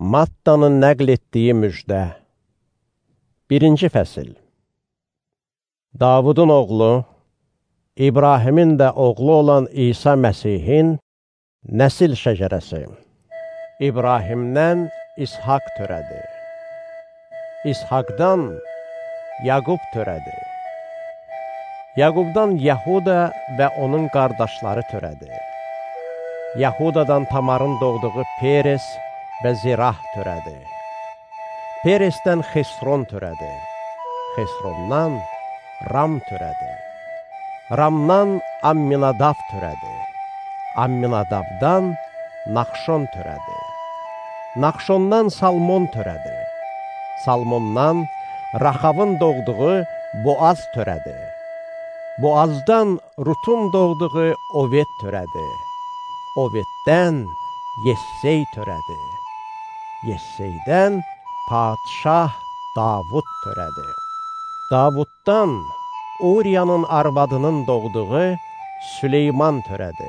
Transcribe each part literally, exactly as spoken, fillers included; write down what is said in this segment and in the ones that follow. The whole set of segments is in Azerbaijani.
Mattanın nəql etdiyi müjdə. Birinci fəsil. Davudun oğlu, İbrahimin də oğlu olan İsa Məsihin nəsil şəcərəsi. İbrahimdən İshak törədi. İshakdan Yaqub törədi. Yaqubdan Yahuda və onun qardaşları törədi. Yahudadan Tamarın doğduğu Peres və Zirah törədi. Peresdən Xesron törədi. Xesrondan Ram törədi. Ramdan Amminadab törədi. Amminadabdan Naxşon törədi. Naxşondan Salmon törədi. Salmondan Raxavın doğduğu Boaz törədi. Boazdan Rutun doğduğu Oved törədi. Oveddən Yessey törədi. Yesseydən Padşah Davud törədi. Davuddan Uriyanın arvadının doğduğu Süleyman törədi.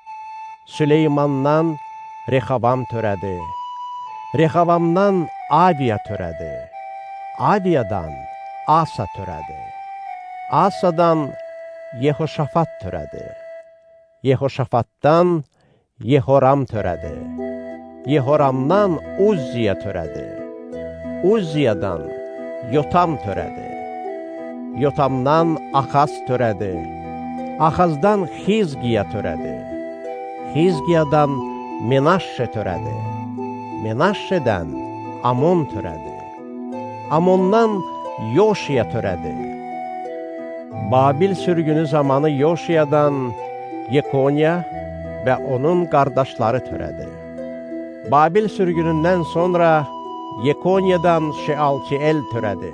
Süleymandan Rexavam törədi. Rexavamdan Abiya törədi. Abiyadan Asa törədi. Asadan Yehoşafat törədi. Yehoşafatdan Yehoram törədi. Yehoramdan Uzziya törədi. Uzziyadan Yotam törədi. Yotamdan Axaz törədi. Axazdan Xizqiya törədi. Xizqiyadan Menaşşe törədi. Menaşşedən Amon törədi. Amondan Yoşiya törədi. Babil sürgünü zamanı Yoşiyadan Yekonya və onun qardaşları törədi. Babil sürgünündən sonra Yekonya'dan Şealtiel törədi.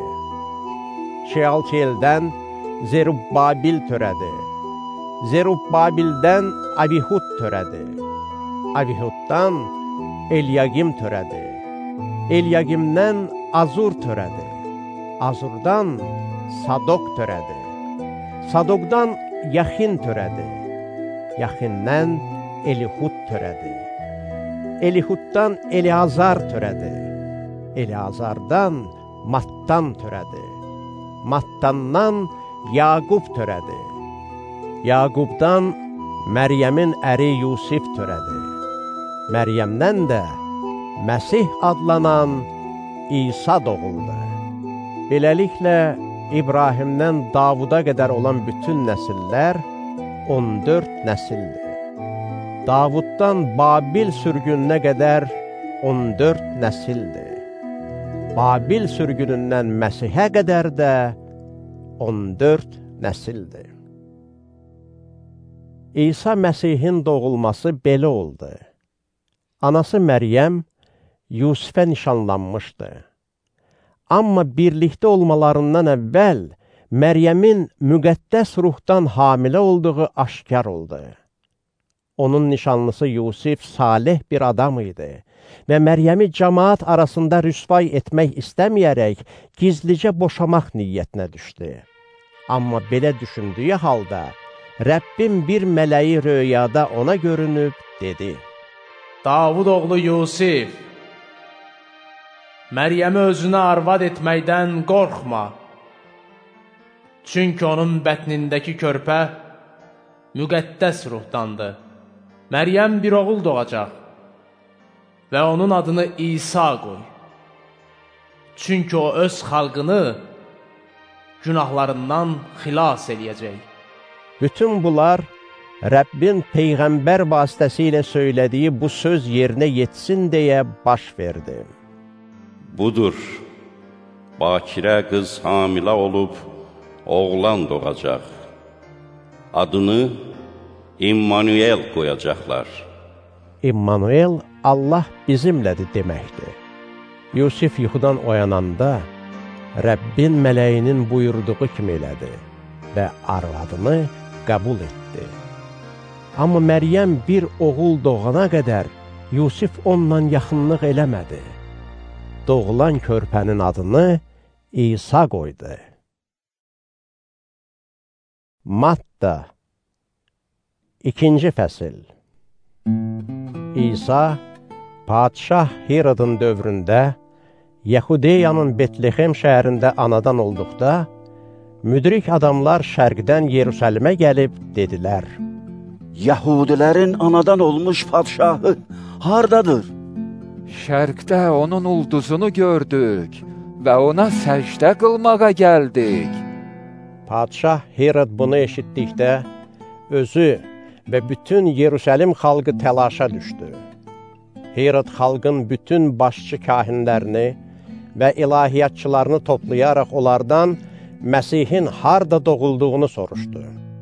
Şealtieldən Zerubbabil törədi. Zerubbabildən Abihud törədi. Abihuddan Elyagim törədi. Elyagimdən Azur törədi. Azurdan Sadok törədi. Sadokdan Yaxin törədi. Yaxindən Elihud törədi. Elihuddan Eleazar törədi. Eleazardan Mattan törədi. Mattandan Yaqub törədi. Yaqubdan Məryəmin əri Yusif törədi. Məryəmdən də Məsih adlanan İsa doğuldu. Beləliklə, İbrahimdən Davuda qədər olan bütün nəsillər on dörd nəsildir. Davuddan Babil sürgününə qədər on dörd nəsildir. Babil sürgünündən Məsihə qədər də on dörd nəsildir. İsa Məsihin doğulması belə oldu. Anası Məryəm Yusifə nişanlanmışdı. Amma birlikdə olmalarından əvvəl Məryəmin müqəddəs ruhdan hamilə olduğu aşkar oldu. Onun nişanlısı Yusif salih bir adam idi və Məryəmi cəmaat arasında rüsvay etmək istəməyərək gizlicə boşamaq niyyətinə düşdü. Amma belə düşündüyü halda Rəbbin bir mələyi röyada ona görünüb dedi: Davud oğlu Yusif, Məryəmi özünə arvad etməkdən qorxma. Çünki onun bətnindəki körpə müqəddəs ruhdandır. Məryəm bir oğul doğacaq və onun adını İsa qoy. Çünki o öz xalqını günahlarından xilas eləyəcək. Bütün bunlar Rəbbin Peyğəmbər vasitəsilə söylədiyi bu söz yerinə yetsin deyə baş verdi. Budur, bakirə qız hamilə olub, oğlan doğacaq. Adını İmmanuel qoyacaqlar. İmmanuel Allah bizimlədir deməkdir. Yusif yuxudan oyananda Rəbbin mələyinin buyurduğu kimi elədi və arvadını qəbul etdi. Amma Məryəm bir oğul doğana qədər Yusif onunla yaxınlıq eləmədi. Doğulan körpənin adını İsa qoydu. Matta İkinci fəsil. İsa Padşah Herodun dövründə Yahudiyanın Betlehem şəhərində anadan olduqda, müdrik adamlar şərqdən Yerusəlimə gəlib dedilər: Yahudilərin anadan olmuş padşahı hardadır? Şərqdə onun ulduzunu gördük və ona səcdə qılmağa gəldik. Padşah Herod bunu eşitdikdə, özü və bütün Yerusəlim xalqı təlaşa düşdü. Herod xalqın bütün başçı kahinlərini və ilahiyyatçılarını toplayaraq onlardan Məsihin harda doğulduğunu soruşdu.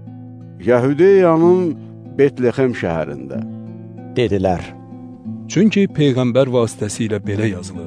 Yahudiyanın Betlehem şəhərində, dedilər. Çünki Peyğəmbər vasitəsilə belə yazılıb: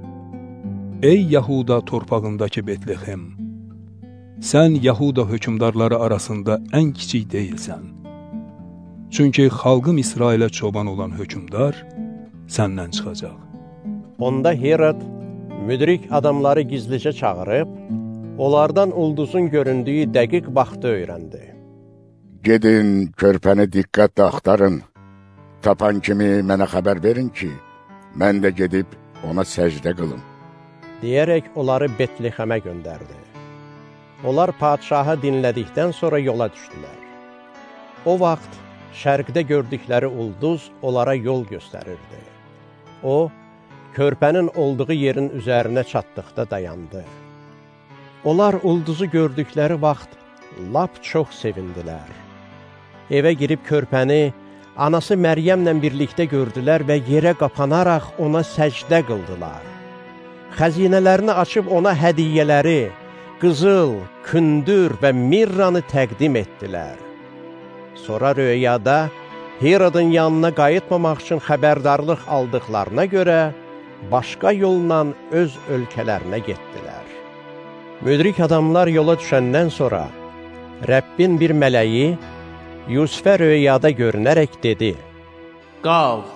Ey Yahuda torpağındakı Betlehem, sən Yahuda hökümdarları arasında ən kiçik deyilsən. Çünki xalqım İsrailə çoban olan hökümdar səndən çıxacaq. Onda Herod müdrik adamları gizlicə çağırıb, onlardan ulduzun göründüyü dəqiq vaxtı öyrəndi. Gedin, körpəni diqqətlə axtarın. Tapan kimi mənə xəbər verin ki, mən də gedib ona səcdə qılım. Deyərək onları Betlehemə göndərdi. Onlar padşahı dinlədikdən sonra yola düşdülər. O vaxt şərqdə gördükləri ulduz onlara yol göstərirdi. O, körpənin olduğu yerin üzərinə çatdıqda dayandı. Onlar ulduzu gördükləri vaxt lap çox sevindilər. Evə girib körpəni anası Məryəmlə birlikdə gördülər və yerə qapanaraq ona səcdə qıldılar. Xəzinələrini açıb ona hədiyyələri, qızıl, kündür və mirranı təqdim etdilər. Sonra röyada Herodun yanına qayıtmamaq üçün xəbərdarlıq aldıqlarına görə başqa yolla öz ölkələrinə getdilər. Müdrik adamlar yola düşəndən sonra Rəbbin bir mələyi Yusifə röyada görünərək dedi: Qalx,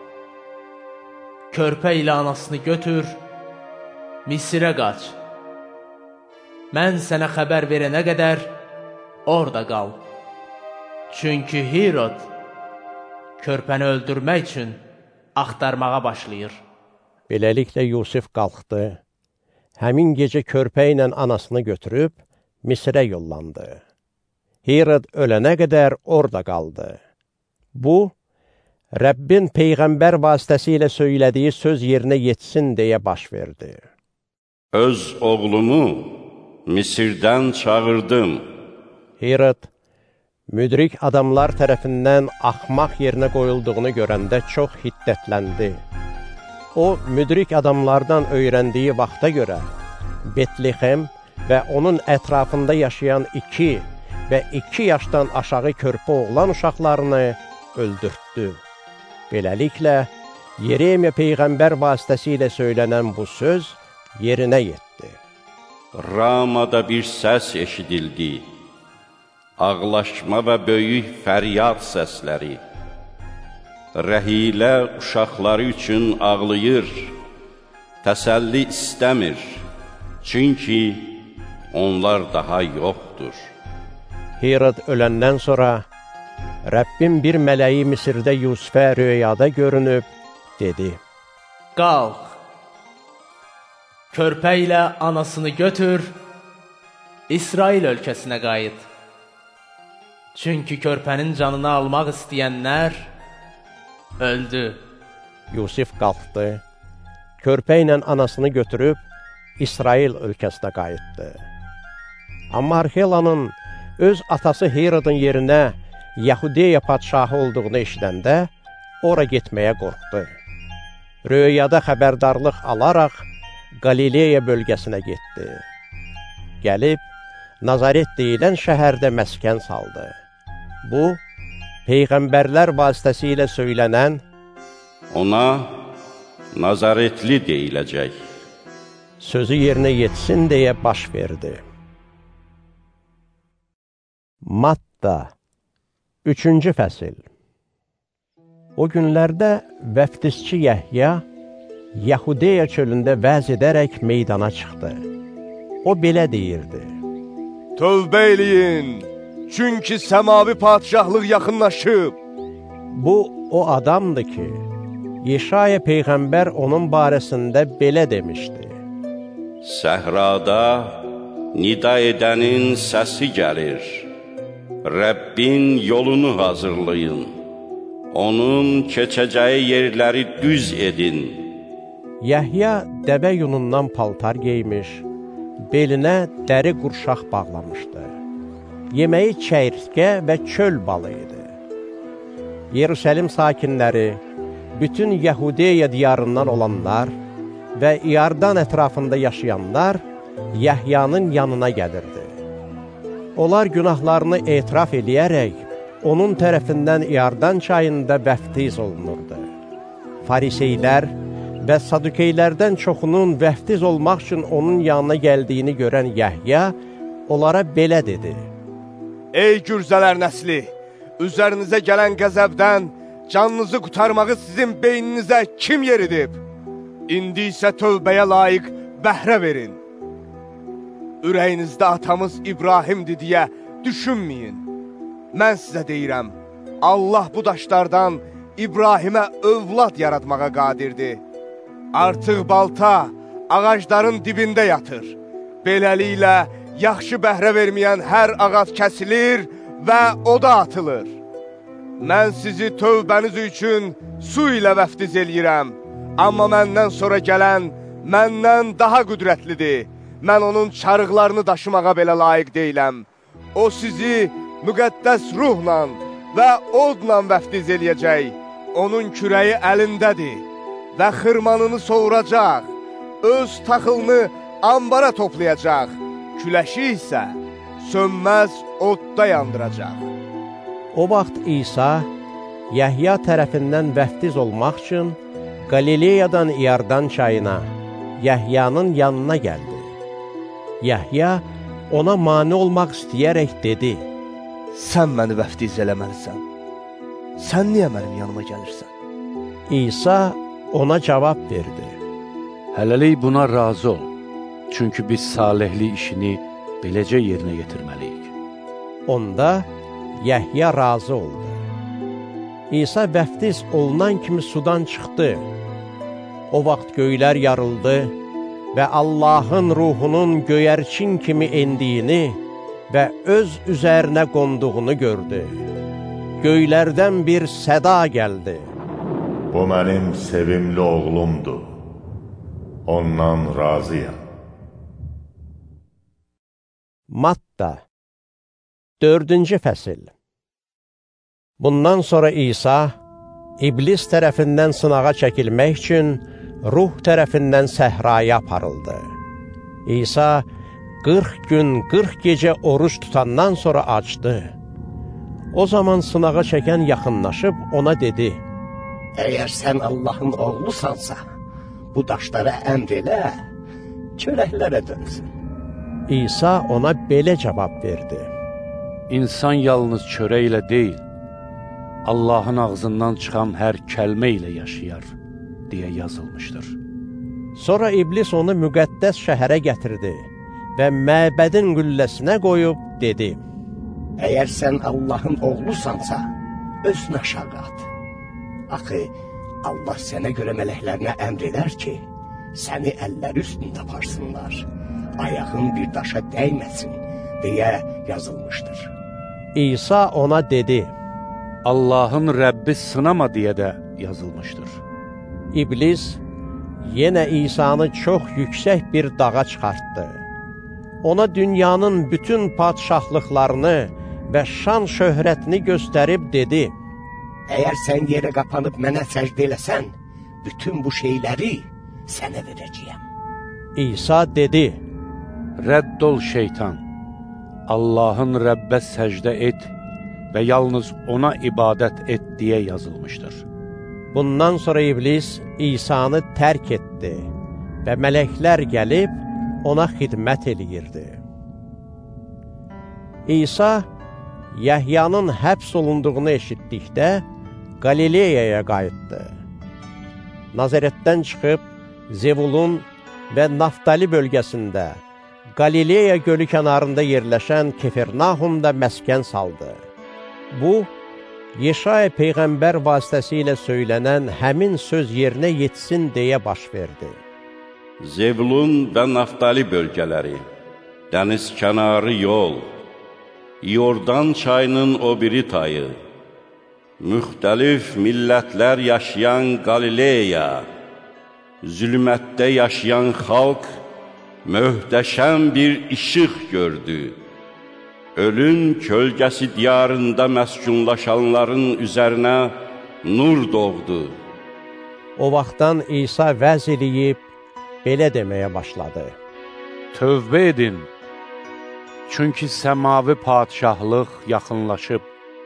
körpə ilə anasını götür, Misirə qaç. Mən sənə xəbər verənə qədər orada qal. Çünki Herod körpəni öldürmək üçün axtarmağa başlayır. Beləliklə Yusif qalxdı. Həmin gecə körpə ilə anasını götürüb Misirə yollandı. Herod ölənə qədər orada qaldı. Bu, Rəbbin Peyğəmbər vasitəsilə söylədiyi söz yerinə yetsin deyə baş verdi. Öz oğlumu Misirdən çağırdım. Herod, müdrik adamlar tərəfindən axmaq yerinə qoyulduğunu görəndə çox hiddətləndi. O, müdrik adamlardan öyrəndiyi vaxta görə Betlehem və onun ətrafında yaşayan iki və iki yaşdan aşağı körpə oğlan uşaqlarını öldürtdü. Beləliklə, Yeremiya Peyğəmbər vasitəsilə söylənən bu söz yerinə yetdi. Ramada bir səs eşidildi. Ağlaşma və böyük fəryad səsləri. Rəhilə uşaqları üçün ağlayır, təsəlli istəmir, çünki onlar daha yoxdur. Herod öləndən sonra Rəbbin bir mələyi Misirdə Yusifə röyada görünüb, dedi: Qalx, körpə ilə anasını götür, İsrail ölkəsinə qayıt. Çünki körpənin canını almaq istəyənlər öldü. Yusif qalxdı, körpə ilə anasını götürüb İsrail ölkəsinə qayıtdı. Amma Arxelanın öz atası Herodun yerinə Yahudiya padşahı olduğunu eşidəndə ora getməyə qorxdu. Röyada xəbərdarlıq alaraq Qalileya bölgəsinə getdi. Gəlib, Nazaret deyilən şəhərdə məskən saldı. Bu, Peyğəmbərlər vasitəsilə söylənən ona Nazaretli deyiləcək sözü yerinə yetsin deyə baş verdi. Matta üçüncü fəsil. O günlərdə vəftizçi Yəhya Yahudiya çölündə vəz edərək meydana çıxdı. O belə deyirdi: Tövbə eləyin, çünki səmavi padşahlıq yaxınlaşıb. Bu, o adamdır ki, Yeşaya Peyğəmbər onun barəsində belə demişdi. Səhrada nida edənin səsi gəlir. Rəbbin yolunu hazırlayın. Onun keçəcəyi yerləri düz edin. Yəhya dəvə yunundan paltar geymiş, belinə dəri qurşaq bağlamışdı. Yeməyi çəyirtkə və çöl balı idi. Yerusəlim sakinləri, bütün Yahudiya diyarından olanlar və İardan ətrafında yaşayanlar Yəhyanın yanına gəlirdi. Onlar günahlarını etiraf eləyərək, onun tərəfindən İardan çayında vəftiz olunurdu. Fariseylər və Sadukeylərdən çoxunun vəftiz olmaq üçün onun yanına gəldiyini görən Yəhya onlara belə dedi. Ey gürzələr nəsli, üzərinizə gələn qəzəbdən canınızı qutarmağı sizin beyninizə kim yeridib? İndi isə tövbəyə layiq bəhrə verin. Ürəyinizdə atamız İbrahimdir deyə düşünməyin. Mən sizə deyirəm, Allah bu daşlardan İbrahimə övlad yaratmağa qadirdir. Artıq balta ağacların dibində yatır. Beləliklə, yaxşı bəhrə verməyən hər ağac kəsilir və oda atılır. Mən sizi tövbəniz üçün su ilə vəftiz eləyirəm. Amma məndən sonra gələn məndən daha qüdrətlidir. Mən onun çarıqlarını daşımağa belə layiq deyiləm. O sizi müqəddəs ruhla və odla vəftiz eləyəcək. Onun kürəyi əlindədir və xırmanını soğuracaq. Öz taxılını ambara toplayacaq. Küləşi isə sönməz odda yandıracaq. O vaxt İsa Yəhya tərəfindən vəftiz olmaq üçün Qalileyadan İardan çayına, Yəhyanın yanına gəldi. Yəhya ona mane olmaq istəyərək dedi, Sən məni vəftiz eləməlisən, sən niyə mənim yanıma gəlirsən? İsa ona cavab verdi. Hələlik buna razı ol, çünki biz salihlik işini beləcə yerinə yetirməliyik. Onda Yəhya razı oldu. İsa vəftiz olunan kimi sudan çıxdı. O vaxt göylər yarıldı və Allahın ruhunun göyərçin kimi endiyini və öz üzərinə qonduğunu gördü. Göylərdən bir səda gəldi. Bu mənim sevimli oğlumdur. Ondan razıyam. Matta dördüncü fəsil. Bundan sonra İsa, İblis tərəfindən sınağa çəkilmək üçün ruh tərəfindən səhraya aparıldı. İsa qırx gün, qırx gecə oruç tutandan sonra açdı. O zaman sınağa çəkən yaxınlaşıb ona dedi, Əgər sən Allahın oğlusansa, bu daşlara əmr elə, çörəklərə dönsün. İsa ona belə cavab verdi. İnsan yalnız çörəklə deyil, Allahın ağzından çıxan hər kəlmə ilə yaşayar, deyə yazılmışdır. Sonra İblis onu müqəddəs şəhərə gətirdi və məbədin qülləsinə qoyub dedi, Əgər sən Allahın oğlusansa, özünə aşağı at. Axı, Allah sənə görə mələklərinə əmr edər ki, səni əlləri üstündə aparsınlar, ayağın bir daşa dəyməsin, deyə yazılmışdır. İsa ona dedi, Allahın Rəbbi sınama deyə də yazılmışdır. İblis yenə İsanı çox yüksək bir dağa çıxartdı. Ona dünyanın bütün padşahlıqlarını və şan şöhrətini göstərib dedi, Əgər sən yerə qapanıb mənə səcdə eləsən, bütün bu şeyləri sənə verəcəyəm. İsa dedi, Rədd ol şeytan, Allahın Rəbbə səcdə et və yalnız ona ibadət et deyə yazılmışdır. Bundan sonra İblis İsanı tərk etdi və mələklər gəlib ona xidmət eləyirdi. İsa Yəhyanın həbs olunduğunu eşitdikdə Qalileyaya qayıtdı. Nazarətdən çıxıb Zevulun və Naftali bölgəsində Qalileya gölü kənarında yerləşən Kefirnahumda məskən saldı. Bu, Yeşaya Peyğəmbər vasitəsilə söylənən həmin söz yerinə yetsin deyə baş verdi. Zevlun və Naftali bölgələri, dəniz kənarı yol, Yordan çayının o biri tayı, müxtəlif millətlər yaşayan Qalileya, zülmətdə yaşayan xalq möhtəşəm bir işıq gördü. Ölüm kölgəsi diyarında məskunlaşanların üzərinə nur doğdu. O vaxtdan İsa vəz eləyib, belə deməyə başladı. Tövbə edin, çünki səmavi padişahlıq yaxınlaşıb.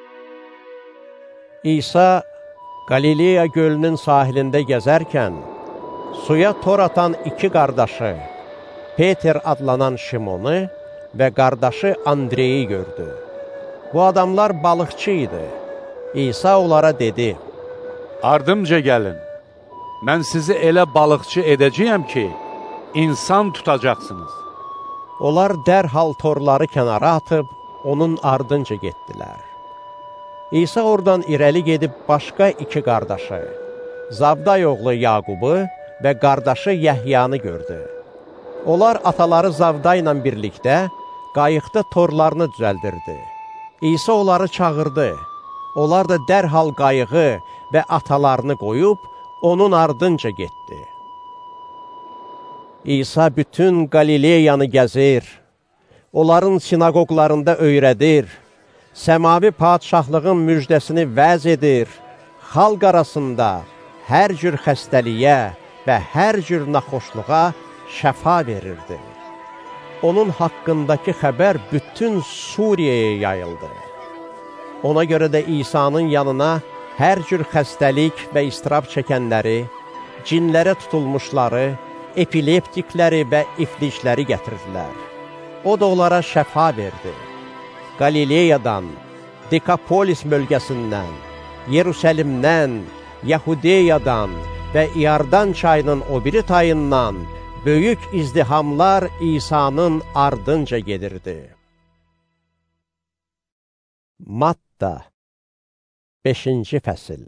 İsa Qalileya gölünün sahilində gəzərkən, suya tor atan iki qardaşı, Peter adlanan Şimonu və qardaşı Andreyi gördü. Bu adamlar balıqçı idi. İsa onlara dedi, ardımca gəlin, mən sizi elə balıqçı edəcəyəm ki, insan tutacaqsınız. Onlar dərhal torları kənara atıb, onun ardınca getdilər. İsa oradan irəli gedib başqa iki qardaşı, Zabday oğlu Yaqubu və qardaşı Yəhyanı gördü. Onlar ataları Zavda ilə birlikdə qayıqda torlarını düzəldirdi. İsa onları çağırdı. Onlar da dərhal qayığı və atalarını qoyub, onun ardınca getdi. İsa bütün Qalileyanı gəzir, onların sinagoglarında öyrədir, səmavi padişahlığın müjdəsini vəz edir, xalq arasında hər cür xəstəliyə və hər cür naxoşluğa şəfa verirdi. Onun haqqındakı xəbər bütün Suriyaya yayıldı. Ona görə də İsa'nın yanına hər cür xəstəlik və istirab çəkənləri, cinlərə tutulmuşları, epileptikləri və iflicləri gətirdilər. O da onlara şəfa verdi. Qalileyadan, Dekapolis bölgəsindən, Yerusəlimdən, Yahudiyadan və İordan çayının o biri tayından böyük izdihamlar İsa'nın ardınca gedirdi. Matta beşinci fəsil.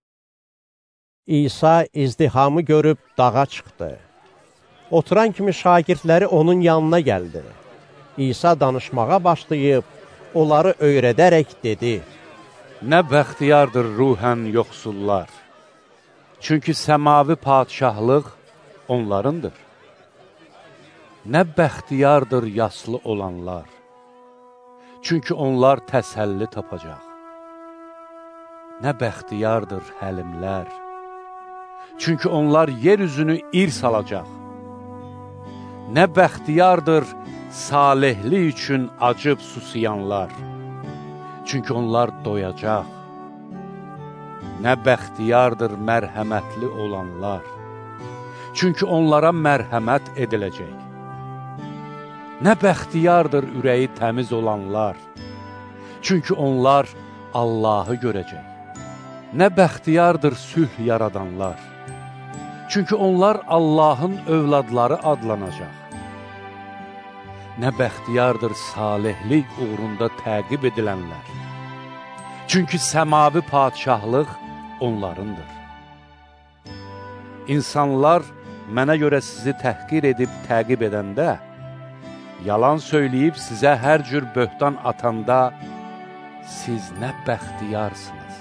İsa izdihamı görüb dağa çıxdı. Oturan kimi şagirdləri onun yanına gəldi. İsa danışmağa başlayıb, onları öyrədərək dedi, nə bəxtiyardır ruhən yoxsullar, çünki səmavi padişahlıq onlarındır. Nə bəxtiyardır yaslı olanlar, çünki onlar təsəlli tapacaq. Nə bəxtiyardır həlimlər, çünki onlar yer üzünü irs alacaq. Nə bəxtiyardır salihlik üçün acıb susayanlar, çünki onlar doyacaq. Nə bəxtiyardır mərhəmətli olanlar, çünki onlara mərhəmət ediləcək. Nə bəxtiyardır ürəyi təmiz olanlar, çünki onlar Allahı görəcək. Nə bəxtiyardır sülh yaradanlar, çünki onlar Allahın övladları adlanacaq. Nə bəxtiyardır salihlik uğrunda təqib edilənlər, çünki səmavi padişahlıq onlarındır. İnsanlar mənə görə sizi təhqir edib təqib edəndə, yalan söyləyib sizə hər cür böhtan atanda, siz nə bəxtiyarsınız.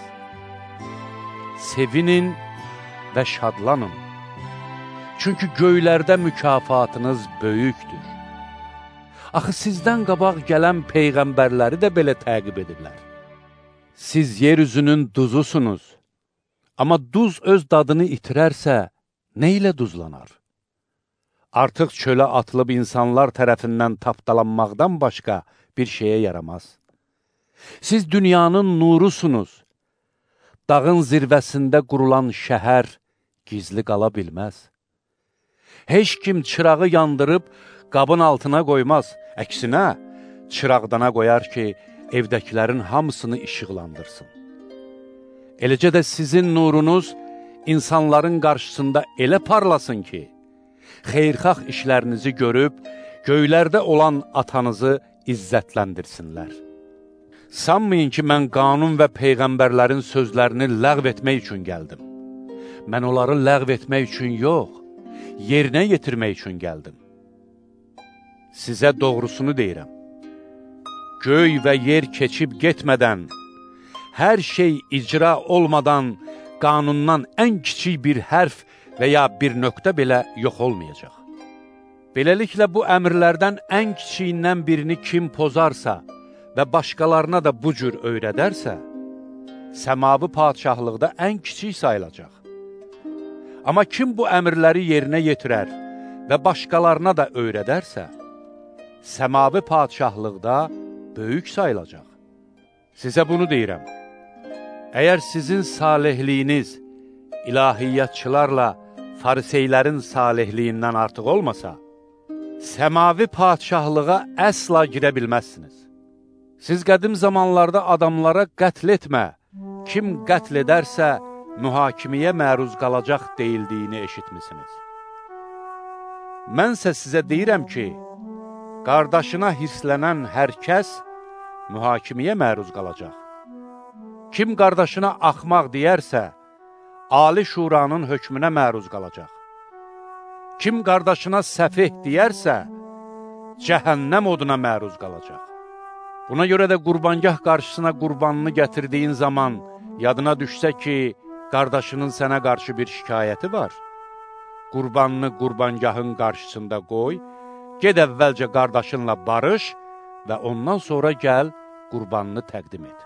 Sevinin və şadlanın, çünki göylərdə mükafatınız böyükdür. Axı sizdən qabaq gələn peyğəmbərləri də belə təqib ediblər. Siz yer üzünün duzusunuz, amma duz öz dadını itirərsə, nə ilə duzlanar? Artıq çölə atılıb insanlar tərəfindən tapdalanmaqdan başqa bir şeyə yaramaz. Siz dünyanın nurusunuz. Dağın zirvəsində qurulan şəhər gizli qala bilməz. Heç kim çırağı yandırıb qabın altına qoymaz. Əksinə, çıraqdana qoyar ki, evdəkilərin hamısını işıqlandırsın. Eləcə də sizin nurunuz insanların qarşısında elə parlasın ki, xeyrxax işlərinizi görüb, göylərdə olan atanızı izzətləndirsinlər. Sanmayın ki, mən qanun və peyğəmbərlərin sözlərini ləğv etmək üçün gəldim. Mən onları ləğv etmək üçün yox, yerinə yetirmək üçün gəldim. Sizə doğrusunu deyirəm. Göy və yer keçib getmədən, hər şey icra olmadan, qanundan ən kiçik bir hərf və ya bir nöqtə belə yox olmayacaq. Beləliklə, bu əmrlərdən ən kiçiyindən birini kim pozarsa və başqalarına da bu cür öyrədərsə, səmavi padişahlıqda ən kiçik sayılacaq. Amma kim bu əmrləri yerinə yetirər və başqalarına da öyrədərsə, səmavi padişahlıqda böyük sayılacaq. Sizə bunu deyirəm. Əgər sizin salihliyiniz ilahiyyatçılarla fariseylərin salihliyindən artıq olmasa, səmavi padişahlığa əsla girə bilməzsiniz. Siz qədim zamanlarda adamlara qətl etmə, kim qətl edərsə, mühakimiyə məruz qalacaq deyildiyini eşitmisiniz. Mənsə sizə deyirəm ki, qardaşına hirslənən hər kəs mühakimiyə məruz qalacaq. Kim qardaşına axmaq deyərsə, Ali Şuranın hökmünə məruz qalacaq. Kim qardaşına səfih deyərsə, cəhənnəm oduna məruz qalacaq. Buna görə də qurbangah qarşısına qurbanını gətirdiyin zaman yadına düşsə ki, qardaşının sənə qarşı bir şikayəti var. Qurbanını qurbangahın qarşısında qoy, ged əvvəlcə qardaşınla barış və ondan sonra gəl, qurbanını təqdim et.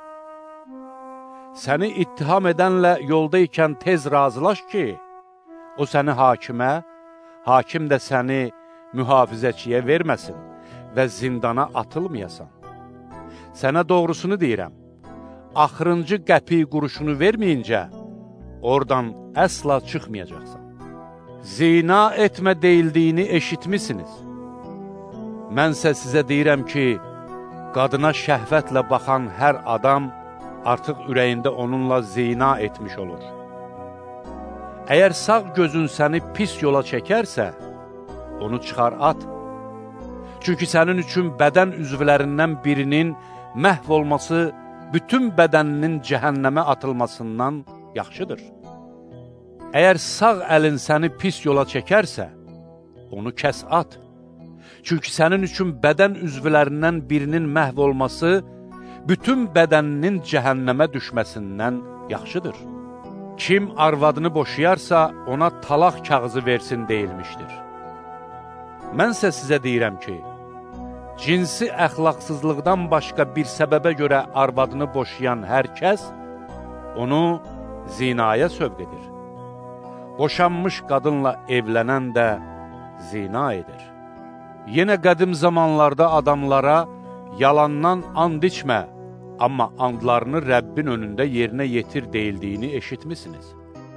Səni ittiham edənlə yolda ikən tez razılaş ki, o səni hakimə, hakim də səni mühafizəçiyə verməsin və zindana atılmayasan. Sənə doğrusunu deyirəm, axırıncı qəpi quruşunu verməyincə, oradan əsla çıxmayacaqsan. Zina etmə deyildiyini eşitmisiniz. Mənsə sizə deyirəm ki, qadına şəhvətlə baxan hər adam artıq ürəyində onunla zina etmiş olur. Əgər sağ gözün səni pis yola çəkərsə, onu çıxar at. Çünki sənin üçün bədən üzvlərindən birinin məhv olması bütün bədəninin cəhənnəmə atılmasından yaxşıdır. Əgər sağ əlin səni pis yola çəkərsə, onu kəs at. Çünki sənin üçün bədən üzvlərindən birinin məhv olması bütün bədəninin cəhənnəmə düşməsindən yaxşıdır. Kim arvadını boşayarsa, ona talaq kağızı versin deyilmişdir. Mənsə sizə deyirəm ki, cinsi əxlaqsızlıqdan başqa bir səbəbə görə arvadını boşayan hər kəs onu zinaya sövq edir. Boşanmış qadınla evlənən də zina edir. Yenə qədim zamanlarda adamlara yalandan and içmə, amma andlarını Rəbbin önündə yerinə yetir deyildiyini eşitmisiniz.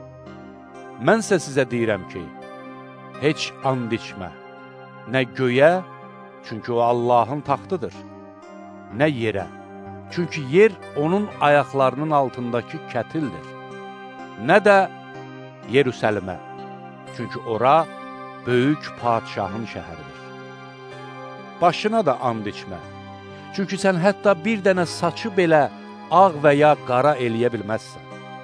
Mənsə sizə deyirəm ki, heç and içmə, nə göyə, çünki o Allahın taxtıdır, nə yerə, çünki yer onun ayaqlarının altındakı kətildir, nə də Yerusəlimə, çünki ora böyük padişahın şəhəridir. Başına da and içmə, çünki sən hətta bir dənə saçı belə ağ və ya qara eləyə bilməzsən.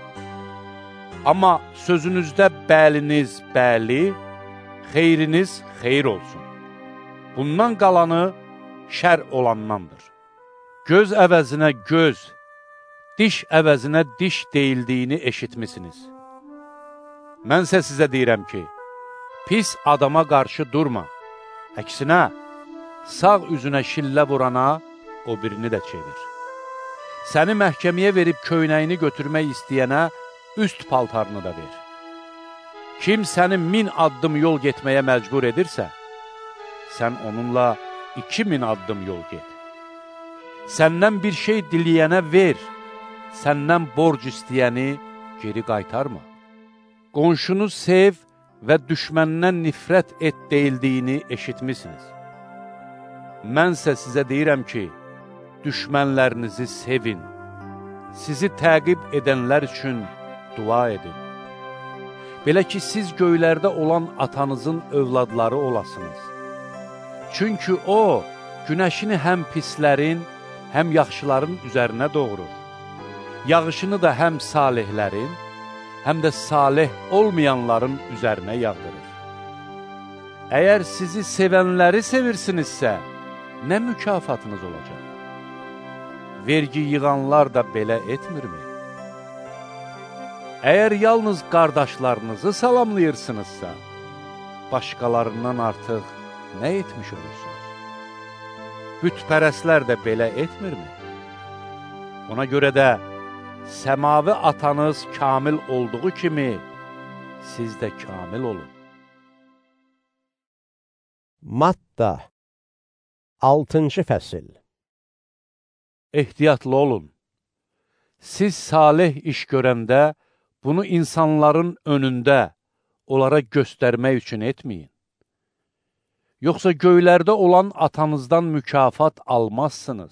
Amma sözünüzdə bəliniz bəli, xeyriniz xeyr olsun. Bundan qalanı şər olandandır. Göz əvəzinə göz, diş əvəzinə diş deyildiyini eşitmisiniz. Mənsə sizə deyirəm ki, pis adama qarşı durma. Əksinə, sağ üzünə şillə vurana o birini də çevir. Səni məhkəməyə verib köynəyini götürmək istəyənə üst paltarını da ver. Kim səni min addım yol getməyə məcbur edirsə, sən onunla iki min addım yol get. Səndən bir şey diləyənə ver, səndən borc istəyəni geri qaytarma. Qonşunu sev və düşməndən nifrət et deyildiyini eşitmisiniz. Mənsə sizə deyirəm ki, düşmənlərinizi sevin, sizi təqib edənlər üçün dua edin. Belə ki, siz göylərdə olan atanızın övladları olasınız. Çünki o, günəşini həm pislərin, həm yaxşıların üzərinə doğurur. Yağışını da həm salihlərin, həm də salih olmayanların üzərinə yağdırır. Əgər sizi sevənləri sevirsinizsə, nə mükafatınız olacaq? Vergi yığanlar da belə etmirmi? Əgər yalnız qardaşlarınızı salamlayırsınızsa, başqalarından artıq nə etmiş olursunuz? Bütpərəslər də belə etmirmi? Ona görə də səmavi atanız kamil olduğu kimi, siz də kamil olun. Matta altıncı fəsil. Ehtiyatlı olun. Siz salih iş görəndə, bunu insanların önündə onlara göstərmək üçün etməyin. Yoxsa göylərdə olan atanızdan mükafat almazsınız.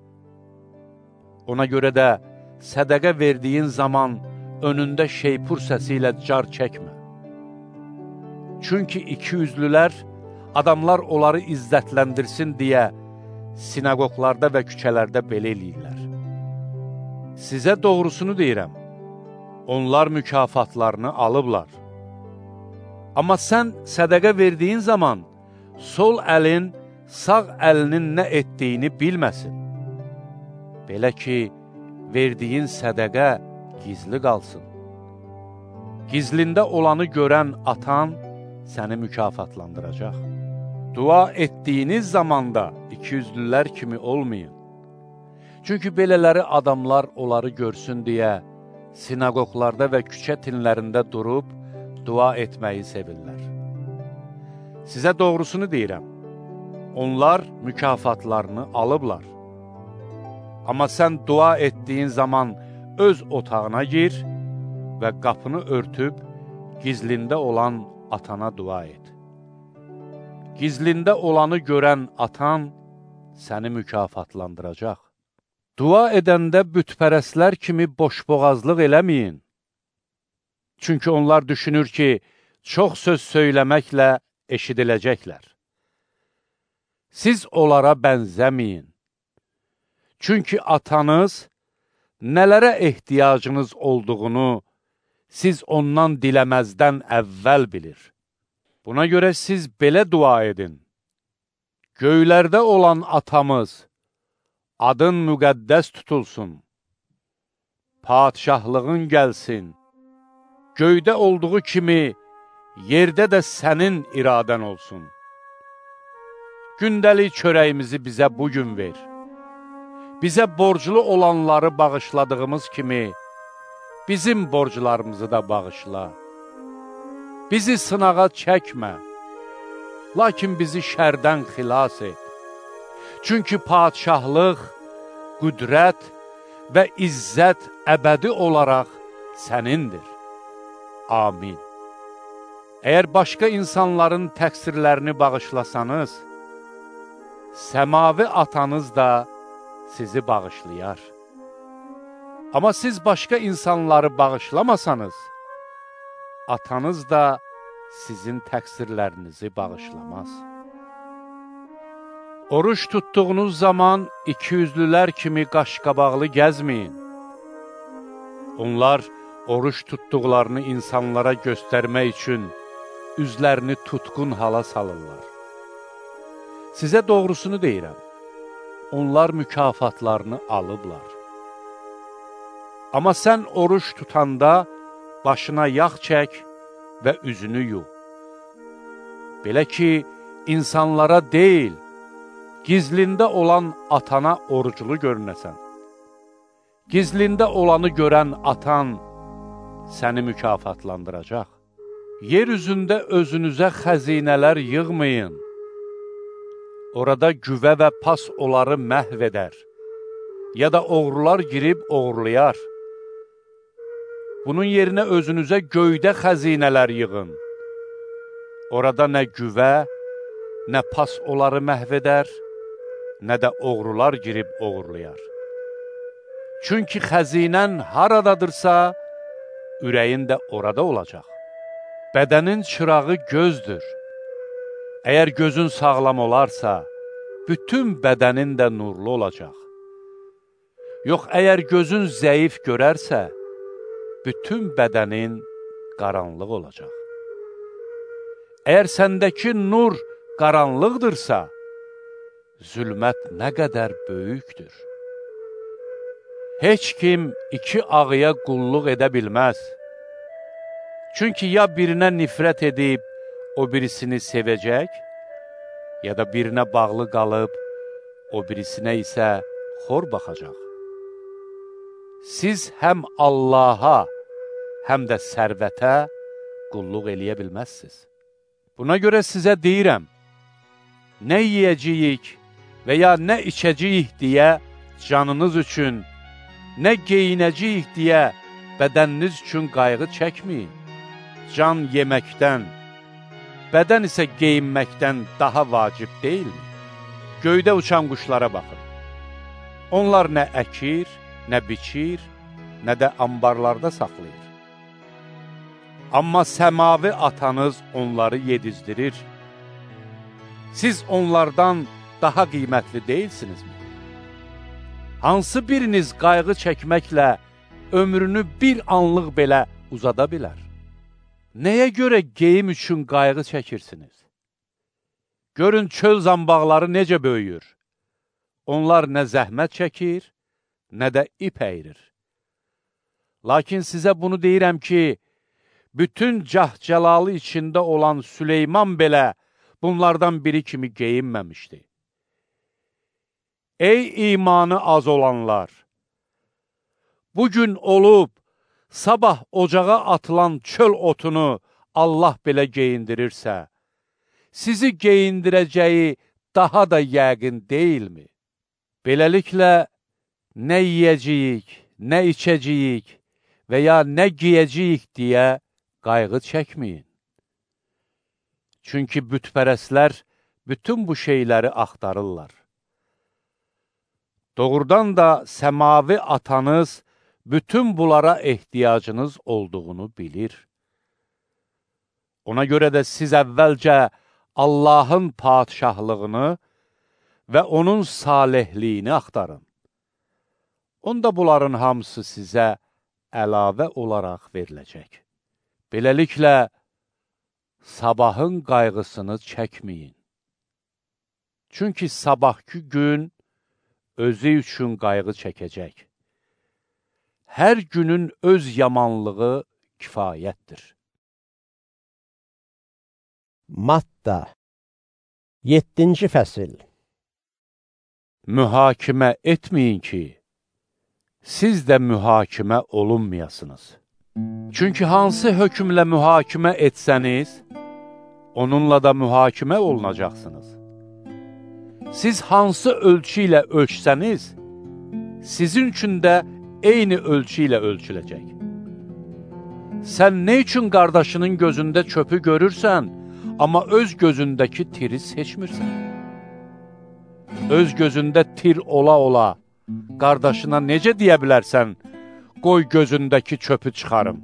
Ona görə də sədəqə verdiyin zaman önündə şeypur səsi ilə car çəkmə. Çünki ikiyüzlülər, adamlar onları izzətləndirsin deyə sinagoglarda və küçələrdə belə eləyirlər. Sizə doğrusunu deyirəm, onlar mükafatlarını alıblar. Amma sən sədəqə verdiyin zaman, sol əlin, sağ əlinin nə etdiyini bilməsin. Belə ki, verdiyin sədəqə gizli qalsın. Gizlində olanı görən atan səni mükafatlandıracaq. Dua etdiyiniz zamanda ikiyüzlülər kimi olmayın. Çünki belələri adamlar onları görsün deyə, sinagoglarda və küçə tinlərində durub, dua etməyi sevirlər. Sizə doğrusunu deyirəm, onlar mükafatlarını alıblar. Amma sən dua etdiyin zaman öz otağına gir və qapını örtüb, gizlində olan atana dua et. Gizlində olanı görən atan səni mükafatlandıracaq. Dua edəndə bütpərəslər kimi boşboğazlıq eləməyin. Çünki onlar düşünür ki, çox söz söyləməklə eşidiləcəklər. Siz onlara bənzəməyin. Çünki atanız nələrə ehtiyacınız olduğunu siz ondan diləməzdən əvvəl bilir. Buna görə siz belə dua edin. Göylərdə olan atamız, adın müqəddəs tutulsun. Padişahlığın gəlsin. Göydə olduğu kimi, yerdə də sənin iradən olsun. Gündəlik çörəyimizi bizə bugün ver. Bizə borclu olanları bağışladığımız kimi, bizim borclarımızı da bağışla. Bizi sınağa çəkmə, lakin bizi şərdən xilas et. Çünki padişahlıq, qüdrət və izzət əbədi olaraq sənindir. Amin. Əgər başqa insanların təqsirlərini bağışlasanız, səmavi atanız da sizi bağışlayar. Amma siz başqa insanları bağışlamasanız, atanız da sizin təqsirlərinizi bağışlamaz. Oruç tutduğunuz zaman ikiyüzlülər kimi qaşqabaqlı gəzməyin. Onlar oruç tutduqlarını insanlara göstərmək üçün üzlərini tutqun hala salırlar. Sizə doğrusunu deyirəm, onlar mükafatlarını alıblar. Amma sən oruç tutanda başına yağ çək və üzünü yu. Belə ki, insanlara deyil, gizlində olan atana oruclu görünəsən. Gizlində olanı görən atan səni mükafatlandıracaq. Yer üzündə özünüzə xəzinələr yığmayın. Orada güvə və pas onları məhv edər. Ya da oğrular girib oğurlayar. Bunun yerinə özünüzə göydə xəzinələr yığın. Orada nə güvə, nə pas onları məhv edər, nə də oğrular girib oğurlayar. Çünki xəzinən haradadırsa, ürəyin də orada olacaq. Bədənin çırağı gözdür. Əgər gözün sağlam olarsa, bütün bədənin də nurlu olacaq. Yox, əgər gözün zəif görərsə, bütün bədənin qaranlıq olacaq. Əgər səndəki nur qaranlıqdırsa, zülmət nə qədər böyükdür. Heç kim iki ağıya qulluq edə bilməz. Çünki ya birinə nifrət edib, o birisini sevəcək, ya da birinə bağlı qalıb, o birisinə isə xor baxacaq. Siz həm Allaha, həm də sərvətə qulluq eləyə bilməzsiniz. Buna görə sizə deyirəm, nə yiyəcəyik və ya nə içəcəyik deyə canınız üçün, nə geyinəcəyik deyə bədəniniz üçün qayğı çəkməyin. Can yeməkdən, bədən isə geyinməkdən daha vacib deyilmi? Göydə uçan quşlara baxın. Onlar nə əkir, nə biçir, nə də ambarlarda saxlayır. Amma səmavi atanız onları yedizdirir. Siz onlardan daha qiymətli deyilsinizmi? Hansı biriniz qayğı çəkməklə ömrünü bir anlıq belə uzada bilər? Nəyə görə geyim üçün qayğı çəkirsiniz? Görün çöl zambaqları necə böyüyür. Onlar nə zəhmət çəkir, nə də ip əyirir. Lakin sizə bunu deyirəm ki, bütün cah-cəlalı içində olan Süleyman belə bunlardan biri kimi geyinməmişdi. Ey imanı az olanlar! Bugün olub, sabah ocağa atılan çöl otunu Allah belə geyindirirsə, sizi geyindirəcəyi daha da yəqin deyilmi? Beləliklə, nə yiyəcəyik, nə içəcəyik və ya nə giyəcəyik deyə qayğı çəkməyin. Çünki bütpərəslər bütün bu şeyləri axtarırlar. Doğrudan da səmavi atanız bütün bunlara ehtiyacınız olduğunu bilir. Ona görə də siz əvvəlcə Allahın padişahlığını və onun salehliyini axtarın. Onda bunların hamısı sizə əlavə olaraq veriləcək. Beləliklə, sabahın qayğısını çəkməyin. Çünki sabahki gün özü üçün qayğı çəkəcək. Hər günün öz yamanlığı kifayətdir. Matta yeddinci fəsil. Mühakimə etməyin ki, siz də mühakimə olunmayasınız. Çünki hansı hökmlə mühakimə etsəniz, onunla da mühakimə olunacaqsınız. Siz hansı ölçü ilə ölçsəniz, sizin üçün də eyni ölçü ilə ölçüləcək. Sən nə üçün qardaşının gözündə çöpü görürsən, amma öz gözündəki tiri seçmirsən? Öz gözündə tir ola-ola, qardaşına necə deyə bilərsən, qoy gözündəki çöpü çıxarım?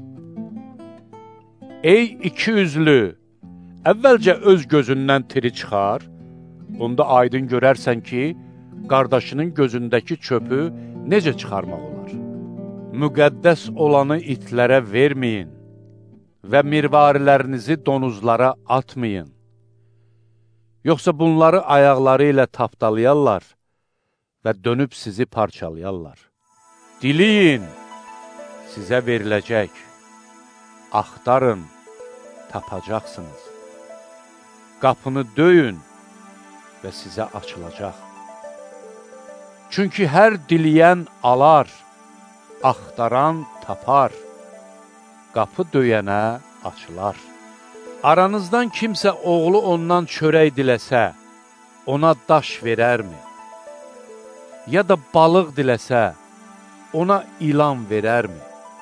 Ey iki üzlü, əvvəlcə öz gözündən tiri çıxar, onda aydın görərsən ki, qardaşının gözündəki çöpü necə çıxarmaq olar? Müqəddəs olanı itlərə verməyin və mirvarilərinizi donuzlara atmayın. Yoxsa bunları ayaqları ilə tapdalayarlar və dönüb sizi parçalayarlar. Diləyin, sizə veriləcək. Axtarın, tapacaqsınız. Qapını döyün və sizə açılacaq. Çünki hər diləyən alar, axtaran tapar, qapı döyənə açılar. Aranızdan kimsə oğlu ondan çörək diləsə, ona daş verərmi? Ya da balıq diləsə, ona ilan verərmi?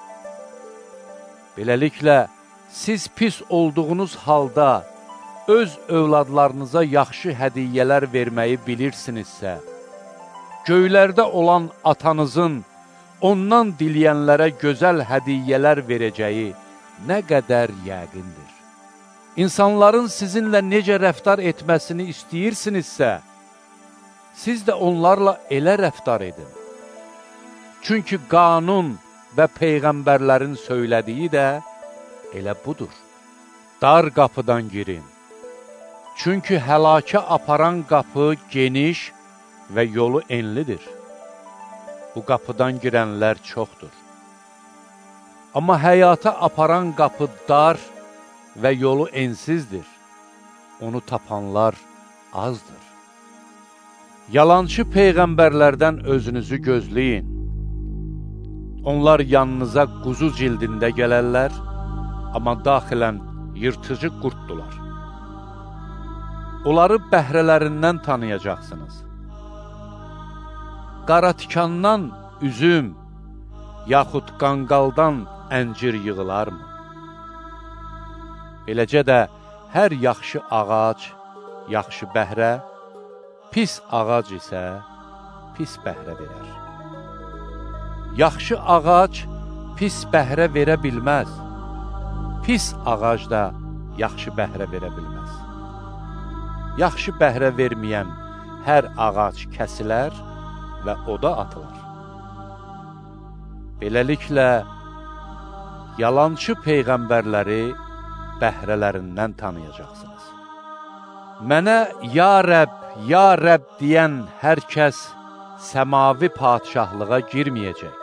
Beləliklə, siz pis olduğunuz halda öz övladlarınıza yaxşı hədiyyələr verməyi bilirsinizsə, göylərdə olan atanızın ondan diləyənlərə gözəl hədiyyələr verəcəyi nə qədər yəqindir. İnsanların sizinlə necə rəftar etməsini istəyirsinizsə, siz də onlarla elə rəftar edin. Çünki qanun və peyğəmbərlərin söylədiyi də elə budur. Dar qapıdan girin. Çünki həlakə aparan qapı geniş və yolu enlidir. Bu qapıdan girənlər çoxdur. Amma həyata aparan qapı dar və yolu ensizdir. Onu tapanlar azdır. Yalançı peyğəmbərlərdən özünüzü gözləyin. Onlar yanınıza quzu cildində gələrlər, amma daxilən yırtıcı qurtdular. Onları bəhrələrindən tanıyacaqsınız. Qara tikandan üzüm, yaxud qanqaldan əncir yığılarmı? Beləcə də hər yaxşı ağac, yaxşı bəhrə, pis ağac isə pis bəhrə verər. Yaxşı ağac pis bəhrə verə bilməz. Pis ağac da yaxşı bəhrə verə bilməz. Yaxşı bəhrə verməyən hər ağac kəsilər və oda atılar. Beləliklə, yalançı peyğəmbərləri bəhrələrindən tanıyacaqsınız. Mənə ya Rəbb, ya Rəbb deyən hər kəs səmavi padişahlığa girməyəcək.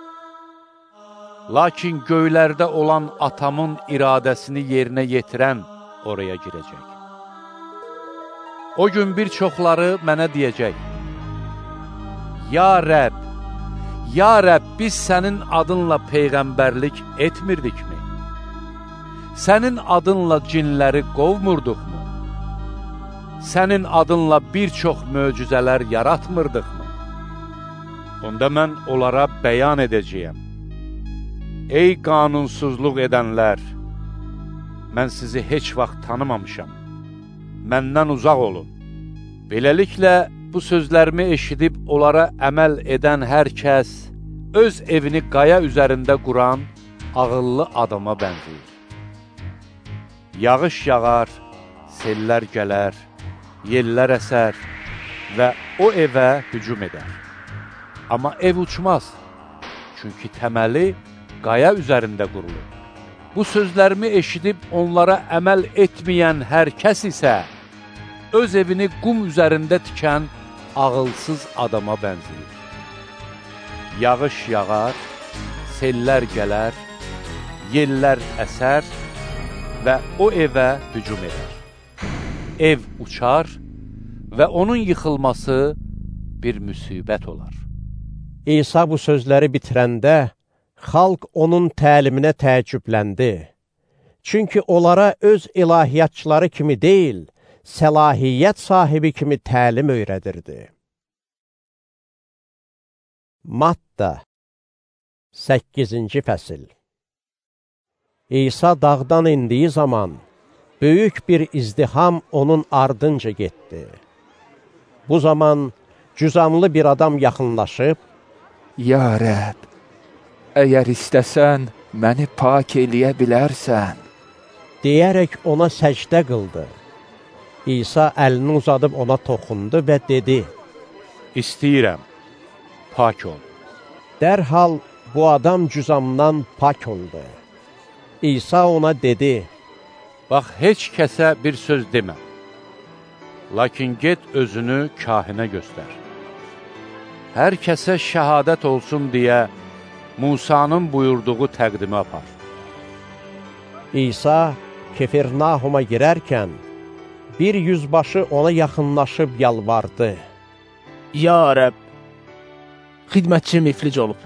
Lakin göylərdə olan atamın iradəsini yerinə yetirən oraya girəcək. O gün bir çoxları mənə deyəcək: Ya Rəbb, ya Rəbb, biz sənin adınla peyğəmbərlik etmirdikmi? Sənin adınla cinləri qovmurduqmu? Sənin adınla bir çox möcüzələr yaratmırdıqmı? Onda mən onlara bəyan edəcəyəm: Ey qanunsuzluq edənlər, mən sizi heç vaxt tanımamışam. Məndən uzaq olun. Beləliklə, bu sözlərimi eşidib onlara əməl edən hər kəs öz evini qaya üzərində quran ağıllı adama bənzəyir. Yağış yağar, sellər gələr, yellər əsər və o evə hücum edər. Amma ev uçmaz, çünki təməli qaya üzərində qurulur. Bu sözlərimi eşidib onlara əməl etməyən hər kəs isə öz evini qum üzərində tikən ağılsız adama bənzəyir. Yağış yağar, sellər gələr, yellər əsər və o evə hücum edər. Ev uçar və onun yıxılması bir müsibət olar. İsa bu sözləri bitirəndə, xalq onun təliminə təəccübləndi. Çünki onlara öz ilahiyyatçıları kimi deyil, səlahiyyət sahibi kimi təlim öyrədirdi. Matta səkkizinci fəsil. İsa dağdan indiyi zaman, böyük bir izdiham onun ardınca getdi. Bu zaman cüzamlı bir adam yaxınlaşıb, Ya Rəbb, əgər istəsən, məni pak eləyə bilərsən, deyərək ona səcdə qıldı. İsa əlini uzadıb ona toxundu və dedi, İstəyirəm, pak ol. Dərhal bu adam cüzamdan pak oldu. İsa ona dedi, Bax, heç kəsə bir söz demə, lakin get özünü kahinə göstər. Hər kəsə şəhadət olsun deyə Musanın buyurduğu təqdimi apar. İsa Kefirnahuma girərkən, bir yüzbaşı ona yaxınlaşıb yalvardı. Ya Rəbb, xidmətçim iflic olub.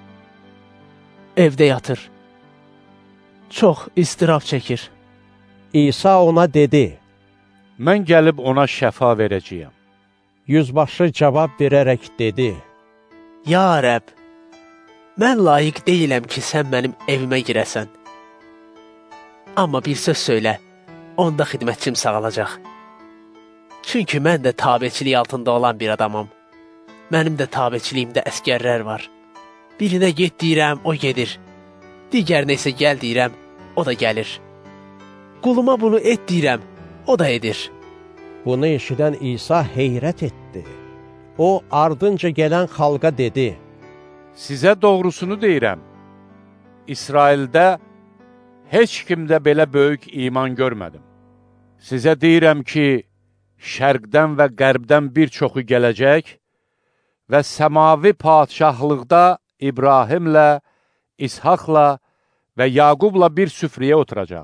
Evdə yatır. Çox istirab çəkir. İsa ona dedi, Mən gəlib ona şəfa verəcəyəm. Yüzbaşı cavab verərək dedi, Ya Rəbb, mən layiq deyiləm ki, sən mənim evimə girəsən. Amma bir söz söylə, onda xidmətçim sağalacaq. Çünki mən də tabeçilik altında olan bir adamam. Mənim də tabeçiliyimdə əskərlər var. Birinə get deyirəm, o gedir. Digərinə isə gəl deyirəm, o da gəlir. Quluma bunu et deyirəm, o da edir. Bunu eşidən İsa heyrət etdi. O, ardınca gələn xalqa dedi, Sizə doğrusunu deyirəm, İsraildə heç kimdə belə böyük iman görmədim. Sizə deyirəm ki, şərqdən və qərbdən bir çoxu gələcək və səmavi padişahlıqda İbrahimlə, İshaqla və Yaqubla bir süfrəyə oturacaq.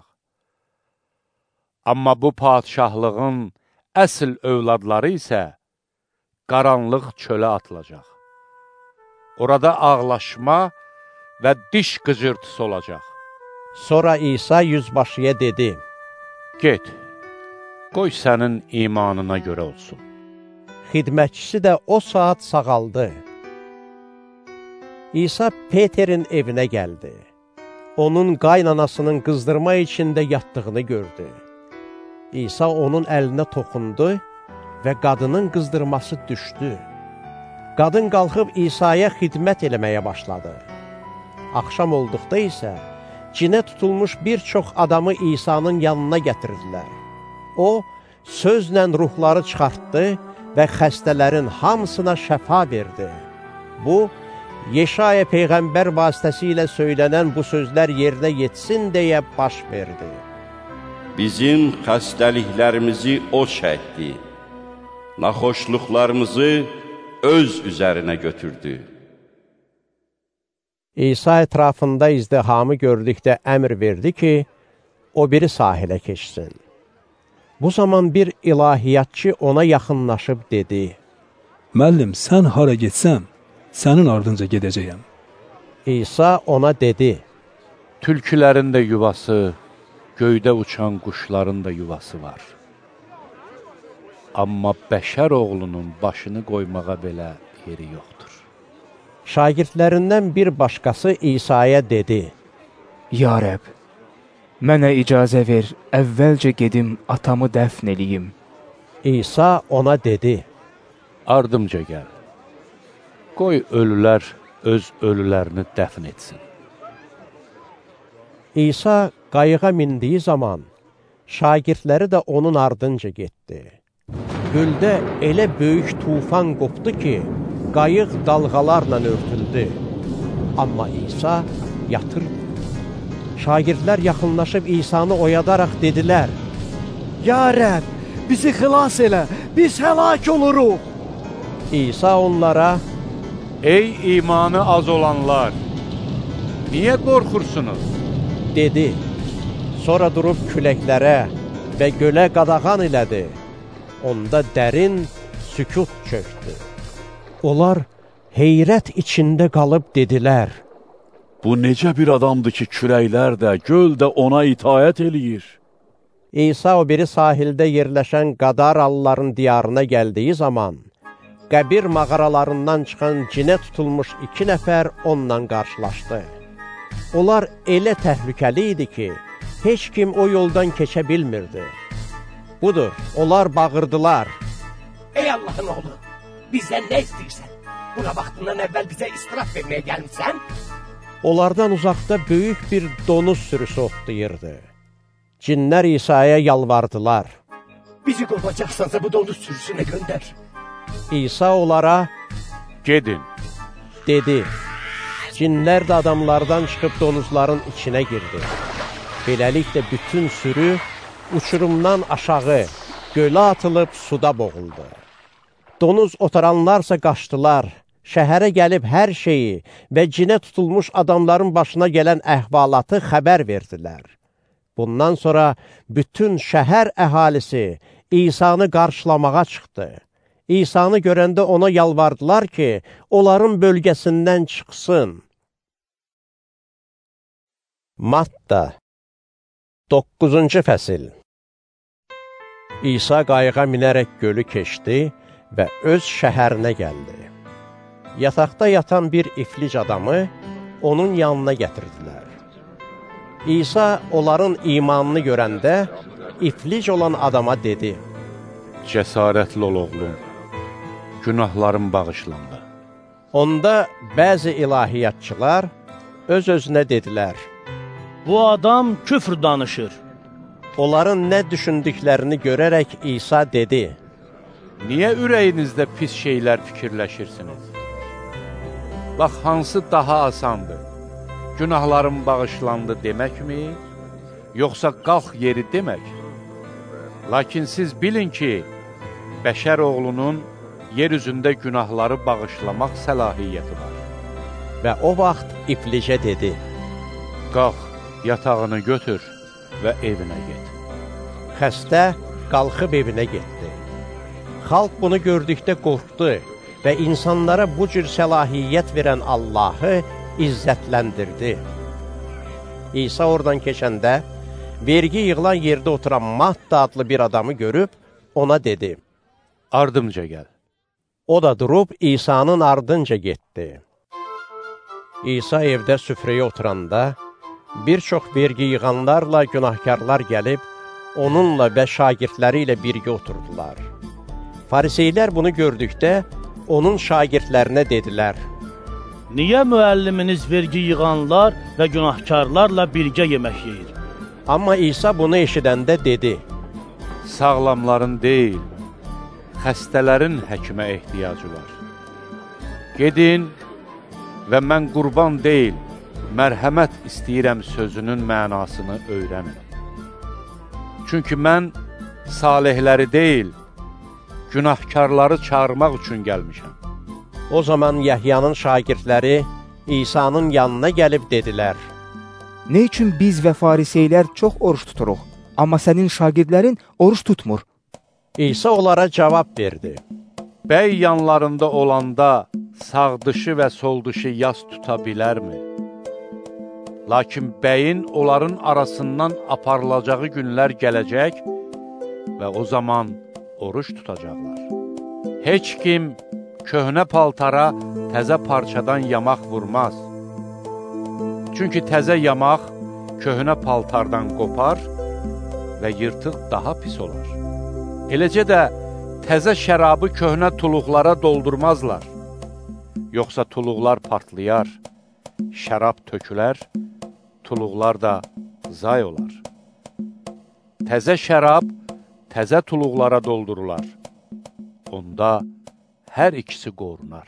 Amma bu padişahlığın əsl övladları isə qaranlıq çölə atılacaq. Orada ağlaşma və diş qıcırtısı olacaq. Sonra İsa yüzbaşıya dedi, Get, qoy sənin imanına görə olsun. Xidmətçisi də o saat sağaldı. İsa Peterin evinə gəldi. Onun qaynanasının qızdırma içində yatdığını gördü. İsa onun əlinə toxundu və qadının qızdırması düşdü. Qadın qalxıb İsa'ya xidmət eləməyə başladı. Axşam olduqda isə cinə tutulmuş bir çox adamı İsa'nın yanına gətirdilər. O, sözlə ruhları çıxartdı və xəstələrin hamısına şəfa verdi. Bu, Yeşaya Peyğəmbər vasitəsilə söylənən bu sözlər yerinə yetsin deyə baş verdi. Bizim xəstəliklərimizi O çəkdi, naxoşluqlarımızı öz üzərinə götürdü. İsa ətrafında izdihamı gördükdə əmr verdi ki, o biri sahilə keçsin. Bu zaman bir ilahiyyatçı ona yaxınlaşıb dedi, Müəllim, sən hara getsəm, sənin ardınca gedəcəyəm. İsa ona dedi, Tülkülərin də yuvası, göydə uçan quşların da yuvası var. Amma bəşər oğlunun başını qoymağa belə yeri yoxdur. Şagirdlərindən bir başqası İsa'ya dedi, Ya Rəb, mənə icazə ver, əvvəlcə gedim, atamı dəfn eləyim. İsa ona dedi, Ardımca gəl, qoy ölülər öz ölülərini dəfn etsin. İsa qayığa mindiyi zaman, şagirdləri də onun ardınca getdi. Göldə elə böyük tufan qopdu ki, qayıq dalğalarla örtüldü. Amma İsa yatırdı. Şagirdlər yaxınlaşıb İsa'nı oyadaraq dedilər, Ya Rəb, bizi xilas elə, biz həlak oluruq. İsa onlara, Ey imanı az olanlar, niyə qorxursunuz? dedi. Sonra durub küləklərə və gölə qadağan elədi. Onda dərin sükut çöktü. Onlar heyrət içində qalıb dedilər, Bu necə bir adamdır ki, küləklər də, göl də ona itayət eləyir. İsa o biri sahildə yerləşən Qadaralıların diyarına gəldiyi zaman, qəbir mağaralarından çıxan cinə tutulmuş iki nəfər onunla qarşılaşdı. Onlar elə təhlükəli idi ki, heç kim o yoldan keçə bilmirdi. Budur, onlar bağırdılar. Ey Allahın oğlu, bizdən nə istəyirsən? Buna vaxtından əvvəl bizə istiraf verməyə gəlmişsən? Onlardan uzaqda böyük bir donuz sürüsü otlayırdı. Cinlər İsa'ya yalvardılar. Bizi qovacaqsansa bu donuz sürüsünə göndər. İsa onlara, Gedin, dedi. Cinlər də adamlardan çıxıb donuzların içinə girdi. Beləliklə bütün sürü uçurumdan aşağı gölə atılıb suda boğuldu. Donuz otaranlarsa qaçdılar, şəhərə gəlib hər şeyi və cinə tutulmuş adamların başına gələn əhvalatı xəbər verdilər. Bundan sonra bütün şəhər əhalisi İsa'nı qarşılamağa çıxdı. İsa'nı görəndə ona yalvardılar ki, onların bölgəsindən çıxsın. Matta doqquzuncu fəsil. İsa qayığa minərək gölü keçdi və öz şəhərinə gəldi. Yataqda yatan bir iflic adamı onun yanına gətirdilər. İsa onların imanını görəndə iflic olan adama dedi, Cəsarətli ol oğlum, günahların bağışlandı. Onda bəzi ilahiyyatçılar öz-özünə dedilər, Bu adam küfr danışır. Onların nə düşündüklərini görərək İsa dedi, Niyə ürəyinizdə pis şeylər fikirləşirsiniz? Bax, hansı daha asandır? Günahlarım bağışlandı deməkmi, yoxsa qalx yeri demək? Lakin siz bilin ki, bəşər oğlunun yer üzündə günahları bağışlamaq səlahiyyəti var. Və o vaxt İblicə dedi, qalx, yatağını götür və evinə get. Xəstə qalxıb evinə getdi. Xalq bunu gördükdə qorxdu və insanlara bu cür səlahiyyət verən Allahı izzətləndirdi. İsa oradan keçəndə, vergi yığılan yerdə oturan Matta adlı bir adamı görüb, ona dedi, ardımca gəl. O da durub İsa'nın ardınca getdi. İsa evdə süfrəyə oturanda, bir çox vergi yığanlarla günahkarlar gəlib, onunla və şagirdləri ilə birgə oturdular. Fariseylər bunu gördükdə, onun şagirdlərinə dedilər, niyə müəlliminiz vergi yığanlar və günahkarlarla birgə yemək yeyir? Amma İsa bunu eşidəndə dedi, sağlamların deyil, xəstələrin həkimə ehtiyacı var. Gedin və mən qurban deyil, mərhəmət istəyirəm sözünün mənasını öyrənin. Çünki mən salihləri deyil, günahkarları çağırmaq üçün gəlmişəm. O zaman Yəhyanın şagirdləri İsa'nın yanına gəlib dedilər, nə üçün biz və fariseylər çox oruç tuturuq, amma sənin şagirdlərin oruç tutmur? İsa onlara cavab verdi, bəy yanlarında olanda sağ dışı və sol dışı yas tuta bilərmi? Lakin bəyin onların arasından aparılacağı günlər gələcək və o zaman oruç tutacaqlar. Heç kim köhnə paltara təzə parçadan yamaq vurmaz. Çünki təzə yamaq köhnə paltardan qopar və yırtıq daha pis olar. Eləcə də təzə şərabı köhnə tuluqlara doldurmazlar. Yoxsa tuluqlar partlayar, şərab tökülər, tuluqlar da zay olar. Təzə şərab təzə tuluqlara doldurular. Onda hər ikisi qorunar.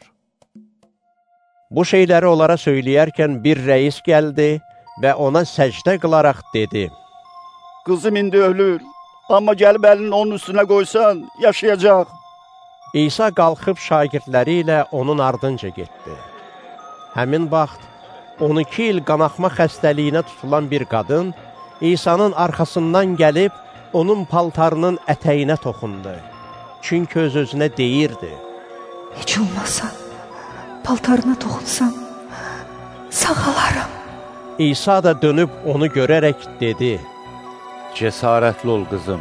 Bu şeyləri onlara söyləyərkən bir rəis gəldi və ona səcdə qılaraq dedi, qızım indi ölür, amma gəlib əlini onun üstünə qoysan, yaşayacaq. İsa qalxıb şagirdləri ilə onun ardınca getdi. Həmin vaxt, on iki il qanaxma xəstəliyinə tutulan bir qadın, İsa'nın arxasından gəlib, onun paltarının ətəyinə toxundu. Çünki öz-özünə deyirdi, heç olmasa, paltarına toxunsam, sağalaram. İsa da dönüb onu görərək dedi, cəsarətli ol qızım,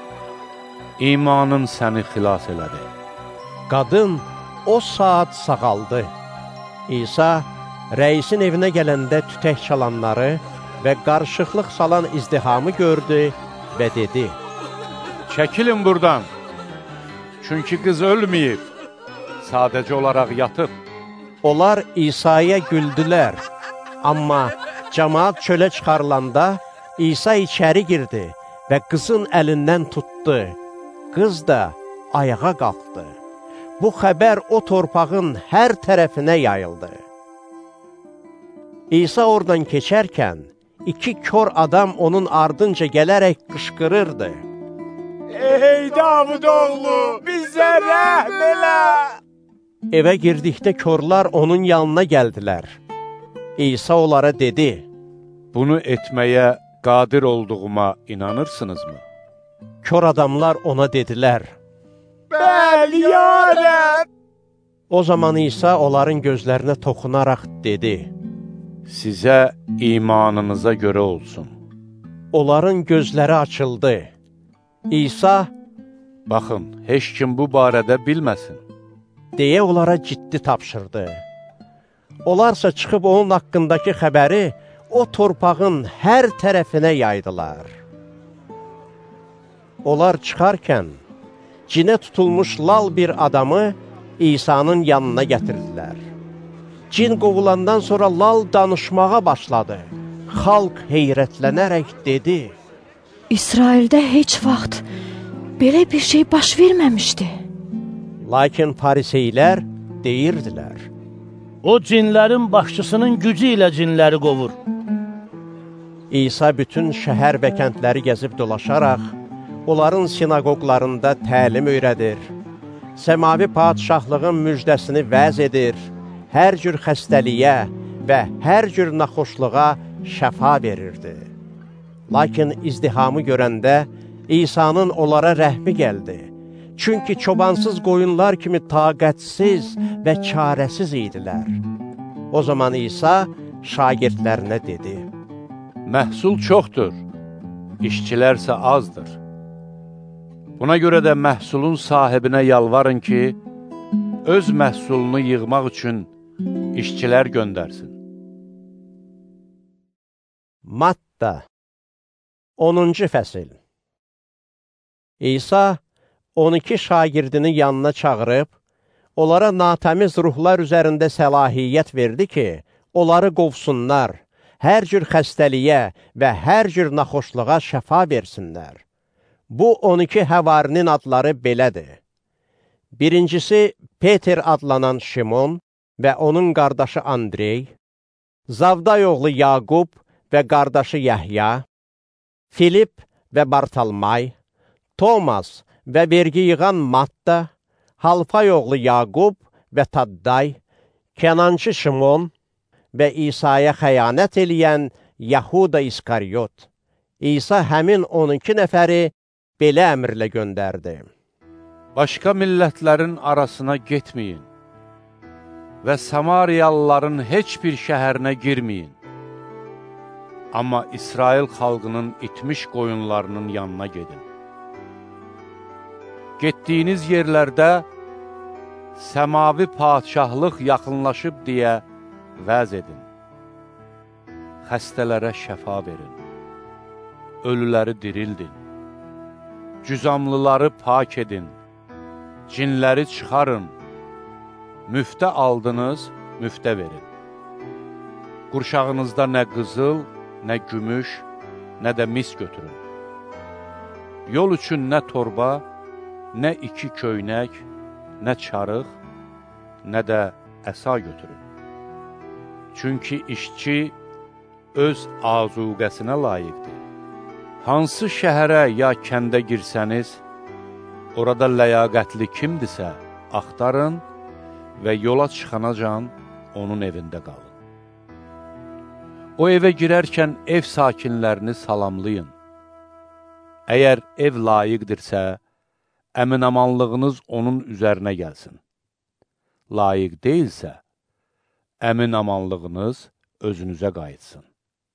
imanın səni xilas elədi. Qadın o saat sağaldı. İsa, rəisin evinə gələndə tütək çalanları və qarışıqlıq salan izdihamı gördü və dedi, çəkilin buradan, çünki qız ölməyib, sadəcə olaraq yatıb. Onlar İsa'ya güldülər, amma cəmaat çölə çıxarılanda İsa içəri girdi və qızın əlindən tutdu. Qız da ayağa qalxdı. Bu xəbər o torpağın hər tərəfinə yayıldı. İsa oradan keçərkən, iki kör adam onun ardınca gələrək qışqırırdı. Ey Davud oğlu, bizə rəhm elə! Evə girdikdə körlər onun yanına gəldilər. İsa onlara dedi, bunu etməyə qadir olduğuma inanırsınızmı? Kör adamlar ona dedilər, bəli, ya Rəbb! O zaman İsa onların gözlərinə toxunaraq dedi, sizə imanınıza görə olsun. Onların gözləri açıldı. İsa, baxın, heç kim bu barədə bilməsin, deyə onlara ciddi tapşırdı. Onlarsa çıxıb onun haqqındakı xəbəri o torpağın hər tərəfinə yaydılar. Onlar çıxarkən, cinə tutulmuş lal bir adamı İsa'nın yanına gətirdilər. Cin qovulandan sonra lal danışmağa başladı. Xalq heyrətlənərək dedi, İsraildə heç vaxt belə bir şey baş verməmişdi. Lakin fariseylər deyirdilər, O cinlərin başçısının gücü ilə cinləri qovur. İsa bütün şəhər və kəndləri gəzib dolaşaraq, onların sinagoglarında təlim öyrədir, səmavi padişahlığın müjdəsini vəz edir, hər cür xəstəliyə və hər cür naxoşluğa şəfa verirdi. Lakin izdihamı görəndə İsa'nın onlara rəhmi gəldi. Çünki çobansız qoyunlar kimi taqətsiz və çarəsiz idilər. O zaman İsa şagirdlərinə dedi: Məhsul çoxdur, işçilərsə azdır. Buna görə də məhsulun sahibinə yalvarın ki, öz məhsulunu yığmaq üçün işçilər göndərsin. Matta onuncu fəsil. İsa on iki şagirdini yanına çağırıb, onlara natəmiz ruhlar üzərində səlahiyyət verdi ki, onları qovsunlar, hər cür xəstəliyə və hər cür naxoşluğa şəfa versinlər. Bu on iki həvarinin adları belədir. Birincisi Peter adlanan Şimon və onun qardaşı Andrey, Zavday oğlu Yaqub və qardaşı Yəhya, Filip və Bartalmay, Tomas və vergi yığan Matta, Halfay oğlu Yaqub və Tadday, Kenancı Şimon və İsa'ya xəyanət eləyən Yahuda İskaryot. İsa həmin on iki nəfəri belə əmrlə göndərdi: Başqa millətlərin arasına getməyin və Samariyalıların heç bir şəhərinə girməyin. Amma İsrail xalqının itmiş qoyunlarının yanına gedin. Getdiyiniz yerlərdə səmavi padişahlıq yaxınlaşıb deyə vəz edin. Xəstələrə şəfa verin, ölüləri dirildin, cüzamlıları pak edin, cinləri çıxarın, müftə aldınız, müftə verin. Qurşağınızda nə qızıl, nə gümüş, nə də mis götürün. Yol üçün nə torba, nə iki köynək, nə çarıq, nə də əsa götürün. Çünki işçi öz azuqəsinə layiqdir. Hansı şəhərə ya kəndə girsəniz, orada ləyaqətli kimdirsə, axtarın və yola çıxanacan onun evində qalın. O evə girərkən ev sakinlərini salamlayın. Əgər ev layiqdirsə, əminamanlığınız onun üzərinə gəlsin. Layiq deyilsə, əminamanlığınız özünüzə qayıtsın.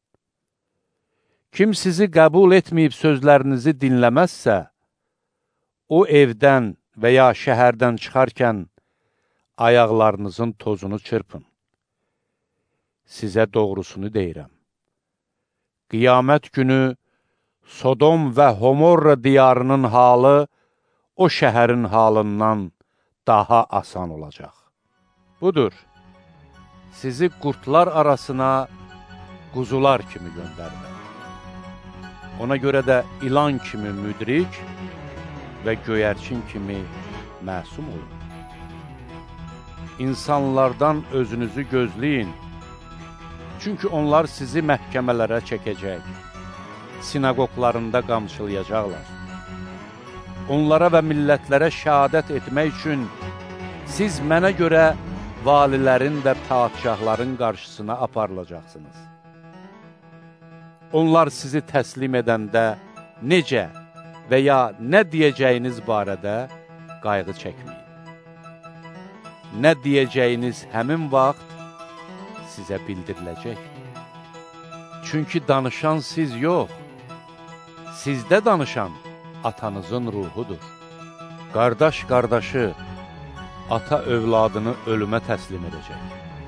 Kim sizi qəbul etməyib sözlərinizi dinləməzsə, o evdən və ya şəhərdən çıxarkən ayaqlarınızın tozunu çırpın. Sizə doğrusunu deyirəm. Qiyamət günü Sodom və Homorra diyarının halı o şəhərin halından daha asan olacaq. Budur, sizi qurtlar arasına quzular kimi göndərmək. Ona görə də ilan kimi müdrik və göyərçin kimi məsum olun. İnsanlardan özünüzü gözləyin, çünki onlar sizi məhkəmələrə çəkəcək, sinagoglarında qamçılayacaqlar. Onlara və millətlərə şəhadət etmək üçün siz mənə görə valilərin və padişahların qarşısına aparılacaqsınız. Onlar sizi təslim edəndə necə və ya nə deyəcəyiniz barədə qayğı çəkməyin. Nə deyəcəyiniz həmin vaxt sizə bildiriləcək. Çünki danışan siz yox, sizdə danışan atanızın ruhudur. Qardaş qardaşı, ata övladını ölümə təslim edəcək.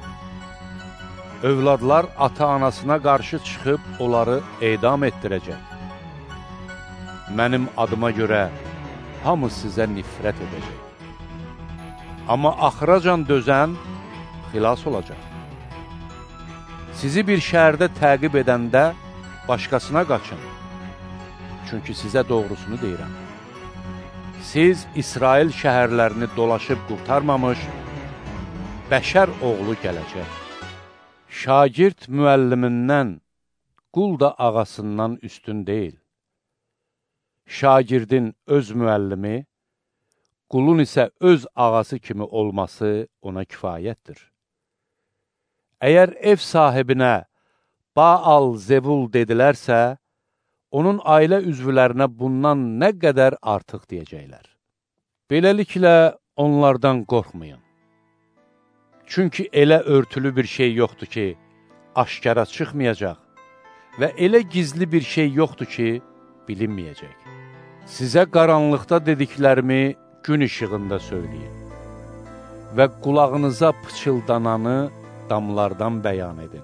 Övladlar ata-anasına qarşı çıxıb onları edam etdirəcək. Mənim adıma görə hamı sizə nifrət edəcək. Amma axıracan dözən xilas olacaq. Sizi bir şəhərdə təqib edəndə başqasına qaçın. Çünki sizə doğrusunu deyirəm. Siz İsrail şəhərlərini dolaşıb qurtarmamış, bəşər oğlu gələcək. Şagird müəllimindən, qul da ağasından üstün deyil. Şagirdin öz müəllimi, qulun isə öz ağası kimi olması ona kifayətdir. Əgər ev sahibinə Baal Zevul dedilərsə, onun ailə üzvlərinə bundan nə qədər artıq deyəcəklər. Beləliklə, onlardan qorxmayın. Çünki elə örtülü bir şey yoxdur ki, aşkara çıxmayacaq və elə gizli bir şey yoxdur ki, bilinməyəcək. Sizə qaranlıqda dediklərimi gün işığında söyləyin və qulağınıza pıçıldananı damlardan bəyan edin.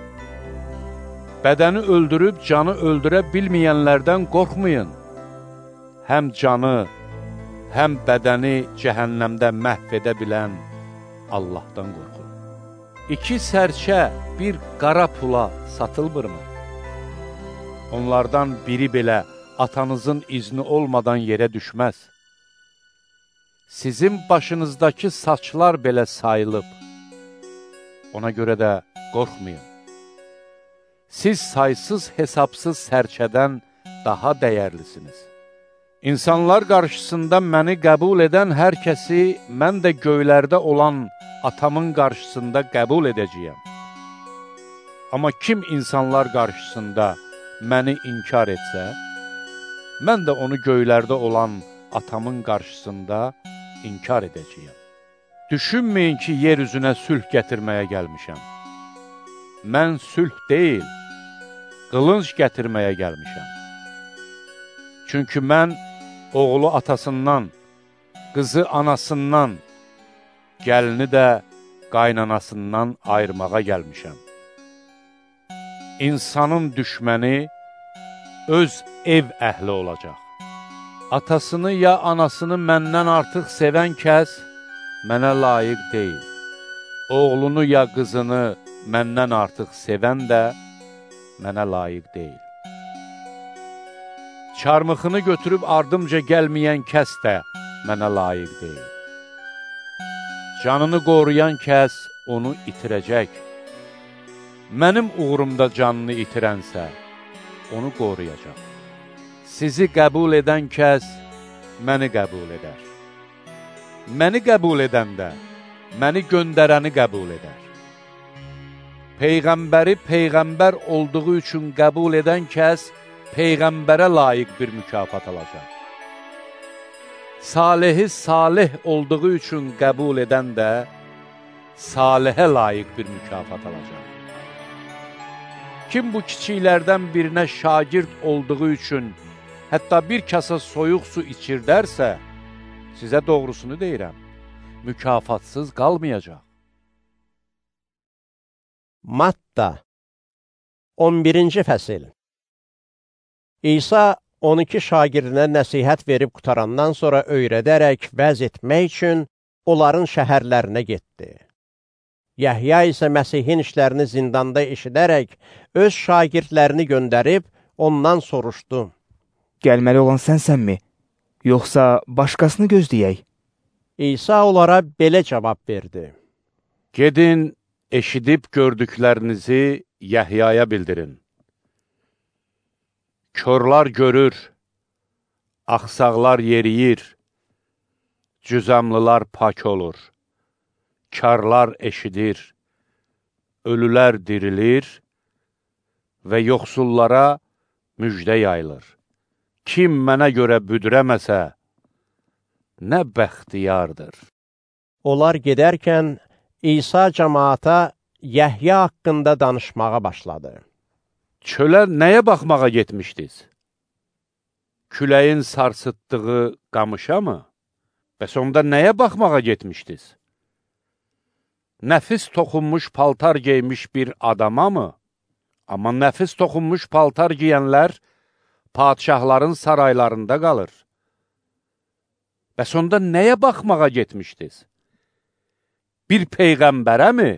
Bədəni öldürüb canı öldürə bilməyənlərdən qorxmayın. Həm canı, həm bədəni cəhənnəmdə məhv edə bilən Allahdan qorxun. İki sərçə bir qara pula satılmırmı? Onlardan biri belə atanızın izni olmadan yerə düşməz. Sizin başınızdakı saçlar belə sayılıb. Ona görə də qorxmayın. Siz saysız hesabsız sərçədən daha dəyərlisiniz. İnsanlar qarşısında məni qəbul edən hər kəsi mən də göylərdə olan atamın qarşısında qəbul edəcəyəm. Amma kim insanlar qarşısında məni inkar etsə, mən də onu göylərdə olan atamın qarşısında inkar edəcəyəm. Düşünməyin ki, yer üzünə sülh gətirməyə gəlmişəm. Mən sülh deyil, qılınc gətirməyə gəlmişəm. Çünki mən oğlu atasından, qızı anasından, gəlini də qaynanasından ayırmağa gəlmişəm. İnsanın düşməni öz ev əhli olacaq. Atasını ya anasını məndən artıq sevən kəs mənə layiq deyil. Oğlunu ya qızını məndən artıq sevən də mənə layiq deyil. Çarmıxını götürüb ardımca gəlməyən kəs də mənə layiq deyil. Canını qoruyan kəs onu itirəcək. Mənim uğrumda canını itirənsə, onu qoruyacaq. Sizi qəbul edən kəs məni qəbul edər. Məni qəbul edəndə, məni göndərəni qəbul edər. Peyğəmbəri Peyğəmbər olduğu üçün qəbul edən kəs Peyğəmbərə layiq bir mükafat alacaq. Salihi salih olduğu üçün qəbul edən də salihə layiq bir mükafat alacaq. Kim bu kiçiklərdən birinə şagird olduğu üçün hətta bir kasa soyuq su içirdərsə, sizə doğrusunu deyirəm, mükafatsız qalmayacaq. Matta on birinci fəsil. İsa on iki şagirdinə nəsihət verib qutarandan sonra öyrədərək vəz etmək üçün onların şəhərlərinə getdi. Yəhya isə Məsihin işlərini zindanda eşidərək öz şagirdlərini göndərib ondan soruşdu. Gəlməli olan sənsənmi, yoxsa başqasını gözləyək? İsa onlara belə cavab verdi. Gedin, eşidib gördüklərinizi Yəhyaya bildirin. Körlar görür, axsaqlar yeriyir, cüzamlılar pak olur, karlar eşidir, ölülər dirilir və yoxsullara müjdə yayılır. Kim mənə görə büdürəməsə, nə bəxtiyardır. Onlar gedərkən İsa cəmaata Yəhya haqqında danışmağa başladı. Çölə nəyə baxmağa getmişdiniz? Küləyin sarsıtdığı qamışa mı? Bəs onda nəyə baxmağa getmişdiniz? Nəfis toxunmuş paltar geymiş bir adama mı? Amma nəfis toxunmuş paltar giyənlər padişahların saraylarında qalır. Bəs onda nəyə baxmağa getmişdiniz? Bir peyğəmbərə mi?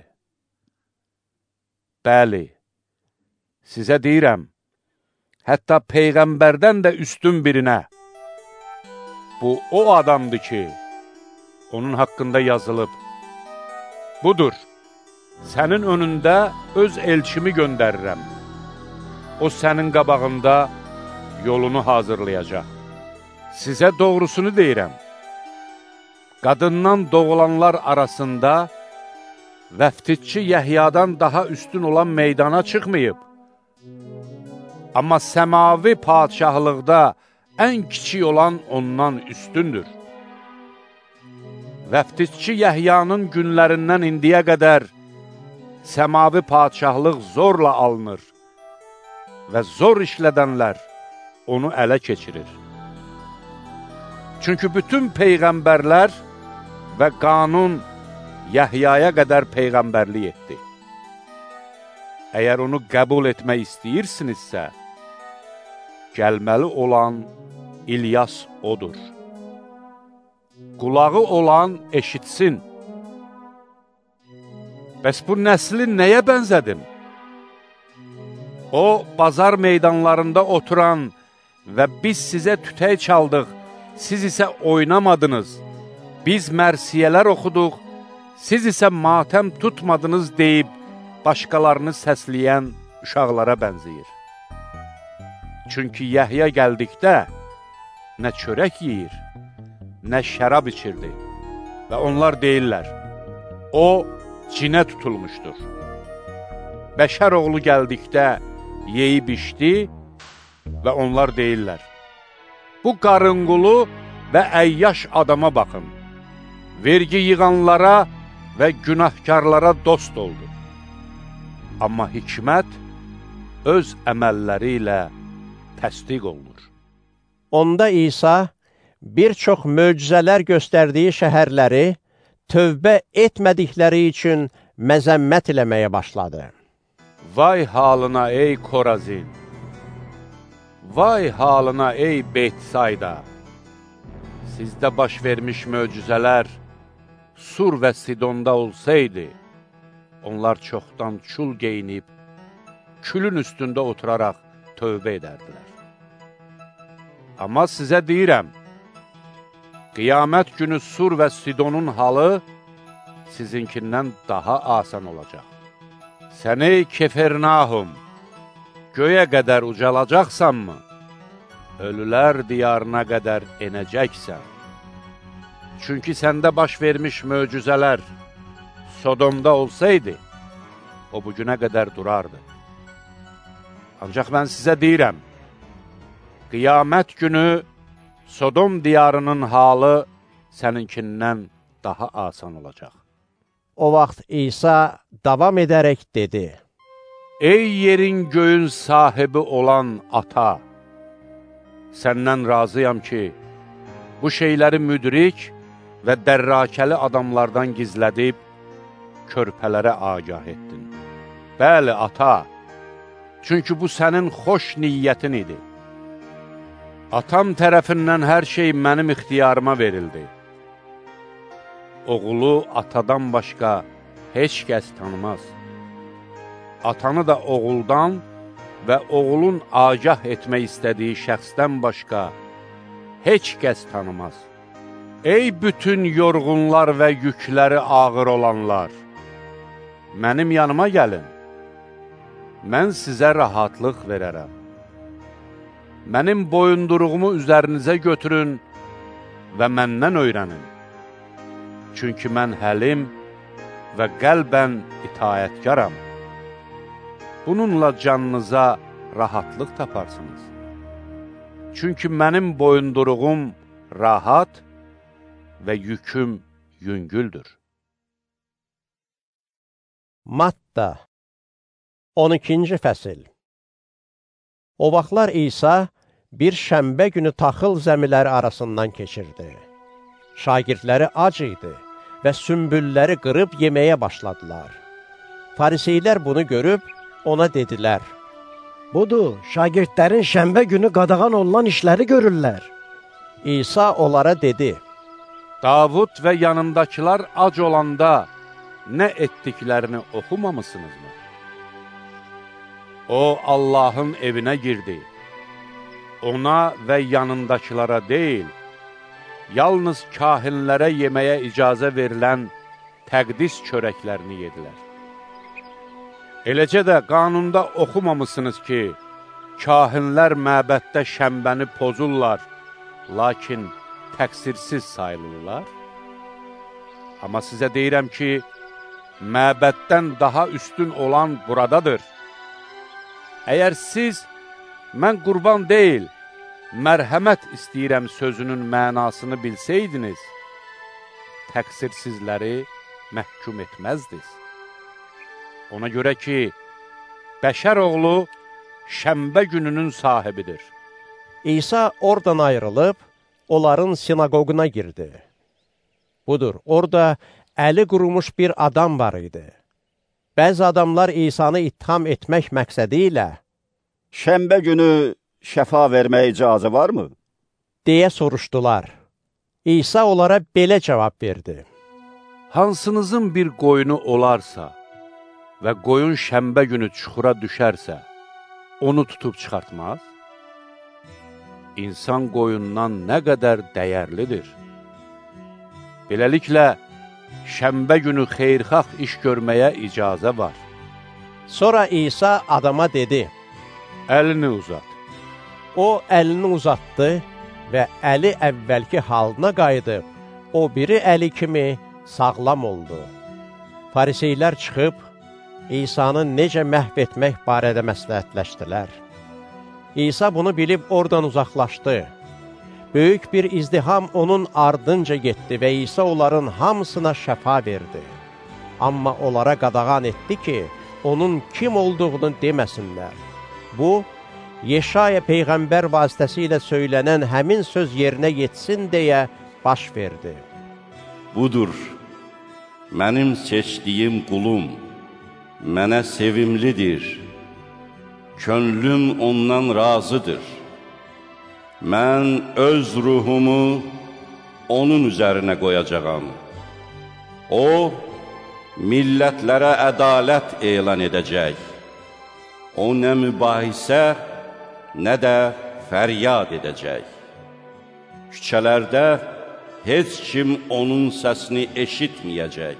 Bəli, sizə deyirəm, hətta peyğəmbərdən də üstün birinə. Bu, o adamdır ki, onun haqqında yazılıb. Budur, sənin önündə öz elçimi göndərirəm. O sənin qabağında yolunu hazırlayacaq. Sizə doğrusunu deyirəm. Qadından doğulanlar arasında vəftidçi Yəhyadan daha üstün olan meydana çıxmayıb. Amma səmavi padişahlıqda ən kiçik olan ondan üstündür. Vəftidçi Yəhyanın günlərindən indiyə qədər səmavi padişahlıq zorla alınır və zor işlədənlər onu ələ keçirir. Çünki bütün peyğəmbərlər və qanun Yəhyaya qədər peyğəmbərlik etdi. Əgər onu qəbul etmək istəyirsinizsə, gəlməli olan İlyas odur. Qulağı olan eşitsin. Bəs bu nəsli nəyə bənzədim? O, bazar meydanlarında oturan və biz sizə tütək çaldıq, siz isə oynamadınız, biz mərsiyələr oxuduq, siz isə matəm tutmadınız deyib, başqalarını səsləyən uşaqlara bənzəyir. Çünki Yəhya gəldikdə nə çörək yeyir, nə şərab içirdi və onlar deyirlər, o cinə tutulmuşdur. Bəşər oğlu gəldikdə yeyib içdi və onlar deyirlər, bu qarınqulu və əyyaş adama baxın, vergi yığanlara və günahkarlara dost oldu. Amma hikmət öz əməlləri ilə təsdiq olunur. Onda İsa bir çox möcüzələr göstərdiyi şəhərləri tövbə etmədikləri üçün məzəmmət eləməyə başladı. Vay halına ey Korazin! Vay halına ey Betsayda! Sizdə baş vermiş möcüzələr Sur və Sidonda olsaydı, onlar çoxdan çul geyinib, külün üstündə oturaraq tövbə edərdilər. Amma sizə deyirəm, qiyamət günü Sur və Sidonun halı sizinkindən daha asan olacaq. Sən ey Kefernahum, göyə qədər ucalacaqsanmı? Ölülər diyarına qədər enəcəksən. Çünki səndə baş vermiş möcüzələr Sodomda olsaydı, o bugünə qədər durardı. Ancaq mən sizə deyirəm, qiyamət günü Sodom diyarının halı səninkindən daha asan olacaq. O vaxt İsa davam edərək dedi, Ey yerin göyün sahibi olan ata, səndən razıyam ki, bu şeyləri müdrik və dərrakəli adamlardan gizlədib, körpələrə agah etdin. Bəli, ata, çünki bu sənin xoş niyyətin idi. Atam tərəfindən hər şey mənim ixtiyarıma verildi. Oğulu atadan başqa heç kəs tanımaz. Atanı da oğuldan və oğulun agah etmək istədiyi şəxsdən başqa heç kəs tanımaz. Ey bütün yorğunlar və yükləri ağır olanlar, mənim yanıma gəlin, mən sizə rahatlıq verərəm. Mənim boyunduruğumu üzərinizə götürün və məndən öyrənin. Çünki mən həlim və qəlbən itaətkaram. Bununla canınıza rahatlıq taparsınız. Çünki mənim boyunduruğum rahat və yüküm yüngüldür. Matta on ikinci fəsil. O vaxtlar İsa bir şənbə günü taxıl zəmiləri arasından keçirdi. Şagirdləri ac idi və sümbülləri qırıb yeməyə başladılar. Fariseylər bunu görüb ona dedilər, Budur, şagirdlərin şənbə günü qadağan olunan işləri görürlər. İsa onlara dedi, Davud və yanındakılar ac olanda nə etdiklərini oxumamısınızmı? O, Allahın evinə girdi. Ona və yanındakılara deyil, yalnız kahinlərə yeməyə icazə verilən təqdis çörəklərini yedilər. Eləcə də qanunda oxumamısınız ki, kahinlər məbəddə şəmbəni pozurlar, lakin təqsirsiz sayılırlar. Amma sizə deyirəm ki, məbəddən daha üstün olan buradadır. Əgər siz, mən qurban deyil, mərhəmət istəyirəm sözünün mənasını bilsəydiniz, təqsirsizləri məhkum etməzdiniz. Ona görə ki, bəşər oğlu şəmbə gününün sahibidir. İsa oradan ayrılıb, onların sinagoguna girdi. Budur, orada əli qurumuş bir adam var idi. Bəzi adamlar İsanı ittiham etmək məqsədi ilə şəmbə günü şəfa verməyə icazə varmı? deyə soruşdular. İsa onlara belə cavab verdi. Hansınızın bir qoyunu olarsa və qoyun şəmbə günü çuxura düşərsə, onu tutub çıxartmaz? İnsan qoyundan nə qədər dəyərlidir. Beləliklə, şəmbə günü xeyirxah iş görməyə icazə var. Sonra İsa adama dedi, əlini uzat. O, əlini uzatdı və əli əvvəlki halına qayıdıb, o biri əli kimi sağlam oldu. Fariseylər çıxıb, İsanı necə məhv etmək barədə məsləhətləşdilər. İsa bunu bilib oradan uzaqlaşdı. Böyük bir izdiham onun ardınca getdi və İsa onların hamısına şəfa verdi. Amma onlara qadağan etdi ki, onun kim olduğunu deməsinlər. Bu, Yeşaya Peyğəmbər vasitəsilə söylənən həmin söz yerinə yetsin deyə baş verdi. Budur, mənim seçdiyim qulum, mənə sevimlidir, könlüm ondan razıdır. Mən öz ruhumu onun üzərinə qoyacağam. O, millətlərə ədalət elan edəcək. O, nə mübahisə, nə də fəryad edəcək. Küçələrdə heç kim onun səsini eşitməyəcək.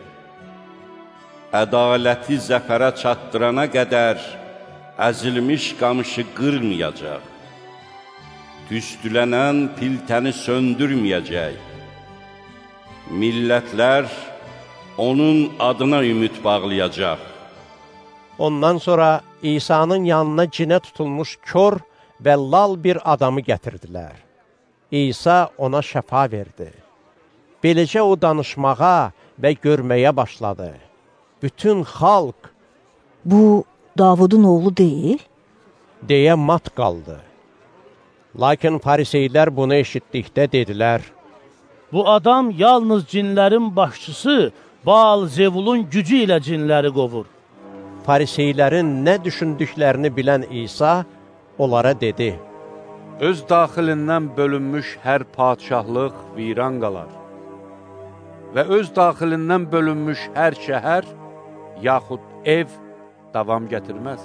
Ədaləti zəfərə çatdırana qədər əzilmiş qamışı qırmayacaq. Tüstülənən piltəni söndürməyəcək. Millətlər onun adına ümid bağlayacaq. Ondan sonra İsa'nın yanına cinə tutulmuş kör və lal bir adamı gətirdilər. İsa ona şəfa verdi. Beləcə o danışmağa və görməyə başladı. Bütün xalq, bu Davudun oğlu deyil, deyə mat qaldı. Lakin fariseylər bunu eşitdikdə dedilər, bu adam yalnız cinlərin başçısı Baal-Zevulun gücü ilə cinləri qovur. Fariseylərin nə düşündüklərini bilən İsa onlara dedi, öz daxilindən bölünmüş hər padişahlıq viran qalar və öz daxilindən bölünmüş hər şəhər yaxud ev davam gətirməz.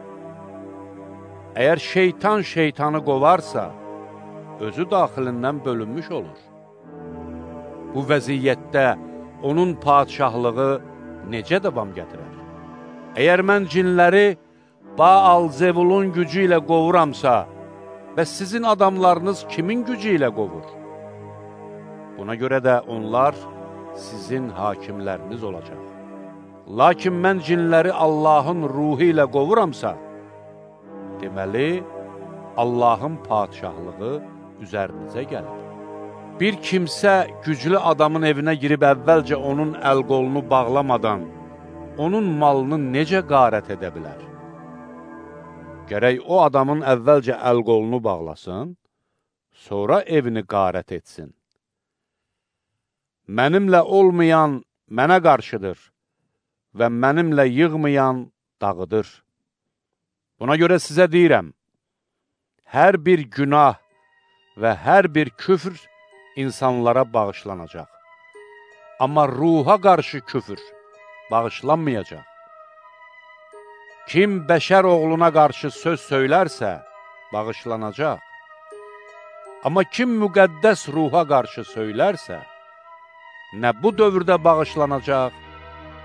Əgər şeytan şeytanı qovarsa, özü daxilindən bölünmüş olur. Bu vəziyyətdə onun padişahlığı necə davam gətirər? Əgər mən cinləri Baal-Zevulun gücü ilə qovuramsa və sizin adamlarınız kimin gücü ilə qovur? Buna görə də onlar sizin hakimləriniz olacaq. Lakin mən cinləri Allahın ruhu ilə qovuramsa, deməli, Allahın padişahlığı üzərinizə gəlir. Bir kimsə güclü adamın evinə girib əvvəlcə onun əl-qolunu bağlamadan, onun malını necə qarət edə bilər? Gərək o adamın əvvəlcə əl-qolunu bağlasın, sonra evini qarət etsin. Mənimlə olmayan mənə qarşıdır və mənimlə yığmayan dağıdır. Buna görə sizə deyirəm, hər bir günah və hər bir küfr insanlara bağışlanacaq. Amma ruha qarşı küfr bağışlanmayacaq. Kim bəşər oğluna qarşı söz söylərsə, bağışlanacaq. Amma kim müqəddəs ruha qarşı söylərsə, nə bu dövrdə bağışlanacaq,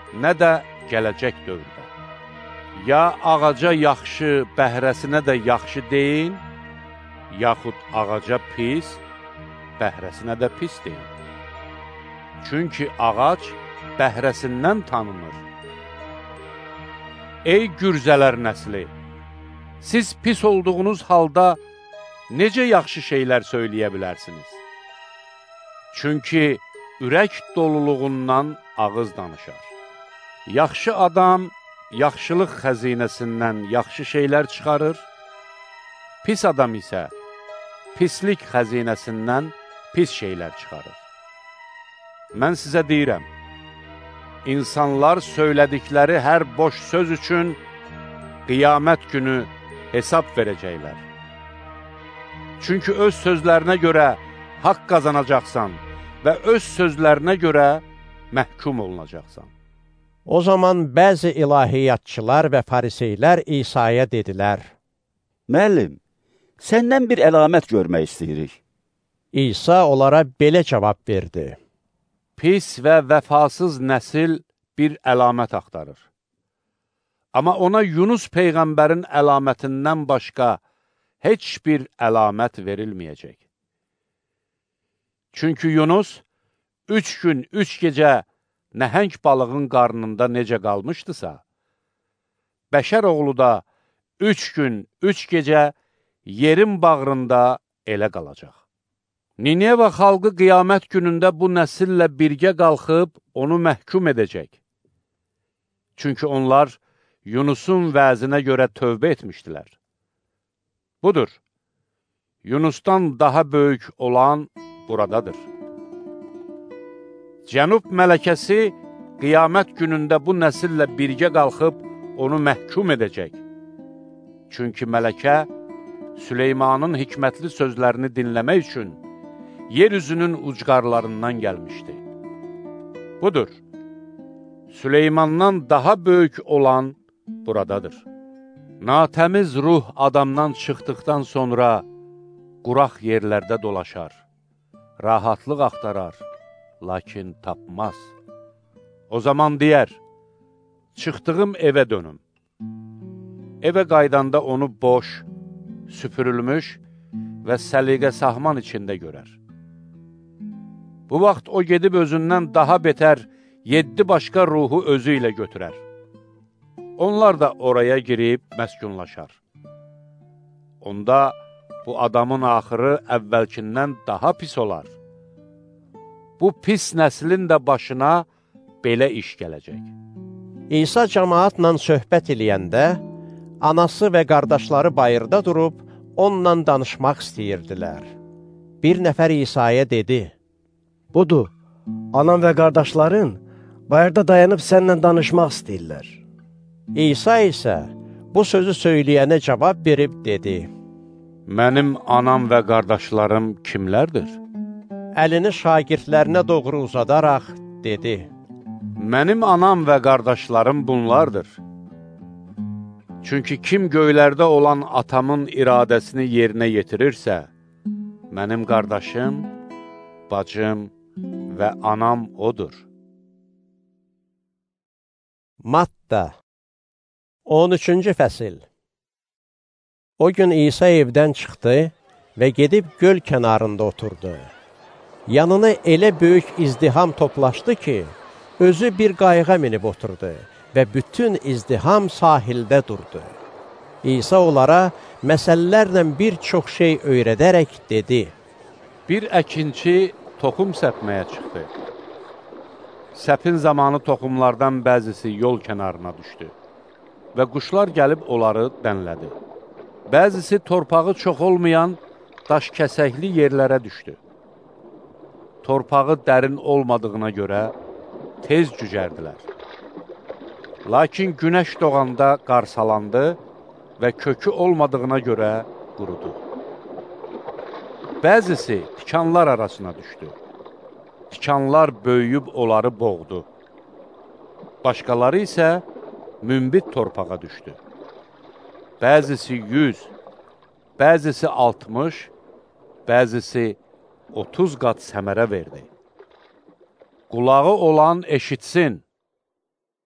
nə də gələcək dövrdə. Ya ağaca yaxşı, bəhrəsinə də yaxşı deyin, yaxud ağaca pis, bəhrəsinə də pis deyin. Çünki ağac bəhrəsindən tanınır. Ey gürzələr nəsli! Siz pis olduğunuz halda necə yaxşı şeylər söyləyə bilərsiniz? Çünki ürək doluluğundan ağız danışar. Yaxşı adam yaxşılıq xəzinəsindən yaxşı şeylər çıxarır, pis adam isə pislik xəzinəsindən pis şeylər çıxarır. Mən sizə deyirəm, insanlar söylədikləri hər boş söz üçün qiyamət günü hesab verəcəklər. Çünki öz sözlərinə görə haqq qazanacaqsan və öz sözlərinə görə məhkum olunacaqsan. O zaman bəzi ilahiyyatçılar və fariseylər İsa'ya dedilər: Müəllim, səndən bir əlamət görmək istəyirik. İsa onlara belə cavab verdi: Pis və vəfasız nəsil bir əlamət axtarır. Amma ona Yunus Peyğəmbərin əlamətindən başqa heç bir əlamət verilməyəcək. Çünki Yunus üç gün, üç gecə nəhəng balığın qarnında necə qalmışdısa, bəşər oğlu da üç gün, üç gecə yerin bağrında elə qalacaq. Nineva xalqı qiyamət günündə bu nəsillə birgə qalxıb onu məhkum edəcək. Çünki onlar Yunusun vəzinə görə tövbə etmişdilər. Budur, Yunusdan daha böyük olan buradadır. Cənub mələkəsi qiyamət günündə bu nəsillə birgə qalxıb onu məhkum edəcək. Çünki mələkə Süleymanın hikmətli sözlərini dinləmək üçün yer üzünün ucqarlarından gəlmişdi. Budur, Süleymandan daha böyük olan buradadır. Natəmiz ruh adamdan çıxdıqdan sonra quraq yerlərdə dolaşar, rahatlıq axtarar, lakin tapmaz. O zaman deyər, çıxdığım evə dönüm. Evə qaydanda onu boş, süpürülmüş və səliqə sahman içində görər. Bu vaxt o gedib özündən daha betər yeddi başqa ruhu özü ilə götürər. Onlar da oraya girib məskunlaşar. Onda bu adamın axırı əvvəlkindən daha pis olar. Bu pis nəslin də başına belə iş gələcək. İsa cəmaatla söhbət eləyəndə, anası və qardaşları bayırda durub, onunla danışmaq istəyirdilər. Bir nəfər İsa'ya dedi: Budur, anam və qardaşların bayırda dayanıb səninlə danışmaq istəyirlər. İsa isə bu sözü söyləyənə cavab verib dedi: Mənim anam və qardaşlarım kimlərdir? Əlini şagirdlərinə doğru uzadaraq dedi: Mənim anam və qardaşlarım bunlardır. Çünki kim göylərdə olan atamın iradəsini yerinə yetirirsə, mənim qardaşım, bacım və anam odur. Matta on üçüncü fəsil. O gün İsa evdən çıxdı və gedib göl kənarında oturdu. Yanına elə böyük izdiham toplaşdı ki, özü bir qayığa minib oturdu və bütün izdiham sahildə durdu. İsa onlara məsələlərlə bir çox şey öyrədərək dedi: Bir əkinçi toxum səpməyə çıxdı. Səpin zamanı toxumlardan bəzisi yol kənarına düşdü və quşlar gəlib onları dənlədi. Bəzisi torpağı çox olmayan daş kəsəkli yerlərə düşdü. Torpağı dərin olmadığına görə tez cücərdilər. Lakin günəş doğanda qarsalandı və kökü olmadığına görə qurudu. Bəzisi tikanlar arasına düşdü. Tikanlar böyüyüb onları boğdu. Başqaları isə münbit torpağa düşdü. Bəzisi yüz, bəzisi altmış, bəzisi otuz qat səmərə verdi. Qulağı olan eşitsin.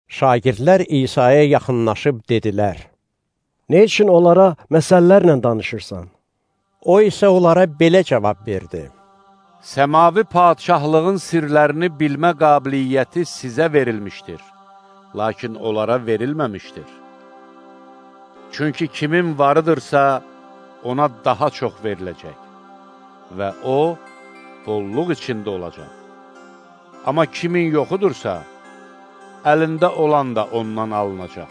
Şagirdlər İsa'ya yaxınlaşıb dedilər: "Nə üçün onlara məsəllərlə danışırsan?" O isə onlara belə cavab verdi: Səmavi padşahlığın sirlərini bilmə qabiliyyəti sizə verilmişdir, lakin onlara verilməmişdir. Çünki kimin varıdırsa, ona daha çox veriləcək və o, bolluq içində olacaq. Amma kimin yoxudursa, əlində olan da ondan alınacaq.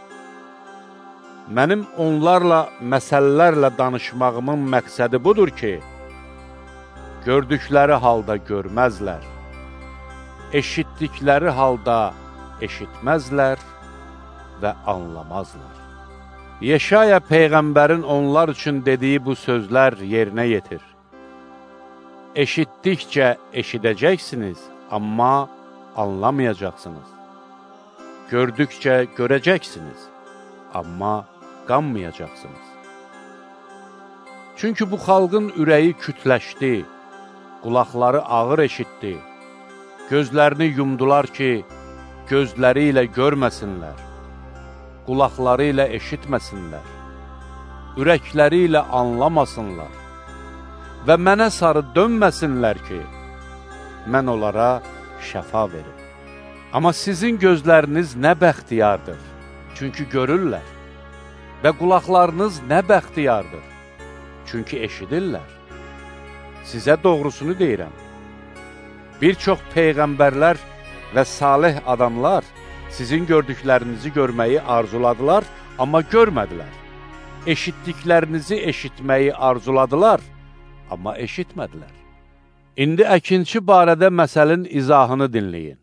Mənim onlarla, məsələlərlə danışmağımın məqsədi budur ki, gördükləri halda görməzlər, eşitdikləri halda eşitməzlər və anlamazlar. Yeşaya Peyğəmbərin onlar üçün dediyi bu sözlər yerinə yetir. Eşitdikcə eşidəcəksiniz, amma anlamayacaqsınız. Gördükcə görəcəksiniz, amma qanmayacaqsınız. Çünki bu xalqın ürəyi kütləşdi, qulaqları ağır eşitdi, gözlərini yumdular ki, gözləri ilə görməsinlər, qulaqları ilə eşitməsinlər, ürəkləri ilə anlamasınlar və mənə sarı dönməsinlər ki, mən onlara şəfa verim. Amma sizin gözləriniz nə bəxtiyardır, çünki görürlər və qulaqlarınız nə bəxtiyardır, çünki eşidirlər. Sizə doğrusunu deyirəm. Bir çox peyğəmbərlər və salih adamlar sizin gördüklərinizi görməyi arzuladılar, amma görmədilər. Eşitdiklərinizi eşitməyi arzuladılar, amma eşitmədilər. İndi əkinçi barədə məsəlin izahını dinləyin.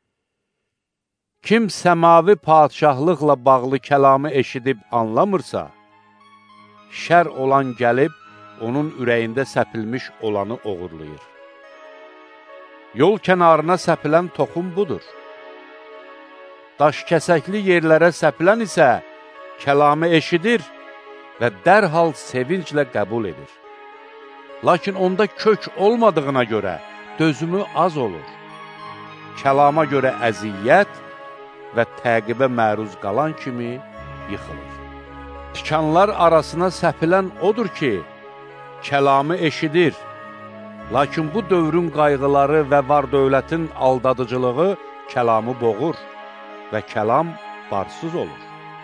Kim səmavi padşahlıqla bağlı kəlamı eşidib anlamırsa, şər olan gəlib, onun ürəyində səpilmiş olanı oğurlayır. Yol kənarına səpilən toxum budur. Daşkəsəkli yerlərə səpilən isə kəlamı eşidir və dərhal sevinclə qəbul edir. Lakin onda kök olmadığına görə dözümü az olur. Kəlama görə əziyyət və təqibə məruz qalan kimi yıxılır. Tikanlar arasına səpilən odur ki, kəlamı eşidir, lakin bu dövrün qayğıları və var-dövlətin aldadıcılığı kəlamı boğur və kəlam barsız olur.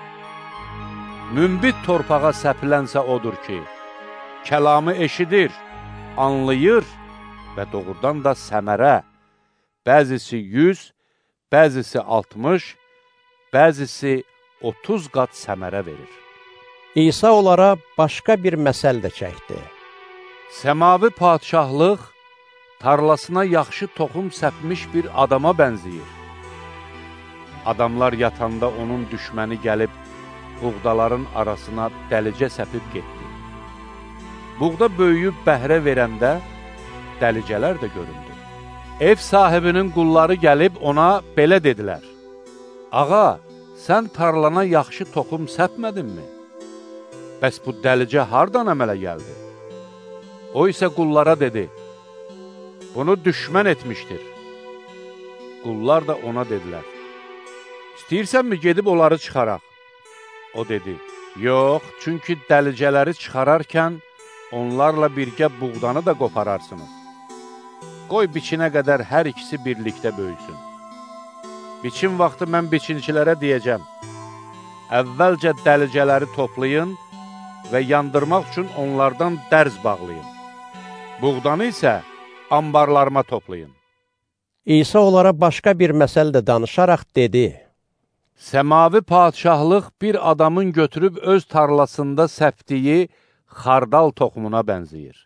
Münbit torpağa səpilənsə odur ki, kəlamı eşidir, anlayır və doğrudan da səmərə, bəzisi yüz, bəzisi altmış, bəzisi otuz qat səmərə verir. İsa onlara başqa bir məsəl də çəkdi. Səmavi padşahlıq tarlasına yaxşı toxum səpmiş bir adama bənziyir. Adamlar yatanda onun düşməni gəlib buğdaların arasına dəlicə səpib getdi. Buğda böyüyüb bəhrə verəndə dəlicələr də göründü. Ev sahibinin qulları gəlib ona belə dedilər: "Ağa, sən tarlana yaxşı toxum səpmədinmi? Bəs bu dəlicə hardan əmələ gəldi?" O isə qullara dedi: "Bunu düşmən etmişdir." Qullar da ona dedilər: "İstəyirsənmi gedib onları çıxaraq?" O dedi: "Yox, çünki dəlicələri çıxararkən onlarla birgə buğdanı da qopararsınız. Qoy biçinə qədər hər ikisi birlikdə böyüsün. Biçin vaxtı mən biçinçilərə deyəcəm: əvvəlcə dəlicələri toplayın və yandırmaq üçün onlardan dərz bağlayın. Buğdanı isə ambarlarıma toplayın." İsa onlara başqa bir məsəl də danışaraq dedi: Səmavi padşahlıq bir adamın götürüb öz tarlasında səpdiyi xardal toxumuna bənziyir.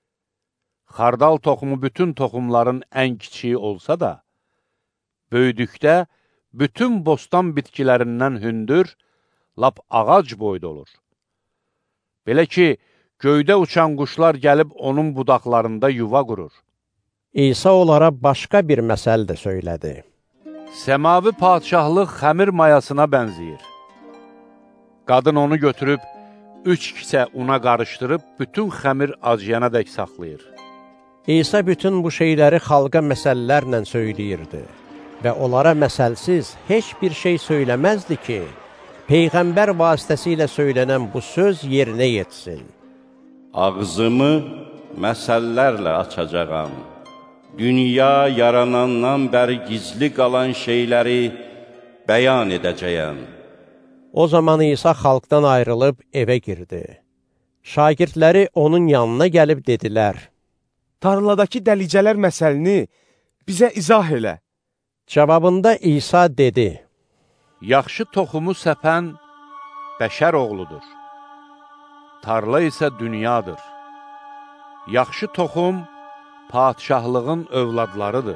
Xardal toxumu bütün toxumların ən kiçiyi olsa da, böyüdükdə bütün bostan bitkilərindən hündür, lap ağac boyda olur. Belə ki, göydə uçan quşlar gəlib onun budaqlarında yuva qurur. İsa onlara başqa bir məsəl də söylədi. Səmavi padşahlıq xəmir mayasına bənziyir. Qadın onu götürüb, üç kisə una qarışdırıb, bütün xəmir acıyana dək saxlayır. İsa bütün bu şeyləri xalqa məsəllərlə söyləyirdi. və onlara məsəlsiz heç bir şey söyləməzdi ki, Peyğəmbər vasitəsilə söylənən bu söz yerinə yetsin. Ağzımı məsəllərlə açacağam. Dünya yaranandan bəri gizli qalan şeyləri bəyan edəcəyəm. O zaman İsa xalqdan ayrılıb evə girdi. Şagirdləri onun yanına gəlib dedilər, Tarladakı dəlicələr məsəlini bizə izah elə. Cavabında İsa dedi, Yaxşı toxumu səpən bəşər oğludur. Tarla isə dünyadır. Yaxşı toxum padişahlığın övladlarıdır.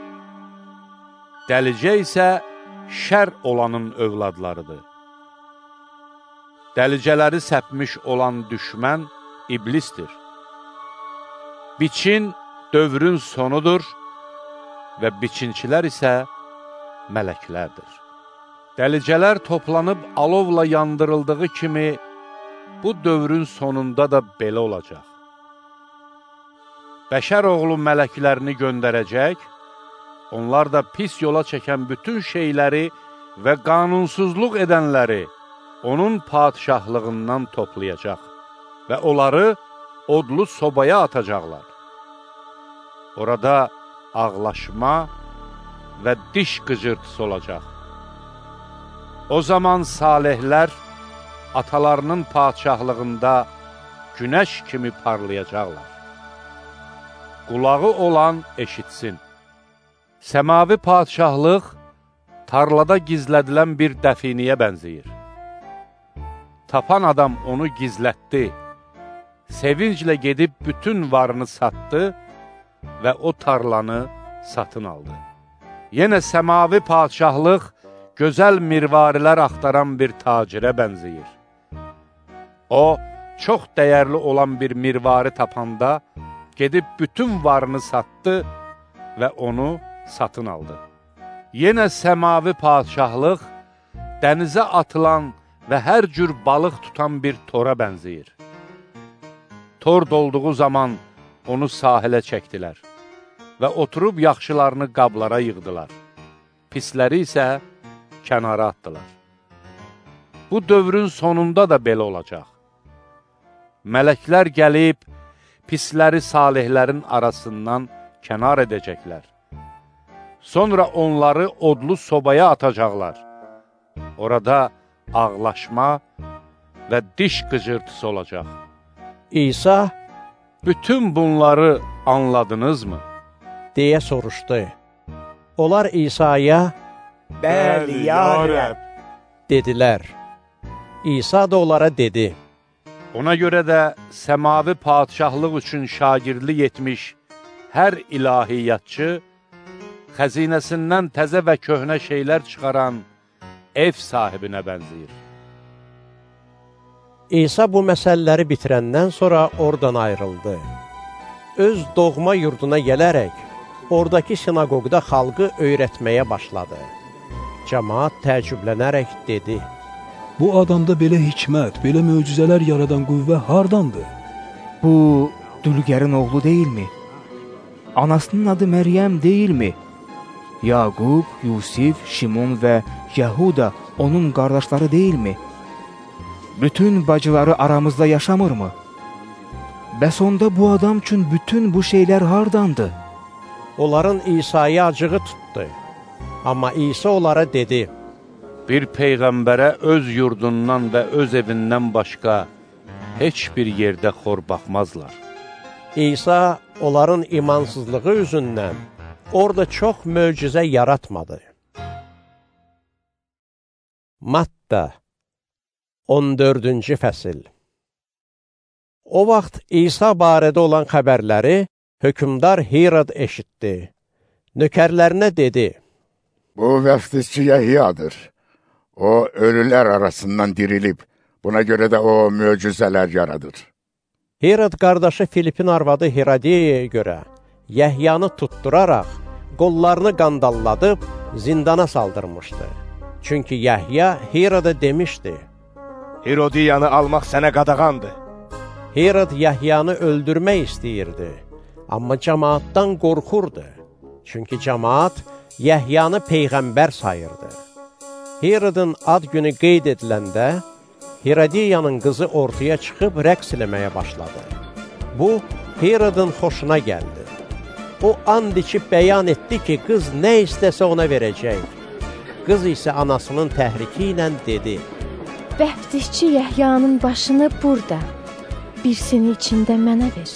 Dəlicə isə şər olanın övladlarıdır. Dəlicələri səpmiş olan düşmən iblisdir. Biçin dövrün sonudur və biçinçilər isə mələklərdir. Dəlicələr toplanıb alovla yandırıldığı kimi bu dövrün sonunda da belə olacaq. Bəşər oğlu mələklərini göndərəcək, onlar da pis yola çəkən bütün şeyləri və qanunsuzluq edənləri onun padişahlığından toplayacaq və onları odlu sobaya atacaqlar. Orada ağlaşma və diş qıcırtısı olacaq. O zaman salihlər atalarının padişahlığında günəş kimi parlayacaqlar. Qulağı olan eşitsin. Səmavi padişahlıq tarlada gizlədilən bir dəfiniyə bənzəyir. Tapan adam onu gizlətdi, sevinclə gedib bütün varını satdı və o tarlanı satın aldı. Yenə səmavi padişahlıq gözəl mirvarilər axtaran bir tacirə bənzəyir. O, çox dəyərli olan bir mirvari tapanda gedib bütün varını satdı və onu satın aldı. Yenə səmavi padişahlıq dənizə atılan və hər cür balıq tutan bir tora bənzəyir. Tor dolduğu zaman onu sahilə çəkdilər və oturub yaxşılarını qablara yığdılar. Pisləri isə kənara atdılar. Bu dövrün sonunda da belə olacaq. Mələklər gəlib, pisləri salihlərin arasından kənar edəcəklər. Sonra onları odlu sobaya atacaqlar. Orada ağlaşma və diş qıcırtısı olacaq. İsa, bütün bunları anladınızmı? deyə soruşdu. Onlar İsa'ya, Bəli, ya Rəbb, dedilər. İsa da onlara dedi, Ona görə də səmavi padişahlıq üçün şagirdlik etmiş hər ilahiyyatçı, xəzinəsindən təzə və köhnə şeylər çıxaran ev sahibinə bənzəyir. İsa bu məsələləri bitirəndən sonra oradan ayrıldı. Öz doğma yurduna gələrək, oradakı sinagogda xalqı öyrətməyə başladı. Cəmaat təəccüblənərək dedi, Bu adamda belə hikmət, belə möcüzələr yaradan qüvvə hardandır? Bu, Dülgərin oğlu deyilmi? Anasının adı Məryəm deyilmi? Yaqub, Yusif, Şimon və Yahuda onun qardaşları deyilmi? Bütün bacıları aramızda yaşamırmı? Bəs onda bu adam üçün bütün bu şeylər hardandır? Onların İsa'ya acığı tutdu. Amma İsa onlara dedi, Bir peyğəmbərə öz yurdundan və öz evindən başqa heç bir yerdə xor baxmazlar. İsa onların imansızlığı üzündən orada çox möcüzə yaratmadı. Matta on dördüncü fəsil. O vaxt İsa barədə olan xəbərləri hökümdar Hirad eşitdi. Nökərlərinə dedi, Bu vəftizçi Yəhyadır. O, ölülər arasından dirilib, buna görə də o möcüzələr yaradır. Hirad qardaşı Filipin arvadı Herodiyaya görə Yəhyanı tutturaraq, qollarını qandalladıb, zindana saldırmışdı. Çünki Yəhya Hirada demişdi, Herodiyanı almaq sənə qadağandır. Herod Yəhyanı öldürmək istəyirdi, amma cəmaatdan qorxurdu. Çünki cəmaat Yəhyanı peyğəmbər sayırdı. Herodun ad günü qeyd ediləndə, Herodiyanın qızı ortaya çıxıb rəqs eləməyə başladı. Bu, Herodun xoşuna gəldi. O, and içib bəyan etdi ki, qız nə istəsə ona verəcək. Qız isə anasının təhriki ilə dedi, Vəftişçi Yəhyanın başını burada, birisini içində mənə ver.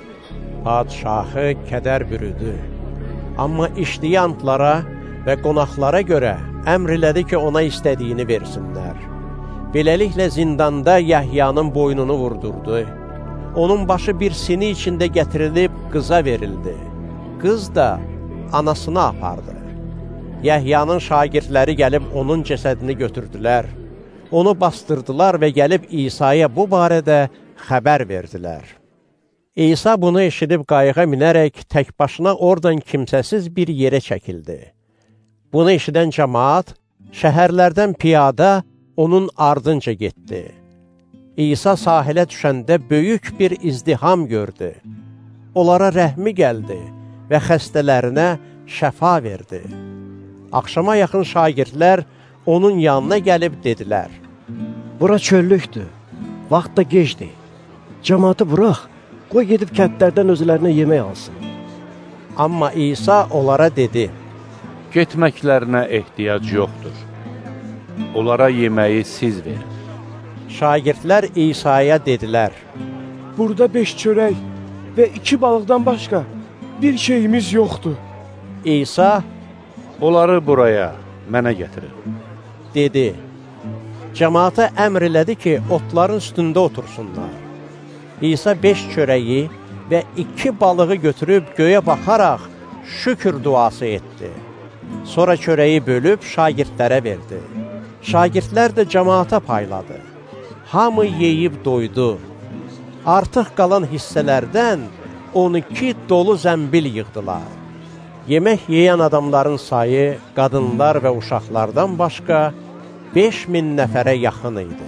Padşahı kədər bürüdü. Amma işləyantlara və qonaqlara görə əmr elədi ki, ona istədiyini versinlər. Beləliklə zindanda Yəhyanın boynunu vurdurdu. Onun başı bir sini içində gətirilib qıza verildi. Qız da anasını apardı. Yəhyanın şagirdləri gəlib onun cəsədini götürdülər. Onu bastırdılar və gəlib İsa'ya bu barədə xəbər verdilər. İsa bunu eşidib qayığa minərək tək başına oradan kimsəsiz bir yerə çəkildi. Bunu eşidən cəmaat şəhərlərdən piyada onun ardınca getdi. İsa sahilə düşəndə böyük bir izdiham gördü. Onlara rəhmi gəldi və xəstələrinə şəfa verdi. Axşama yaxın şagirdlər onun yanına gəlib dedilər, Bura çöllükdür, vaxt da gecdir. Cəmaatı bıraq, qoy gedib kəndlərdən özlərinə yemək alsın. Amma İsa onlara dedi, Getməklərinə ehtiyac yoxdur. Onlara yeməyi siz verin. Şagirdlər İsa'ya dedilər, Burada beş çörək və iki balıqdan başqa bir şeyimiz yoxdur. İsa, Onları buraya, mənə gətirin. Dedi, cəmaata əmr elədi ki, otların üstündə otursunlar. İsa beş çörəyi və iki balığı götürüb göyə baxaraq şükür duası etdi. Sonra çörəyi bölüb şagirdlərə verdi. Şagirdlər də cəmaata payladı. Hamı yeyib doydu. Artıq qalan hissələrdən on iki dolu zəmbil yığdılar. Yemək yeyən adamların sayı qadınlar və uşaqlardan başqa beş min nəfərə yaxın idi.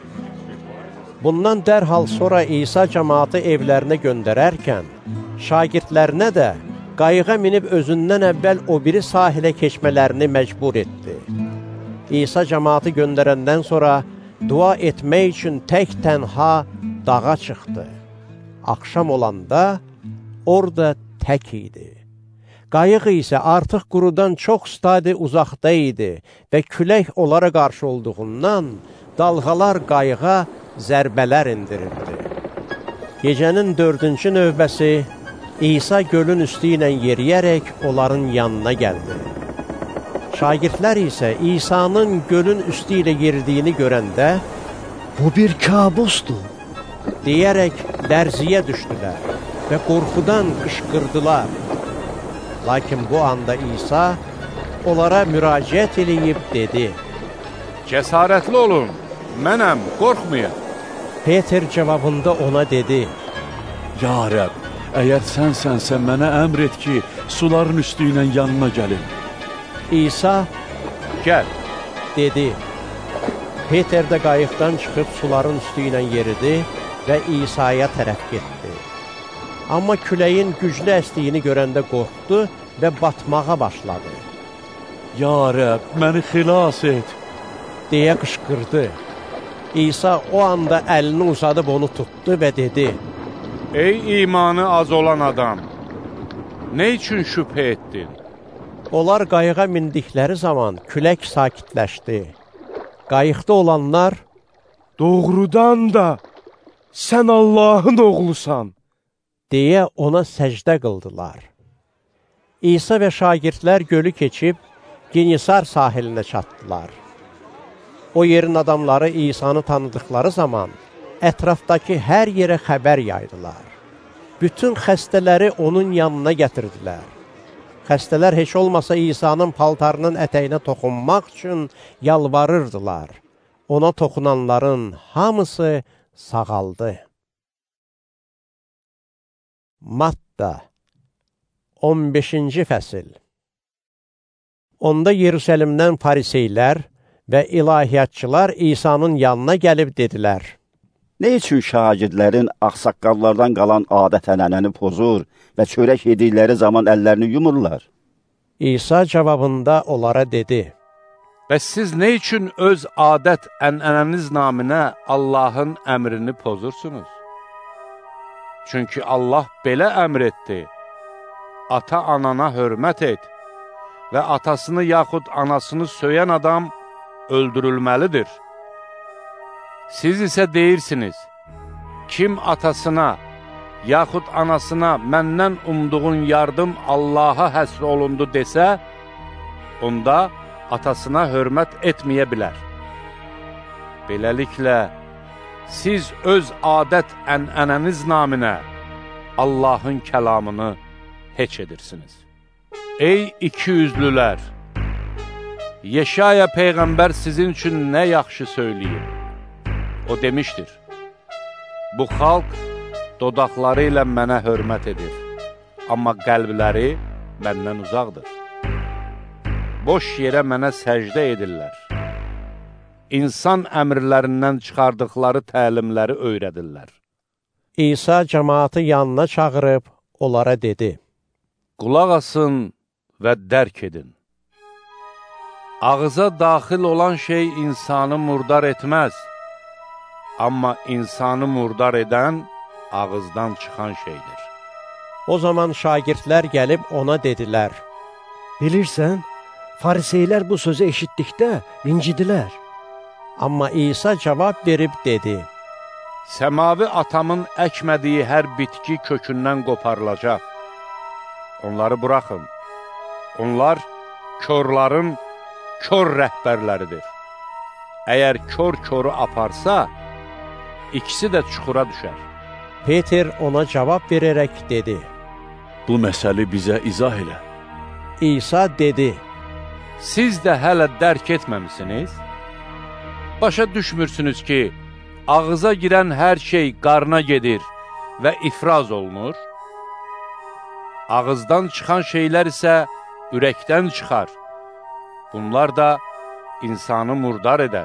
Bundan dərhal sonra İsa cəmaatı evlərinə göndərərkən, şagirdlərinə də qayığa minib özündən əvvəl o biri sahilə keçmələrini məcbur etdi. İsa cəmaatı göndərəndən sonra dua etmək üçün tək tənha dağa çıxdı. Axşam olanda orada tək idi. Qayıq isə artıq qurudan çox stadi uzaqda idi və külək onlara qarşı olduğundan dalğalar qayığa zərbələr indirirdi. Gecənin dördüncü növbəsi İsa gölün üstü ilə yeriyərək onların yanına gəldi. Şagirdlər isə İsa'nın gölün üstü ilə yeridiyini görəndə Bu bir kabusdur, deyərək lərziyə düşdülər və qorxudan qışqırdılar. Lakin bu anda İsa onlara müraciət eləyib dedi, Cəsarətli olun, mənəm, qorxmayın. Peter cavabında ona dedi, Ya Rəbb, əgər sənsənsə mənə əmr et ki, suların üstü ilə yanına gəlim. İsa, gəl, dedi. Peter də qayıqdan çıxıb suların üstü ilə yeridi və İsa'ya tərəf getdi. Amma küləyin güclü əsdiyini görəndə qorxdu və batmağa başladı. Ya Rəbb, məni xilas et, deyə qışqırdı. İsa o anda əlini uzadıb onu tutdu və dedi, Ey imanı az olan adam, nə üçün şübhə etdin? Onlar qayığa mindikləri zaman külək sakitləşdi. Qayıqda olanlar, Doğrudan da sən Allahın oğlusan, deyə ona səcdə qıldılar. İsa və şagirdlər gölü keçib Genisar sahilinə çatdılar. O yerin adamları İsa'nı tanıdıqları zaman ətrafdakı hər yerə xəbər yaydılar. Bütün xəstələri onun yanına gətirdilər. Xəstələr heç olmasa İsa'nın paltarının ətəyinə toxunmaq üçün yalvarırdılar. Ona toxunanların hamısı sağaldı. Matta on beşinci fəsil. Onda Yerusəlimdən fariseylər və ilahiyyatçılar İsa'nın yanına gəlib dedilər, Nə üçün şagirdlərin ağsaqqallardan qalan adət-ənənəni pozur və çörək yedikləri zaman əllərini yumurlar? İsa cavabında onlara dedi: Bəs siz nə üçün öz adət ənənəniz naminə Allahın əmrini pozursunuz? Çünki Allah belə əmr etdi: ata-anana hörmət et və atasını yaxud anasını söyən adam öldürülməlidir. Siz isə deyirsiniz, kim atasına yaxud anasına məndən umduğun yardım Allaha həsr olundu desə, onda atasına hörmət etməyə bilər. Beləliklə, siz öz adət ənənəniz naminə Allahın kəlamını heç edirsiniz. Ey ikiyüzlülər! Yeşaya Peyğəmbər sizin üçün nə yaxşı söyləyir? O demişdir: bu xalq dodaqları ilə mənə hörmət edir, amma qəlbləri məndən uzaqdır. Boş yerə mənə səcdə edirlər. İnsan əmrlərindən çıxardıqları təlimləri öyrədirlər. İsa cəmaatı yanına çağırıb onlara dedi: Qulaq asın və dərk edin. Ağıza daxil olan şey insanı murdar etməz, amma insanı murdar edən ağızdan çıxan şeydir. O zaman şagirdlər gəlib ona dedilər: Bilirsən, fariseylər bu sözü eşitdikdə incidilər. Amma İsa cavab verib dedi: Səmavi atamın əkmədiyi hər bitki kökündən qoparılacaq. Onları buraxın. Onlar körların kör rəhbərləridir. Əgər kör körü aparsa, ikisi də çuxura düşər. Peter ona cavab verərək dedi: Bu məsəli bizə izah elə. İsa dedi: Siz də hələ dərk etməmisiniz? Başa düşmürsünüz ki, ağıza girən hər şey qarna gedir və ifraz olunur. Ağızdan çıxan şeylər isə ürəkdən çıxar. Bunlar da insanı murdar edər.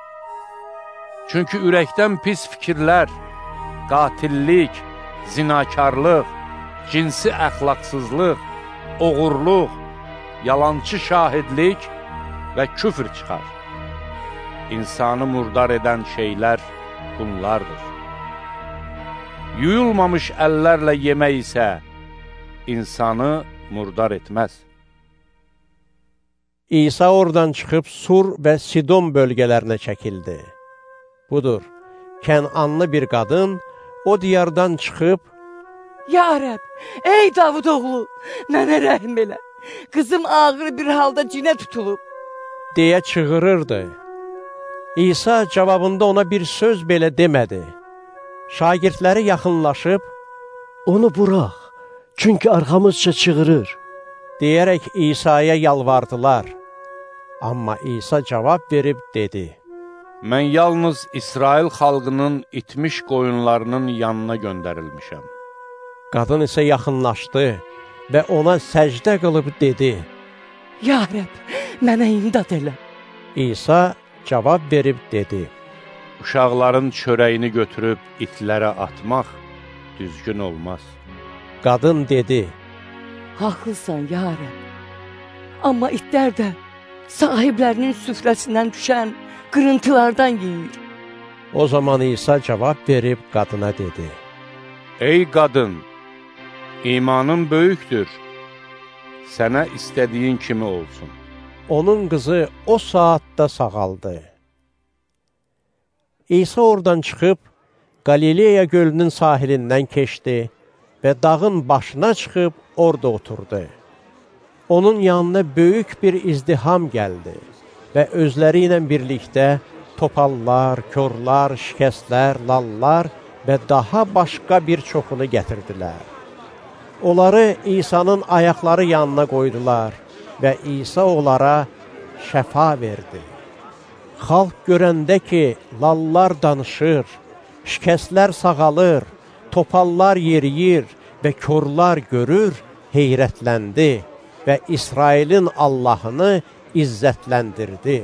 Çünki ürəkdən pis fikirlər, qatillik, zinakarlıq, cinsi əxlaqsızlıq, oğurluq, yalançı şahidlik və küfr çıxar. İnsanı murdar edən şeylər bunlardır. Yuyulmamış əllərlə yemək isə insanı murdar etməz. İsa oradan çıxıb Sur və Sidon bölgələrinə çəkildi. Budur, Kənanlı bir qadın o diyardan çıxıb: Ya Rəbb, ey Davud oğlu, mənə rəhm elə. Qızım ağır bir halda cinə tutulub. deyə çığırırdı. İsa cavabında ona bir söz belə demədi. Şagirdləri yaxınlaşıb: Onu burax, çünki arxamızca çığırır, deyərək İsa'ya yalvardılar. Amma İsa cavab verib dedi: Mən yalnız İsrail xalqının itmiş qoyunlarının yanına göndərilmişəm. Qadın isə yaxınlaşdı və ona səcdə qılıb dedi: Ya Rəbb, mənə imdad elə. İsa cavab verib dedi: Uşaqların çörəyini götürüb itlərə atmaq düzgün olmaz. Qadın dedi: Haqlısan, ya Rəbb. Amma itlər də sahiblərinin süfrəsindən düşən qırıntılardan yeyir. O zaman İsa cavab verib qadına dedi: Ey qadın, imanın böyükdür. Sənə istədiyin kimi olsun. Onun qızı o saatda sağaldı. İsa oradan çıxıb Qalileya gölünün sahilindən keçdi və dağın başına çıxıb orada oturdu. Onun yanına böyük bir izdiham gəldi və özləri ilə birlikdə topallar, körlar, şikəstlər, lallar və daha başqa bir çoxunu gətirdilər. Onları İsa'nın ayaqları yanına qoydular və İsa onlara şəfa verdi. Xalq görəndə ki, lallar danışır, şikəstlər sağalır, topallar yeriyir və körlar görür, heyrətləndi və İsrailin Allahını izzətləndirdi.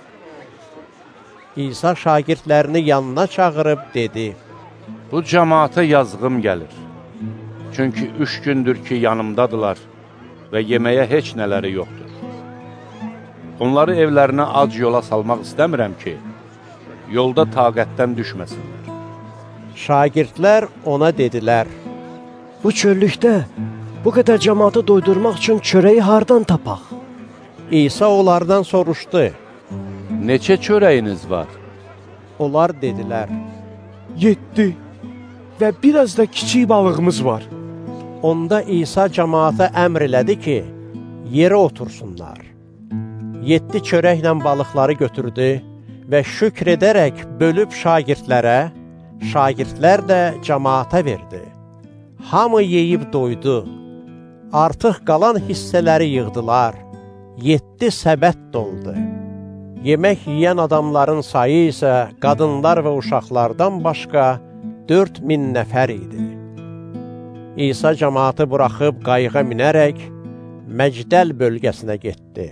İsa şagirdlərini yanına çağırıb dedi: Bu cəmaata yazığım gəlir. Çünki üç gündür ki, yanımdadılar, və yeməyə heç nələri yoxdur. Onları evlərinə ac yola salmaq istəmirəm ki, yolda taqətdən düşməsinlər. Şagirdlər ona dedilər, bu çöllükdə bu qədər cəmaatı doydurmaq üçün çörəyi hardan tapaq? İsa onlardan soruşdu, neçə çörəyiniz var? Onlar dedilər, yeddi və biraz da kiçik balığımız var. Onda İsa cəmaata əmr elədi ki, yerə otursunlar. Yeddi çörəklə balıqları götürdü və şükr edərək bölüb şagirdlərə, şagirdlər də cəmaata verdi. Hamı yeyib doydu. Artıq qalan hissələri yığdılar. Yeddi səbət doldu. Yemək yeyən adamların sayı isə qadınlar və uşaqlardan başqa dörd min nəfər idi. İsa cəmaatı buraxıb qayığa minərək Məcdəl bölgəsinə getdi.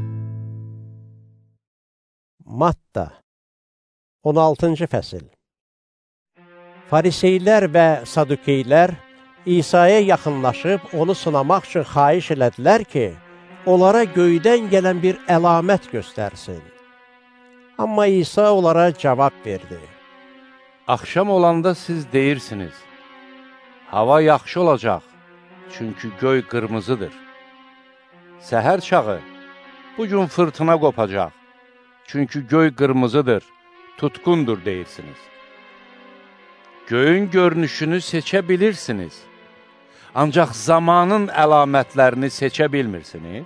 Matta on altıncı fəsil. Fariseylər və Sadukeylər İsa'ya yaxınlaşıb onu sınamaq üçün xahiş elədilər ki, onlara göydən gələn bir əlamət göstərsin. Amma İsa onlara cavab verdi. Axşam olanda siz deyirsiniz, hava yaxşı olacaq, çünki göy qırmızıdır. Səhər çağı, bugün fırtına qopacaq, çünki göy qırmızıdır, tutqundur deyirsiniz. Göyün görünüşünü seçə bilirsiniz, ancaq zamanın əlamətlərini seçə bilmirsiniz.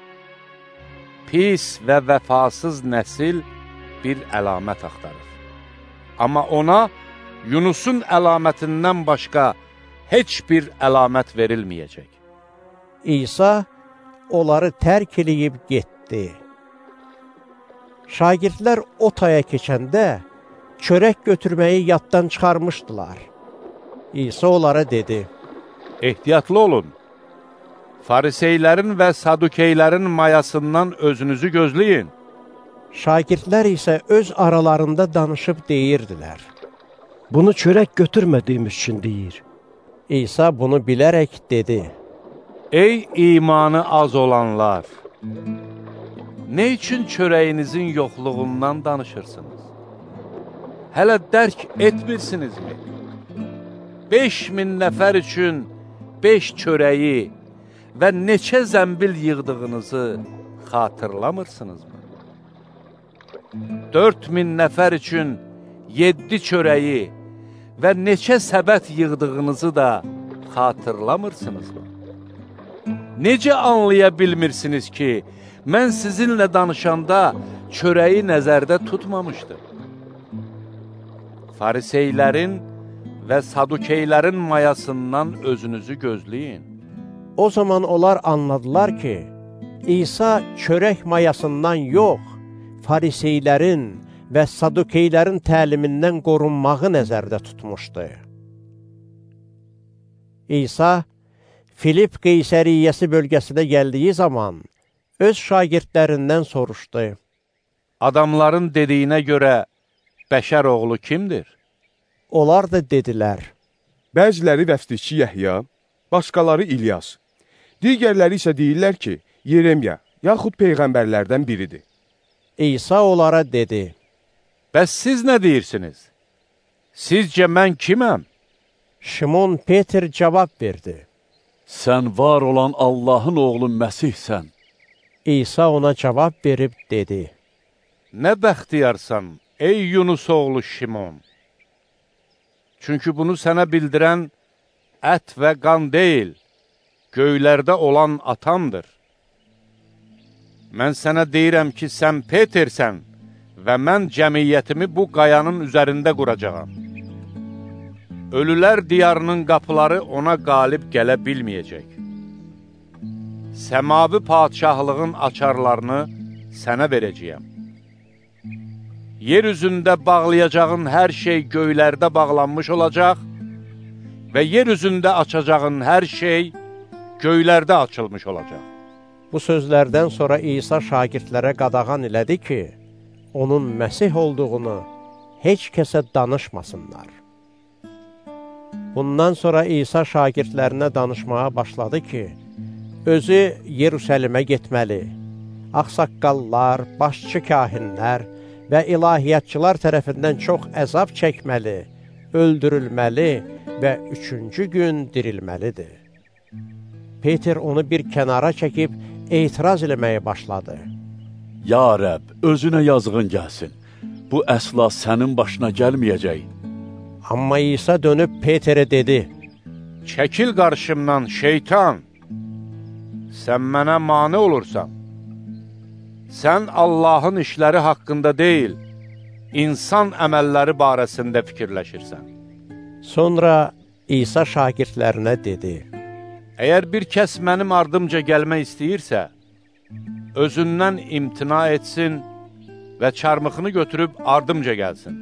Pis və vəfasız nəsil bir əlamət axtarır. Amma ona Yunusun əlamətindən başqa heç bir əlamət verilməyəcək. İsa onları tərk eləyib getdi. Şagirdlər o taya keçəndə çörək götürməyi yaddan çıxarmışdılar. İsa onlara dedi, ehtiyatlı olun, fariseylərin və sadukeylərin mayasından özünüzü gözləyin. Şagirdlər isə öz aralarında danışıb deyirdilər, bunu çörək götürmədiyimiz üçün deyir. İsa bunu bilərək dedi, ey imanı az olanlar, nə üçün çörəyinizin yoxluğundan danışırsınız? Hələ dərk etmirsinizmi? Beş min nəfər üçün beş çörəyi və neçə zəmbil yığdığınızı xatırlamırsınızmı? Dörd min nəfər üçün yeddi çörəyi və neçə səbət yığdığınızı da xatırlamırsınızmı? Necə anlaya bilmirsiniz ki, mən sizinlə danışanda çörəyi nəzərdə tutmamışdım? Fariseylərin və sadukeylərin mayasından özünüzü gözləyin. O zaman onlar anladılar ki, İsa çörək mayasından yox, fariseylərin və sadukeylərin təlimindən qorunmağı nəzərdə tutmuşdu. İsa, Filip Qeysəriyyəsi bölgəsinə gəldiyi zaman öz şagirdlərindən soruşdu. Adamların dediyinə görə bəşər oğlu kimdir? Onlar da dedilər. Bəziləri vəftişçi Yəhya, başqaları İlyas. Digərləri isə deyirlər ki, Yeremya, yaxud peyğəmbərlərdən biridir. İsa onlara dedi, bəs siz nə deyirsiniz? Sizcə mən kiməm? Şimon Peter cavab verdi. Sən var olan Allahın oğlu Məsihsən. İsa ona cavab verib dedi, nə bəxtiyarsan, ey Yunus oğlu Şimon. Çünki bunu sənə bildirən ət və qan deyil, göylərdə olan atamdır. Mən sənə deyirəm ki, sən Petersən və mən cəmiyyətimi bu qayanın üzərində quracağam. Ölülər diyarının qapıları ona qalib gələ bilməyəcək. Səmavi padişahlığın açarlarını sənə verəcəyəm. Yer üzündə bağlayacağın hər şey göylərdə bağlanmış olacaq və yer üzündə açacağın hər şey göylərdə açılmış olacaq. Bu sözlərdən sonra İsa şagirdlərə qadağan elədi ki, onun Məsih olduğunu heç kəsə danışmasınlar. Bundan sonra İsa şagirdlərinə danışmağa başladı ki, özü Yerusəlimə getməli. Ağsaqqallar, başçı kahinlər və ilahiyyatçılar tərəfindən çox əzab çəkməli, öldürülməli və üçüncü gün dirilməlidir. Peter onu bir kənara çəkib etiraz eləməyə başladı. Ya Rəbb, özünə yazığın gəlsin. Bu əsla sənin başına gəlməyəcək. Amma İsa dönüb Peterə dedi, Çəkil qarşımdan, şeytan! Sən mənə mane olursan. Sən Allahın işləri haqqında deyil, insan əməlləri barəsində fikirləşirsən. Sonra İsa şagirdlərinə dedi, Əgər bir kəs mənim ardımca gəlmək istəyirsə, özündən imtina etsin və çarmıxını götürüb ardımca gəlsin.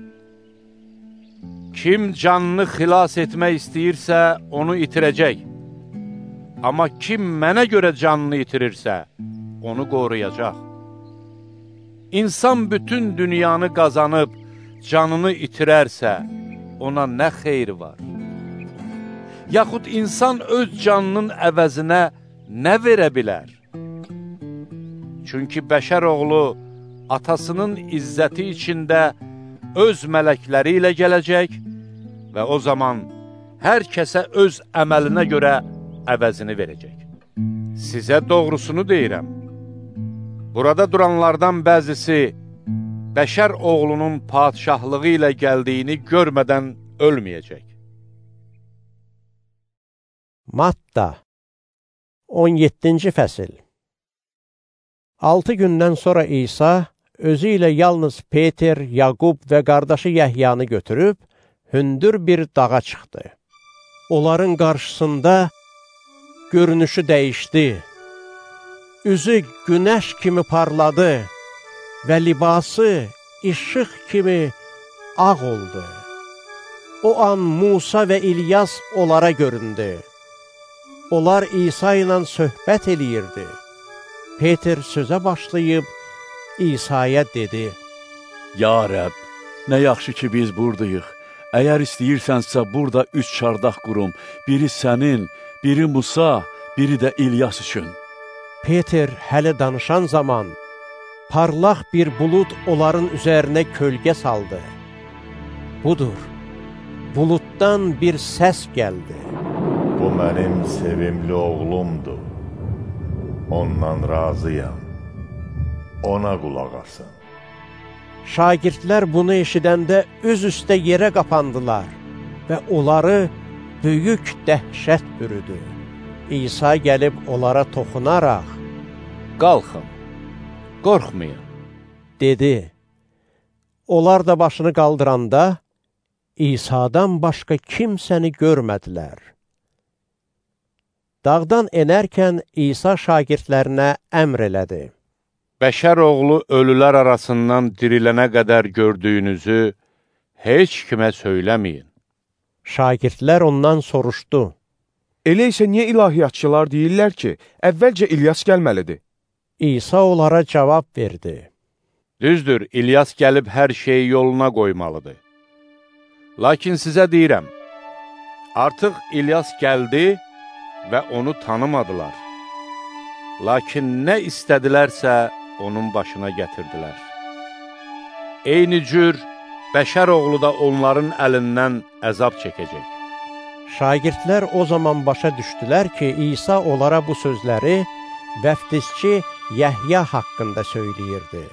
Kim canını xilas etmək istəyirsə, onu itirəcək. Amma kim mənə görə canını itirirsə, onu qoruyacaq. İnsan bütün dünyanı qazanıb, canını itirərsə, ona nə xeyri var? Yaxud insan öz canının əvəzinə nə verə bilər? Çünki bəşər oğlu atasının izzəti içində öz mələkləri ilə gələcək və o zaman hər kəsə öz əməlinə görə əvəzini verəcək. Sizə doğrusunu deyirəm. Burada duranlardan bəzisi bəşər oğlunun padişahlığı ilə gəldiyini görmədən ölməyəcək. Matta on yeddinci fəsil. Altı gündən sonra İsa özü ilə yalnız Peter, Yaqub və qardaşı Yəhyanı götürüb, hündür bir dağa çıxdı. Onların qarşısında görünüşü dəyişdi. Üzü günəş kimi parladı və libası işıq kimi ağ oldu. O an Musa və İlyas onlara göründü. Onlar İsa ilə söhbət eləyirdi. Peter sözə başlayıb İsa'ya dedi, Ya Rəbb, nə yaxşı ki biz buradayıq. Əgər istəyirsənsə, burada üç çardaq qurum. Biri sənin, biri Musa, biri də İlyas üçün. Peter hələ danışan zaman parlaq bir bulud onların üzərinə kölgə saldı. Budur, buluddan bir səs gəldi. Bu mənim sevimli oğlumdur. Ondan razıyam. Ona qulaq asın. Şagirdlər bunu eşidəndə üz üstə yerə qapandılar və onları böyük dəhşət bürüdü. İsa gəlib onlara toxunaraq, Qalxın, qorxmayın, dedi. Onlar da başını qaldıranda, İsa'dan başqa kimsəni görmədilər. Dağdan enərkən İsa şagirdlərinə əmr elədi. Bəşər oğlu ölülər arasından dirilənə qədər gördüyünüzü heç kimə söyləməyin. Şagirdlər ondan soruşdu. Elə isə niyə ilahiyyatçılar deyirlər ki, əvvəlcə İlyas gəlməlidir? İsa onlara cavab verdi. Düzdür, İlyas gəlib hər şeyi yoluna qoymalıdır. Lakin sizə deyirəm, artıq İlyas gəldi və onu tanımadılar. Lakin nə istədilərsə, onun başına gətirdilər. Eyni cür, bəşər oğlu da onların əlindən əzab çəkəcək. Şagirdlər o zaman başa düşdülər ki, İsa onlara bu sözləri vəftizçi Yəhya haqqında söyləyirdi.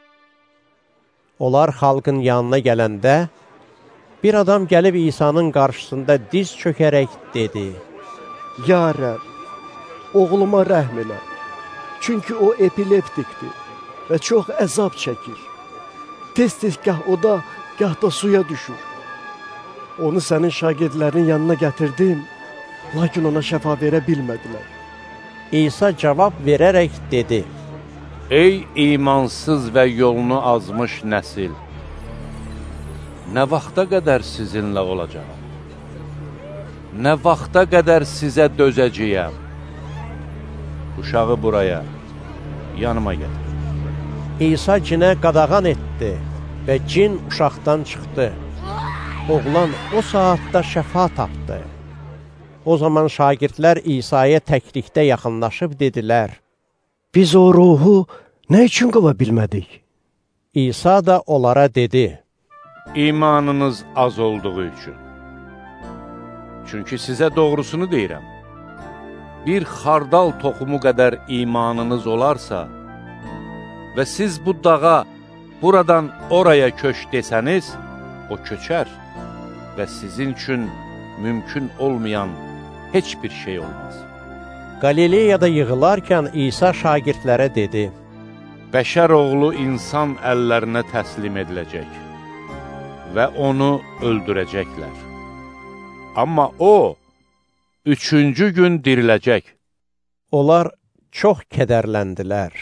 Onlar xalqın yanına gələndə, bir adam gəlib İsa'nın qarşısında diz çökərək dedi, Ya Rəbb, oğluma rəhm elə, çünki o epileptikdir və çox əzab çəkir. Tez-tez gah oda, gah da suya düşür. Onu sənin şagirdlərin yanına gətirdim, lakin ona şəfa verə bilmədilər. İsa cavab verərək dedi, Ey imansız və yolunu azmış nəsil, nə vaxta qədər sizinlə olacaq? Nə vaxta qədər sizə dözəcəyəm? Uşağı buraya, yanıma gətir. İsa cinə qadağan etdi və cin uşaqdan çıxdı. Oğlan o saatda şəfa tapdı. O zaman şagirdlər İsa'ya təklikdə yaxınlaşıb dedilər, Biz o ruhu nə üçün qova bilmədik? İsa da onlara dedi, İmanınız az olduğu üçün. Çünki sizə doğrusunu deyirəm. Bir xardal toxumu qədər imanınız olarsa və siz bu dağa buradan oraya köç desəniz, o köçər və sizin üçün mümkün olmayan heç bir şey olmaz. Qalileyada yığılarkən İsa şagirdlərə dedi, Bəşər oğlu insan əllərinə təslim ediləcək və onu öldürəcəklər. Amma o, üçüncü gün diriləcək. Onlar çox kədərləndilər.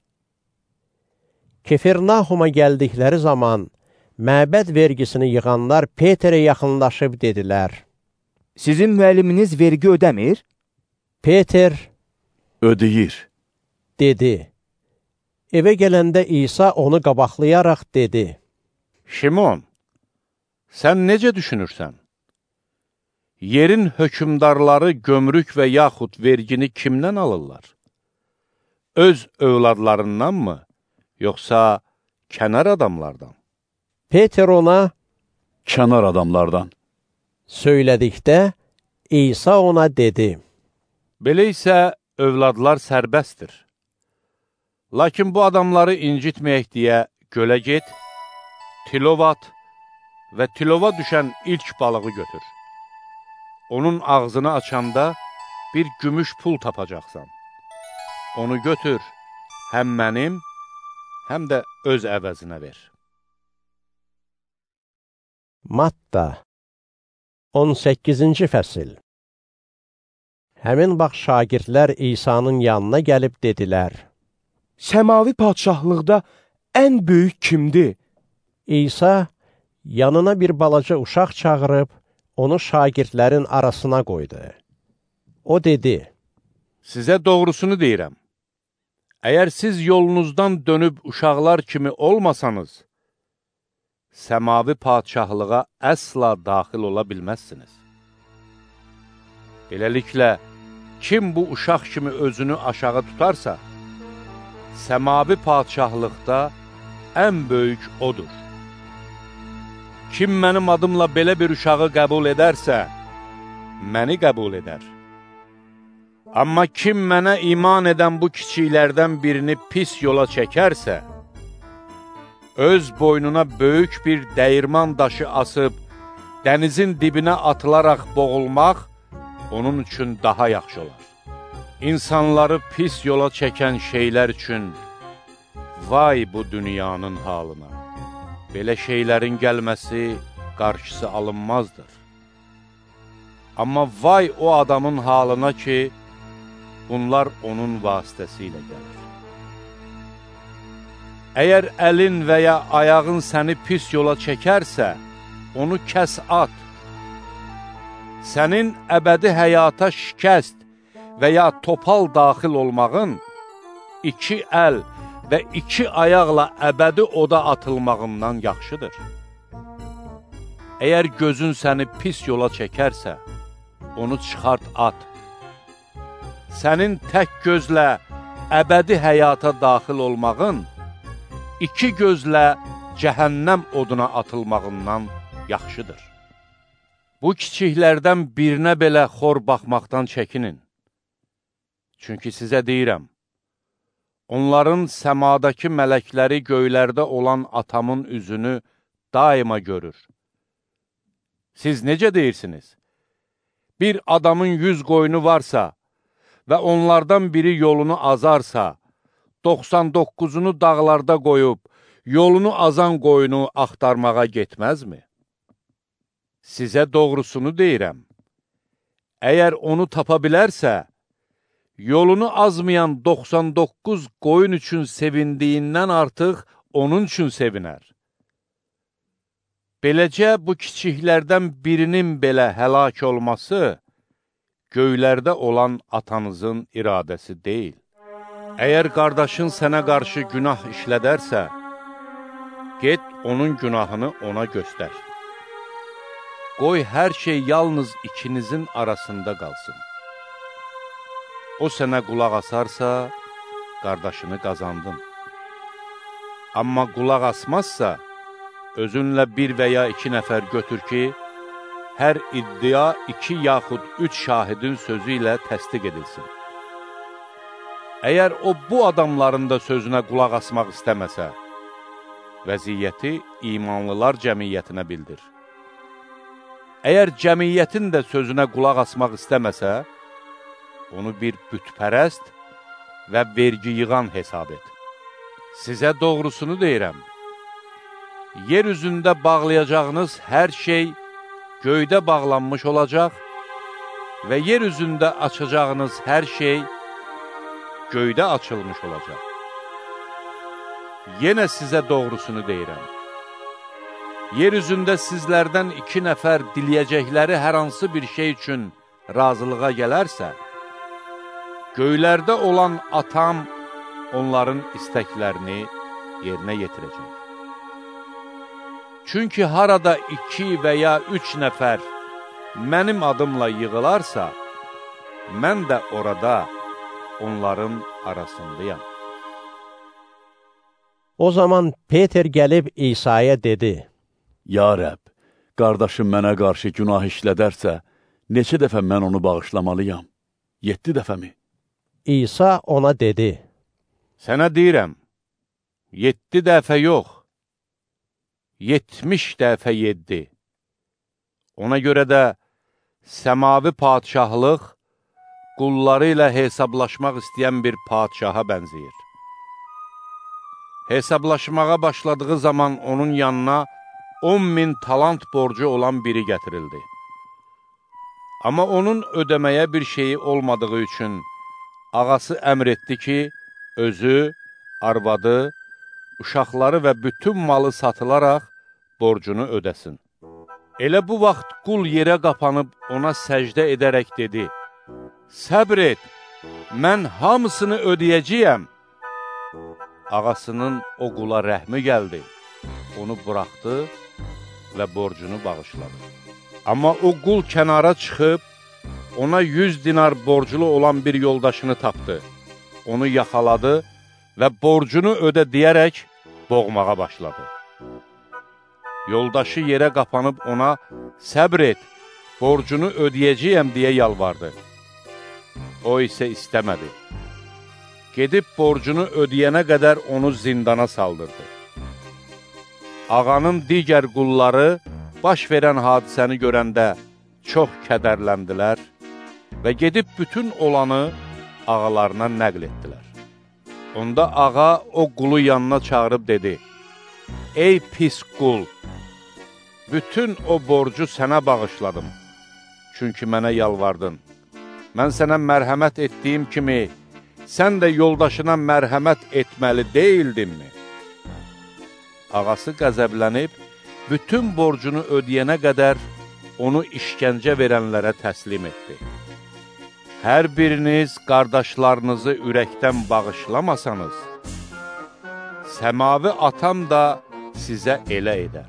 Kefirnahuma gəldikləri zaman, məbəd vergisini yığanlar Peterə yaxınlaşıb dedilər, Sizin müəlliminiz vergi ödəmir? Peter, Ödəyir, dedi. Evə gələndə İsa onu qabaqlayaraq dedi, Şimon, sən necə düşünürsən? Yerin hökümdarları gömrük və yaxud vergini kimdən alırlar? Öz övladlarından mı, yoxsa kənar adamlardan? Peter ona, kənar adamlardan söylədikdə, İsa ona dedi, Belə isə övladlar sərbəstdir. Lakin bu adamları incitməyək deyə gölə get, tilov at və tilova düşən ilk balığı götür. Onun ağzını açanda bir gümüş pul tapacaqsan. Onu götür, həm mənim, həm də öz əvəzinə ver. Matta on səkkizinci fəsil. Həmin vaxt şagirdlər İsa'nın yanına gəlib dedilər, Səmavi padşahlıqda ən böyük kimdir? İsa yanına bir balaca uşaq çağırıb, onu şagirdlərin arasına qoydu. O dedi, Sizə doğrusunu deyirəm. Əgər siz yolunuzdan dönüb uşaqlar kimi olmasanız, səmavi padşahlığa əsla daxil ola bilməzsiniz. Beləliklə, kim bu uşaq kimi özünü aşağı tutarsa, səmavi padşahlıqda ən böyük odur. Kim mənim adımla belə bir uşağı qəbul edərsə, məni qəbul edər. Amma kim mənə iman edən bu kiçiklərdən birini pis yola çəkərsə, öz boynuna böyük bir dəyirman daşı asıb, dənizin dibinə atılaraq boğulmaq onun üçün daha yaxşı olar. İnsanları pis yola çəkən şeylər üçün vay bu dünyanın halına. Belə şeylərin gəlməsi qarşısı alınmazdır. Amma vay o adamın halına ki, bunlar onun vasitəsilə gəlir. Əgər əlin və ya ayağın səni pis yola çəkərsə, onu kəs at. Sənin əbədi həyata şikəst və ya topal daxil olmağın, iki əl və iki ayaqla əbədi oda atılmağından yaxşıdır. Əgər gözün səni pis yola çəkərsə, onu çıxart at. Sənin tək gözlə əbədi həyata daxil olmağın, iki gözlə cəhənnəm oduna atılmağından yaxşıdır. Bu kiçiklərdən birinə belə xor baxmaqdan çəkinin. Çünki sizə deyirəm, onların səmadakı mələkləri göylərdə olan atamın üzünü daima görür. Siz necə deyirsiniz? Bir adamın yüz qoyunu varsa və onlardan biri yolunu azarsa, doxsan doqquzunu dağlarda qoyub, yolunu azan qoyunu axtarmağa getməzmi? Sizə doğrusunu deyirəm. Əgər onu tapa bilərsə, yolunu azmayan doxsan doqquz qoyun üçün sevindiyindən artıq onun üçün sevinər. Beləcə, bu kiçiklərdən birinin belə həlak olması, göylərdə olan atanızın iradəsi deyil. Əgər qardaşın sənə qarşı günah işlədərsə, get onun günahını ona göstər. qoy hər şey yalnız ikinizin arasında qalsın. O sənə qulaq asarsa, qardaşını qazandın. Amma qulaq asmazsa, özünlə bir və ya iki nəfər götür ki, hər iddia iki yaxud üç şahidin sözü ilə təsdiq edilsin. Əgər o bu adamların da sözünə qulaq asmaq istəməsə, vəziyyəti imanlılar cəmiyyətinə bildir. Əgər cəmiyyətin də sözünə qulaq asmaq istəməsə, onu bir bütpərəst və vergi yığan hesab et. Sizə doğrusunu deyirəm, yer üzündə bağlayacağınız hər şey göydə bağlanmış olacaq və yer üzündə açacağınız hər şey göydə açılmış olacaq. Yenə sizə doğrusunu deyirəm. Yer üzündə sizlərdən iki nəfər diləyəcəkləri hər hansı bir şey üçün razılığa gələrsə, göylərdə olan atam onların istəklərini yerinə yetirəcək. Çünki harada iki və ya üç nəfər mənim adımla yığılarsa, mən də orada onların arasındayam. O zaman Peter gəlib İsa'ya dedi, Ya Rəbb, qardaşım mənə qarşı günah işlədərsə, neçə dəfə mən onu bağışlamalıyam? Yeddi dəfə mi? İsa ona dedi, Sənə deyirəm, yeddi dəfə yox, yetmiş dəfə yeddi. Ona görə də səmavi padişahlıq qulları ilə hesablaşmaq istəyən bir padişaha bənzəyir. Hesablaşmağa başladığı zaman onun yanına on min talant borcu olan biri gətirildi. Amma onun ödəməyə bir şeyi olmadığı üçün ağası əmr etdi ki, özü, arvadı, uşaqları və bütün malı satılaraq borcunu ödəsin. Elə bu vaxt qul yerə qapanıb ona səcdə edərək dedi, Səbr et, mən hamısını ödəyəcəyəm. Ağasının o qula rəhmi gəldi, onu buraxdı və borcunu bağışladı. Amma o qul kənara çıxıb, ona yüz dinar borclu olan bir yoldaşını tapdı. Onu yaxaladı və borcunu ödə deyərək boğmağa başladı. Yoldaşı yerə qapanıb ona, səbr et, borcunu ödəyəcəyəm deyə yalvardı. O isə istəmədi. Gedib borcunu ödəyənə qədər onu zindana saldırdı. Ağanın digər qulları baş verən hadisəni görəndə çox kədərləndilər və gedib bütün olanı ağalarına nəql etdilər. Onda ağa o qulu yanına çağırıb dedi, Ey pis qul, bütün o borcu sənə bağışladım, çünki mənə yalvardın. Mən sənə mərhəmət etdiyim kimi, sən də yoldaşına mərhəmət etməli deyildinmi? Ağası qəzəblənib, bütün borcunu ödəyənə qədər onu işgəncə verənlərə təslim etdi. Hər biriniz qardaşlarınızı ürəkdən bağışlamasanız, səmavi atam da sizə elə edər.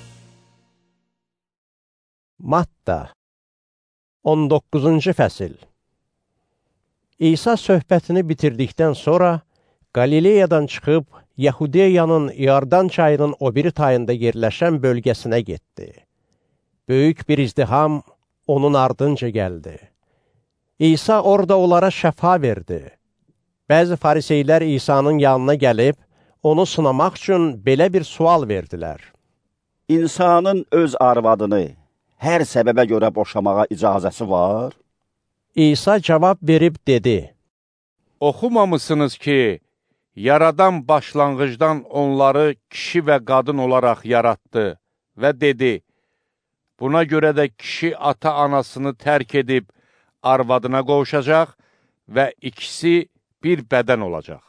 Matta on doqquzuncu fəsil. İsa söhbətini bitirdikdən sonra Qalileyadan çıxıb Yahudiyanın Yardan çayının o biri tayında yerləşən bölgəsinə getdi. Böyük bir izdiham onun ardınca gəldi. İsa orada onlara şəfa verdi. Bəzi fariseylər İsa'nın yanına gəlib, onu sınamaq üçün belə bir sual verdilər. İnsanın öz arvadını hər səbəbə görə boşamağa icazəsi var? İsa cavab verib dedi, Oxumamısınız ki, Yaradan başlanğıcdan onları kişi və qadın olaraq yaratdı və dedi, buna görə də kişi ata-anasını tərk edib arvadına qovuşacaq və ikisi bir bədən olacaq.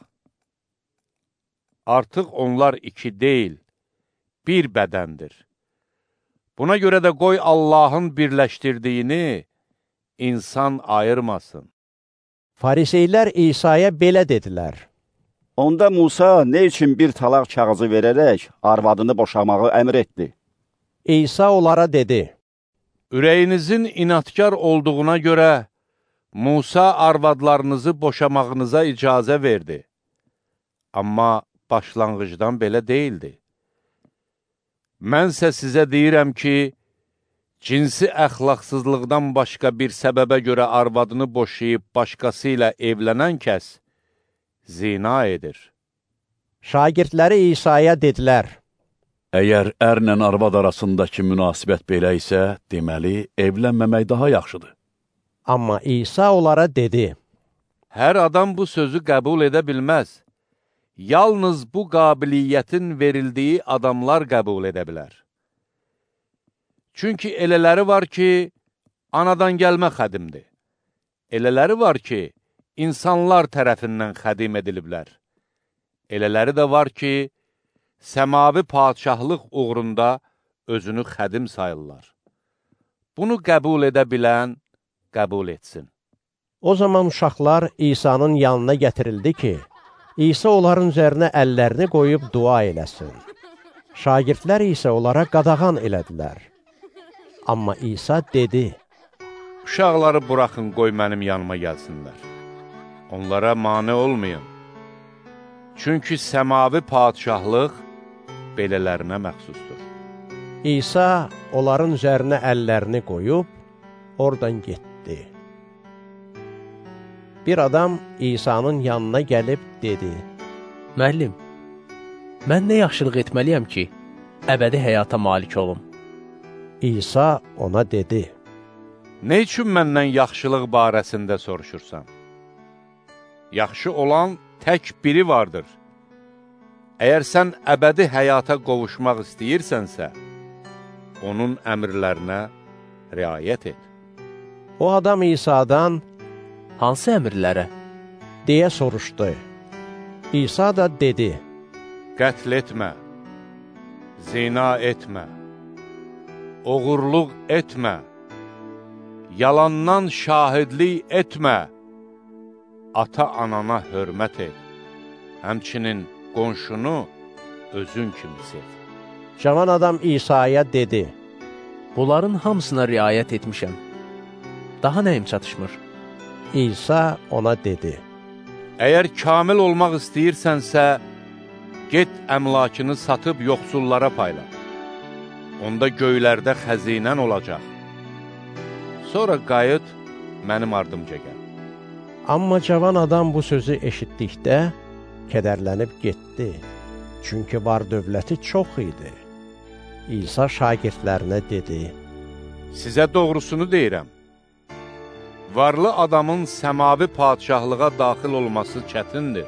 Artıq onlar iki deyil, bir bədəndir. Buna görə də qoy Allahın birləşdirdiyini insan ayırmasın. Fariseylər İsa'ya belə dedilər. Onda Musa nə üçün bir talaq kağızı verərək arvadını boşamağı əmr etdi? İsa onlara dedi, ürəyinizin inadkar olduğuna görə Musa arvadlarınızı boşamağınıza icazə verdi. Amma başlanğıcdan belə deyildi. Mənsə sizə deyirəm ki, cinsi əxlaqsızlıqdan başqa bir səbəbə görə arvadını boşayıb başqası ilə evlənən kəs zina edir. Şagirdləri İsa'ya dedilər: Əgər ərlə arvad arasındakı münasibət belə isə, deməli, evlənməmək daha yaxşıdır. Amma İsa onlara dedi: Hər adam bu sözü qəbul edə bilməz. Yalnız bu qabiliyyətin verildiyi adamlar qəbul edə bilər. Çünki elələri var ki, anadan gəlmə xədimdir. Elələri var ki, insanlar tərəfindən xədim ediliblər. Elələri də var ki, səmavi padşahlıq uğrunda özünü xədim sayırlar. Bunu qəbul edə bilən, qəbul etsin. O zaman uşaqlar İsa'nın yanına gətirildi ki, İsa onların üzərinə əllərini qoyub dua eləsin. Şagirdlər isə onlara qadağan elədilər. Amma İsa dedi: Uşaqları buraxın, qoy mənim yanıma gəlsinlər. Onlara mane olmayın. Çünki səmavi padşahlıq belələrinə məxsusdur. İsa onların üzərinə əllərini qoyub, oradan getdi. Bir adam İsa'nın yanına gəlib dedi: Müəllim, mən nə yaxşılıq etməliyəm ki, əbədi həyata malik olum? İsa ona dedi: Nə üçün məndən yaxşılıq barəsində soruşursan? Yaxşı olan tək biri vardır. Əgər sən əbədi həyata qovuşmaq istəyirsənsə, onun əmrlərinə riayət et. O adam İsa'dan: Hansı əmrlərə? deyə soruşdu. İsa da dedi: Qətl etmə, zina etmə, oğurluq etmə, yalandan şahidlik etmə, ata-anana hörmət et, həmçinin qonşunu özün kimi sev. Cavan adam İsa'ya dedi: Bunların hamısına riayət etmişəm. Daha nəyim çatışmır? İsa ona dedi: Əgər kamil olmaq istəyirsənsə, get əmlakını satıb yoxsullara payla. Onda göylərdə xəzinən olacaq. Sonra qayıt, mənim ardımca gəl. Amma cavan adam bu sözü eşitdikdə kədərlənib getdi. Çünki var dövləti çox idi. İsa şagirdlərinə dedi: Sizə doğrusunu deyirəm. Varlı adamın səmavi padşahlığa daxil olması çətindir.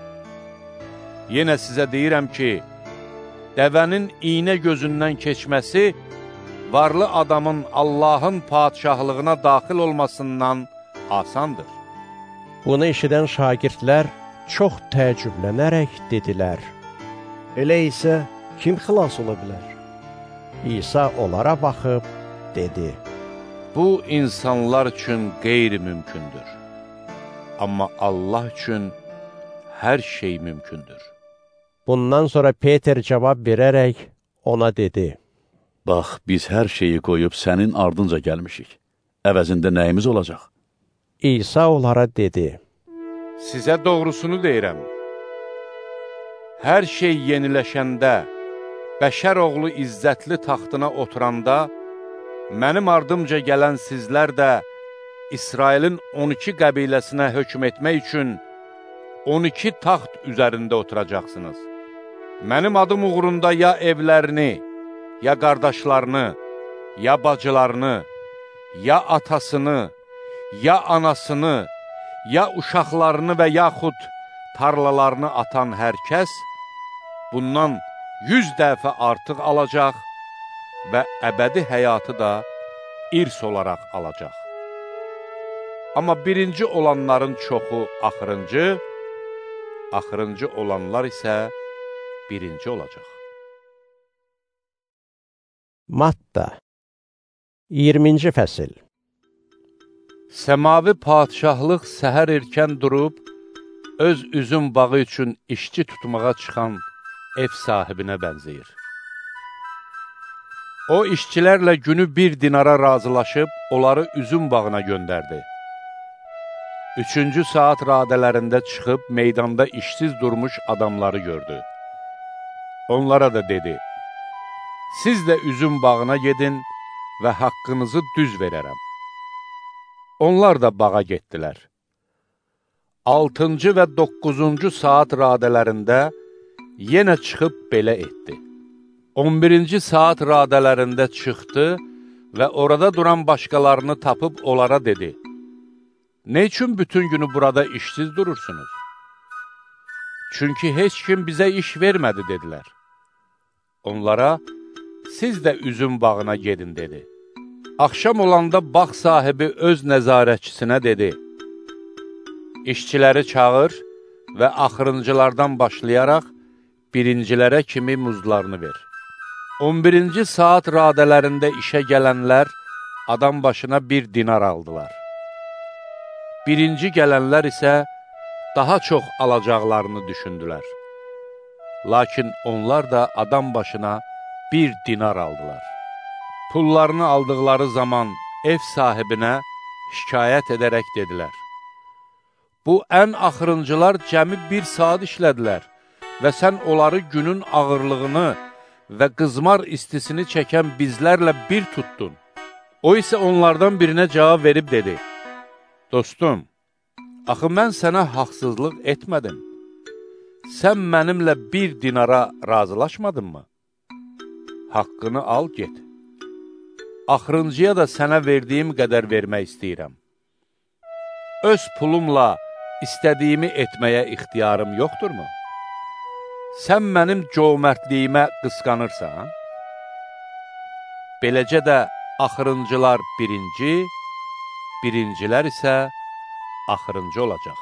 Yenə sizə deyirəm ki, dəvənin iynə gözündən keçməsi, varlı adamın Allahın padşahlığına daxil olmasından asandır. Bunu eşidən şagirdlər çox təəccüblənərək dedilər: Elə isə kim xilas ola bilər? İsa onlara baxıb dedi: Bu insanlar üçün qeyri-mümkündür. Amma Allah üçün hər şey mümkündür. Bundan sonra Peter cavab verərək ona dedi: Bax, biz hər şeyi qoyub sənin ardınca gəlmişik. Əvəzində nəyimiz olacaq? İsa onlara dedi: Sizə doğrusunu deyirəm. Hər şey yeniləşəndə, bəşər oğlu izzətli taxtına oturanda, mənim ardımca gələn sizlər də İsrailin on iki qəbiləsinə hökm etmək üçün on iki taxt üzərində oturacaqsınız. Mənim adım uğrunda ya evlərini, ya qardaşlarını, ya bacılarını, ya atasını, ya anasını, ya uşaqlarını və yaxud tarlalarını atan hər kəs bundan yüz dəfə artıq alacaq və əbədi həyatı da irs olaraq alacaq. Amma birinci olanların çoxu axırıncı, axırıncı olanlar isə birinci olacaq. Matta iyirminci fəsil. Səmavi padşahlıq səhər erkən durub, öz üzüm bağı üçün işçi tutmağa çıxan ev sahibinə bənzəyir. O işçilərlə günü bir dinara razılaşıb, onları üzüm bağına göndərdi. Üçüncü saat radələrində çıxıb, meydanda işsiz durmuş adamları gördü. Onlara da dedi, siz də üzüm bağına gedin və haqqınızı düz verərəm. Onlar da bağa getdilər. Altıncı və doqquzuncu saat radələrində yenə çıxıb belə etdi. on birinci saat radələrində çıxdı və orada duran başqalarını tapıb onlara dedi, nə üçün bütün günü burada işsiz durursunuz? Çünki heç kim bizə iş vermədi, dedilər. Onlara, siz də üzüm bağına gedin, dedi. Axşam olanda bağ sahibi öz nəzarətçisinə dedi, İşçiləri çağır və axırıncılardan başlayaraq birincilərə kimi muzlarını ver. on birinci saat radələrində işə gələnlər adam başına bir dinar aldılar. Birinci gələnlər isə daha çox alacaqlarını düşündülər. Lakin onlar da adam başına bir dinar aldılar. Pullarını aldıqları zaman ev sahibinə şikayət edərək dedilər, bu ən axırıncılar cəmi bir saat işlədilər və sən onları günün ağırlığını və qızmar istisini çəkən bizlərlə bir tutdun. O isə onlardan birinə cavab verib dedi, dostum, axı mən sənə haqsızlıq etmədim. Sən mənimlə bir dinara razılaşmadın mı? Haqqını al, get. Axırıncıya da sənə verdiyim qədər vermək istəyirəm. Öz pulumla istədiyimi etməyə ixtiyarım yoxdurmu? Sən mənim cömərtliyimə qısqanırsan? Beləcə də axırıncılar birinci, birincilər isə axırıncı olacaq.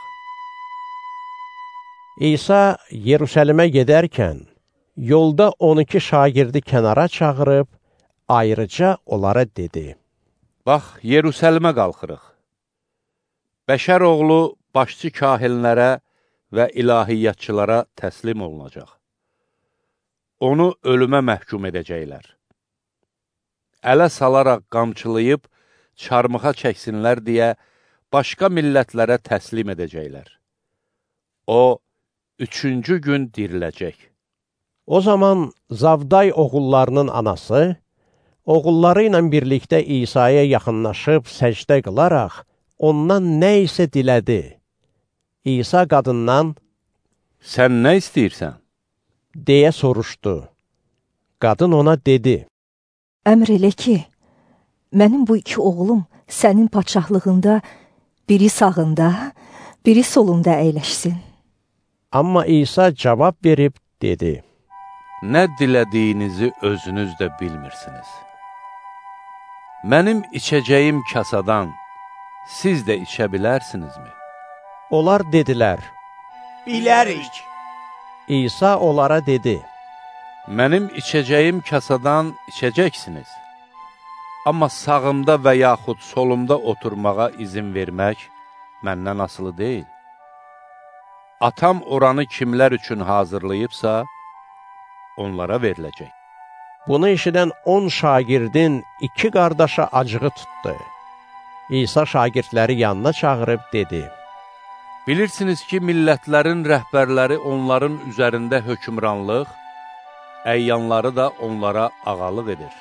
İsa Yerusəlimə gedərkən, yolda on iki şagirdi kənara çağırıb, ayrıca onlara dedi, bax, Yerusəlimə qalxırıq. Bəşər oğlu başçı kahinlərə və ilahiyyatçılara təslim olunacaq. Onu ölümə məhkum edəcəklər. Ələ salaraq qamçılayıb, çarmıxa çəksinlər deyə başqa millətlərə təslim edəcəklər. O, üçüncü gün diriləcək. O zaman Zavday oğullarının anası, oğulları ilə birlikdə İsa'ya yaxınlaşıb səcdə qılaraq, ondan nə isə dilədi. İsa qadından, sən nə istəyirsən? deyə soruşdu. Qadın ona dedi, əmr elə ki, mənim bu iki oğlum sənin padşahlığında biri sağında, biri solunda əyləşsin. Amma İsa cavab verib dedi, nə dilədiyinizi özünüz də bilmirsiniz. Mənim içəcəyim kasadan siz də içə bilərsinizmi? Onlar dedilər, bilərik. İsa onlara dedi, mənim içəcəyim kasadan içəcəksiniz. Amma sağımda və yaxud solumda oturmağa izin vermək məndən asılı deyil. Atam oranı kimlər üçün hazırlayıbsa, onlara veriləcək. Bunu eşidən on şagirdin iki qardaşa acığı tutdu. İsa şagirdləri yanına çağırıb dedi, bilirsiniz ki, millətlərin rəhbərləri onların üzərində hökmranlıq, əyyanları da onlara ağalıq edir.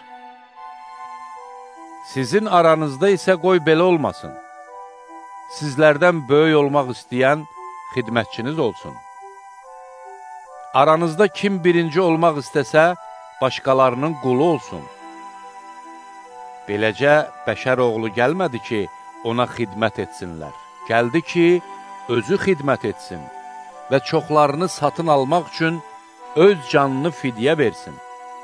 Sizin aranızda isə qoy belə olmasın. Sizlərdən böyük olmaq istəyən xidmətçiniz olsun. Aranızda kim birinci olmaq istəsə, başqalarının qulu olsun. Beləcə, bəşər oğlu gəlmədi ki, ona xidmət etsinlər. Gəldi ki, özü xidmət etsin və çoxlarını satın almaq üçün öz canını fidyə versin.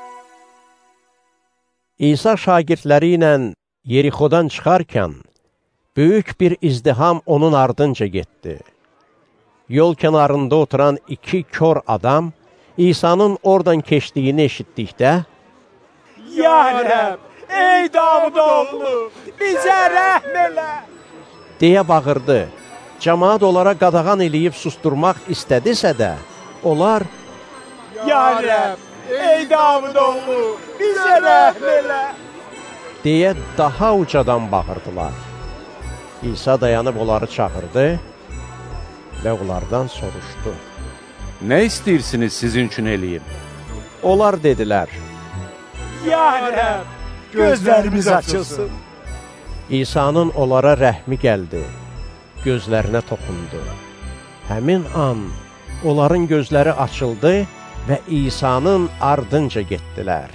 İsa şagirdləri ilə Yerixodan çıxarkən, böyük bir izdiham onun ardınca getdi. Yol kənarında oturan iki kör adam, İsa'nın oradan keçdiyini eşitdikdə, Ya Rəbb, ey Davud oğlu, bizə rəhm elə! deyə bağırdı. Cəmaat onlara qadağan eləyib susturmaq istədisə də, onlar, Ya Rəbb, Ey Davud oğlu, bizə rəhm elə. Deyə daha ucadan bağırdılar. İsa dayanıb onları çağırdı və onlardan soruşdu. Nə istəyirsiniz sizin üçün eləyim? Onlar dedilər. Ya Rəbb, gözlərimiz açılsın. İsa'nın onlara rəhmi gəldi, gözlərinə toxundu. Həmin an onların gözləri açıldı və İsa'nın ardınca getdilər.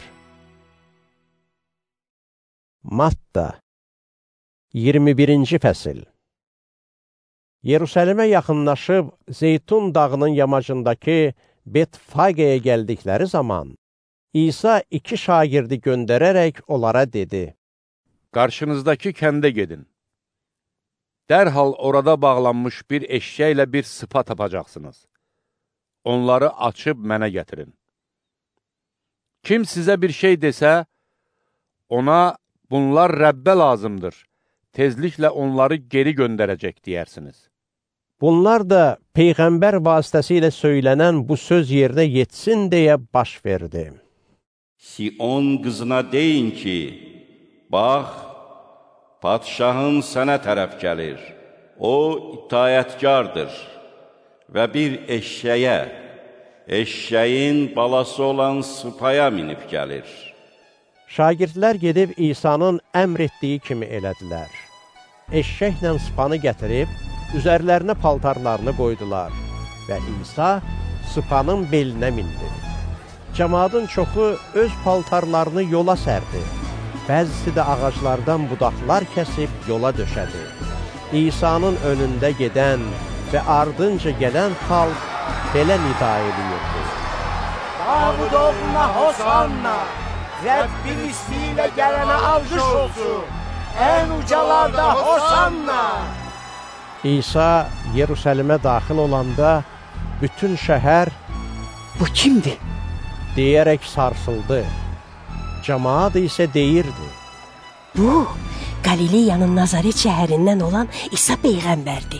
Matta iyirmi birinci fəsil. Yerusəlimə yaxınlaşıb Zeytun dağının yamacındakı Betfagəyə gəldikləri zaman İsa iki şagirdi göndərərək onlara dedi. Qarşınızdakı kəndə gedin. Dərhal orada bağlanmış bir eşşəklə bir sıpa tapacaqsınız. Onları açıb mənə gətirin. Kim sizə bir şey desə, ona bunlar Rəbbə lazımdır, tezliklə onları geri göndərəcək deyərsiniz. Bunlar da Peyğəmbər vasitəsilə söylənən bu söz yerinə yetsin deyə baş verdi. Sion qızına deyin ki, bax, padşahın sənə tərəf gəlir, o itayətkardır və bir eşşəyə, eşşəyin balası olan sıpaya minib gəlir. Şagirdlər gedib İsa'nın əmr etdiyi kimi elədilər. Eşşəklə sıpanı gətirib, üzərlərinə paltarlarını qoydular və İsa sıpanın belinə mindi. Cəmaatın çoxu öz paltarlarını yola sərdi. Bəzisi də ağaclardan budaqlar kəsib yola döşədi. İsa'nın önündə gedən və ardınca gələn xalq belə nida edirdi. Davud oğluna Hosanna, Rəbbin istəyilə gələnə alqış olsun, ən ucalarda Hosanna. İsa Yerusəlimə daxil olanda bütün şəhər bu kimdir? deyərək sarsıldı. Cəmaat isə deyirdi. Bu, Qalileyanın Nazaret şəhərindən olan İsa Peyğəmbərdir.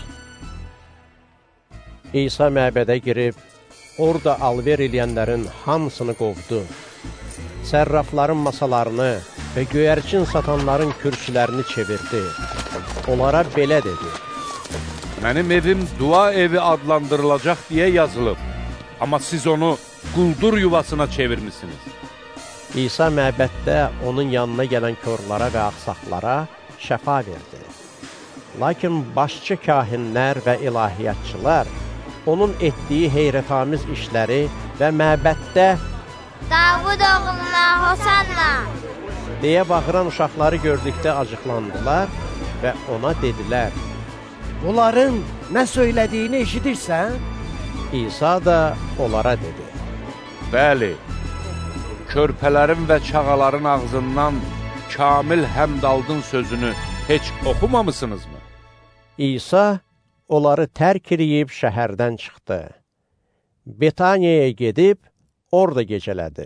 İsa məbədə girib, orada alver eləyənlərin hamısını qovdu. Sərrafların masalarını və göyərçin satanların kürsülərini çevirdi. Onlara belə dedi. Mənim evim dua evi adlandırılacaq deyə yazılıb, amma siz onu quldur yuvasına çevirmişsiniz. İsa məbəddə onun yanına gələn körlara və axsaqlara şəfa verdi. Lakin başçı kahinlər və ilahiyyatçılar onun etdiyi heyrətamiz işləri və məbəddə Davud oğluna Hosanna deyə bağıran uşaqları gördükdə acıqlandılar və ona dedilər. Onların nə söylədiyini eşidirsən? İsa da onlara dedi. Bəli, körpələrin və çağaların ağzından kamil həmd aldın sözünü heç oxumamısınızmı? İsa onları tərk edib şəhərdən çıxdı. Betaniyaya gedib, orada gecələdi.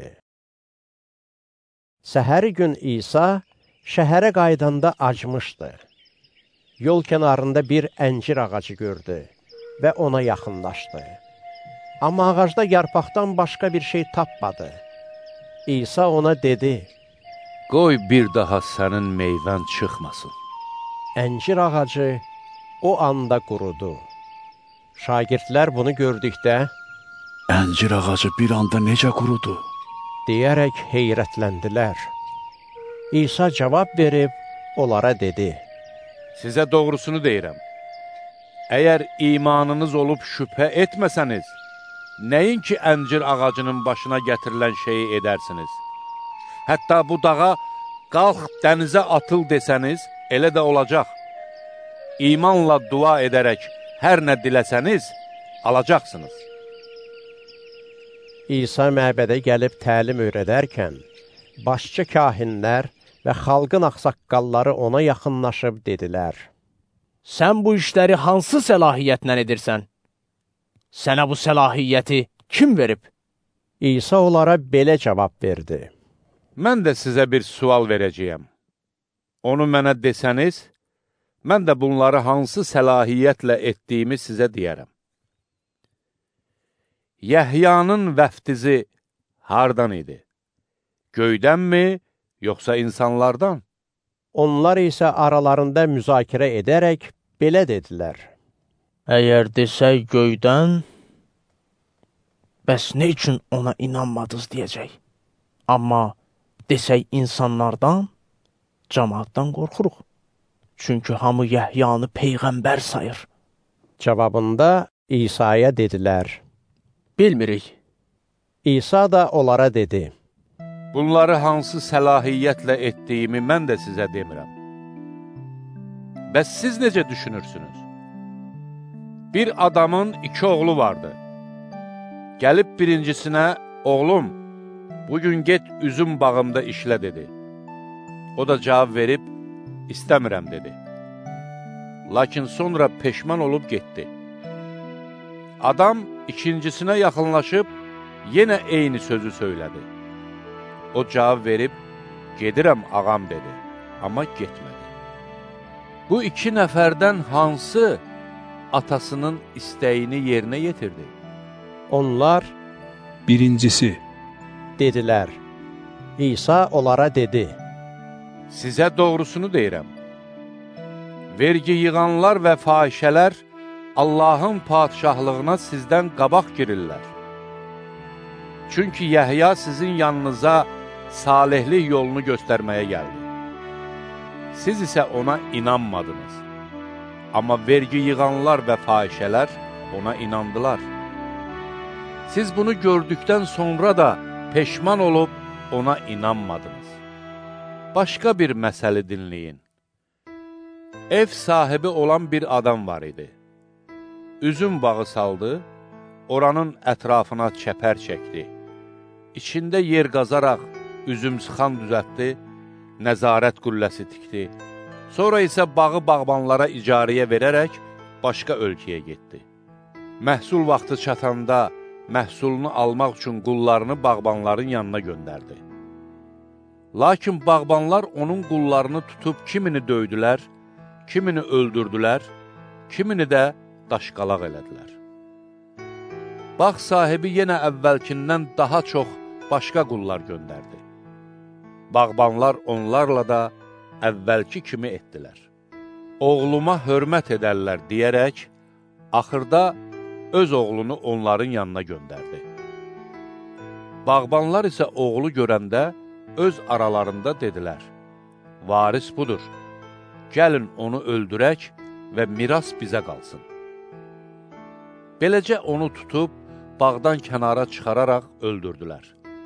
Səhəri gün İsa şəhərə qaydanda acmışdı. Yol kənarında bir əncir ağacı gördü və ona yaxınlaşdı. Amma ağacda yarpaqdan başqa bir şey tapmadı. İsa ona dedi, qoy bir daha sənin meyvən çıxmasın. Əncir ağacı o anda qurudu. Şagirdlər bunu gördükdə, əncir ağacı bir anda necə qurudu? deyərək heyrətləndilər. İsa cavab verib, onlara dedi, sizə doğrusunu deyirəm. Əgər imanınız olub şübhə etməsəniz, nəyin ki əncir ağacının başına gətirilən şeyi edərsiniz? Hətta bu dağa qalx dənizə atıl desəniz, elə də olacaq. İmanla dua edərək hər nə diləsəniz, alacaqsınız. İsa məbədə gəlib təlim öyrədərkən, başçı kahinlər və xalqın axsaqqalları ona yaxınlaşıb dedilər. Sən bu işləri hansı səlahiyyətlə edirsən? Sənə bu səlahiyyəti kim verib? İsa onlara belə cavab verdi. Mən də sizə bir sual verəcəyəm. Onu mənə desəniz, mən də bunları hansı səlahiyyətlə etdiyimi sizə deyərəm. Yəhyanın vəftizi hardan idi? Göydənmi, yoxsa insanlardan? Onlar isə aralarında müzakirə edərək belə dedilər. Əgər desək göydən, bəs nə üçün ona inanmadınız deyəcək. Amma desək insanlardan, cəmaatdan qorxuruq. Çünki hamı Yəhyanı peyğəmbər sayır. Cavabında İsa'ya dedilər. Bilmirik. İsa da onlara dedi. Bunları hansı səlahiyyətlə etdiyimi mən də sizə demirəm. Bəs siz necə düşünürsünüz? Bir adamın iki oğlu vardı. Gəlib birincisinə, oğlum, bugün get üzüm bağımda işlə dedi. O da cavab verib, istəmirəm dedi. Lakin sonra peşman olub getdi. Adam ikincisinə yaxınlaşıb, yenə eyni sözü söylədi. O cavab verib, gedirəm ağam dedi, amma getmədi. Bu iki nəfərdən hansı atasının istəyini yerinə yetirdi? Onlar, birincisi, dedilər. İsa onlara dedi. Sizə doğrusunu deyirəm. Vergi yığanlar və fahişələr Allahın padişahlığına sizdən qabaq girirlər. Çünki Yəhya sizin yanınıza salihlik yolunu göstərməyə gəldi. Siz isə ona inanmadınız. Amma vergi yığanlar və fahişələr ona inandılar. Siz bunu gördükdən sonra da peşman olub ona inanmadınız. Başqa bir məsələ dinləyin. Ev sahibi olan bir adam var idi. Üzüm bağı saldı, oranın ətrafına çəpər çəkdi. İçində yer qazaraq üzüm sıxan düzəltdi, nəzarət qülləsi tikdi. Sonra isə bağı bağbanlara icarəyə verərək başqa ölkəyə getdi. Məhsul vaxtı çatanda məhsulunu almaq üçün qullarını bağbanların yanına göndərdi. Lakin bağbanlar onun qullarını tutub kimini döydülər, kimini öldürdülər, kimini də daşqalaq elədilər. Bağ sahibi yenə əvvəlkindən daha çox başqa qullar göndərdi. Bağbanlar onlarla da əvvəlki kimi etdilər. Oğluma hörmət edərlər deyərək, axırda öz oğlunu onların yanına göndərdi. Bağbanlar isə oğlu görəndə öz aralarında dedilər, varis budur, gəlin onu öldürək və miras bizə qalsın. Beləcə onu tutub, bağdan kənara çıxararaq öldürdülər.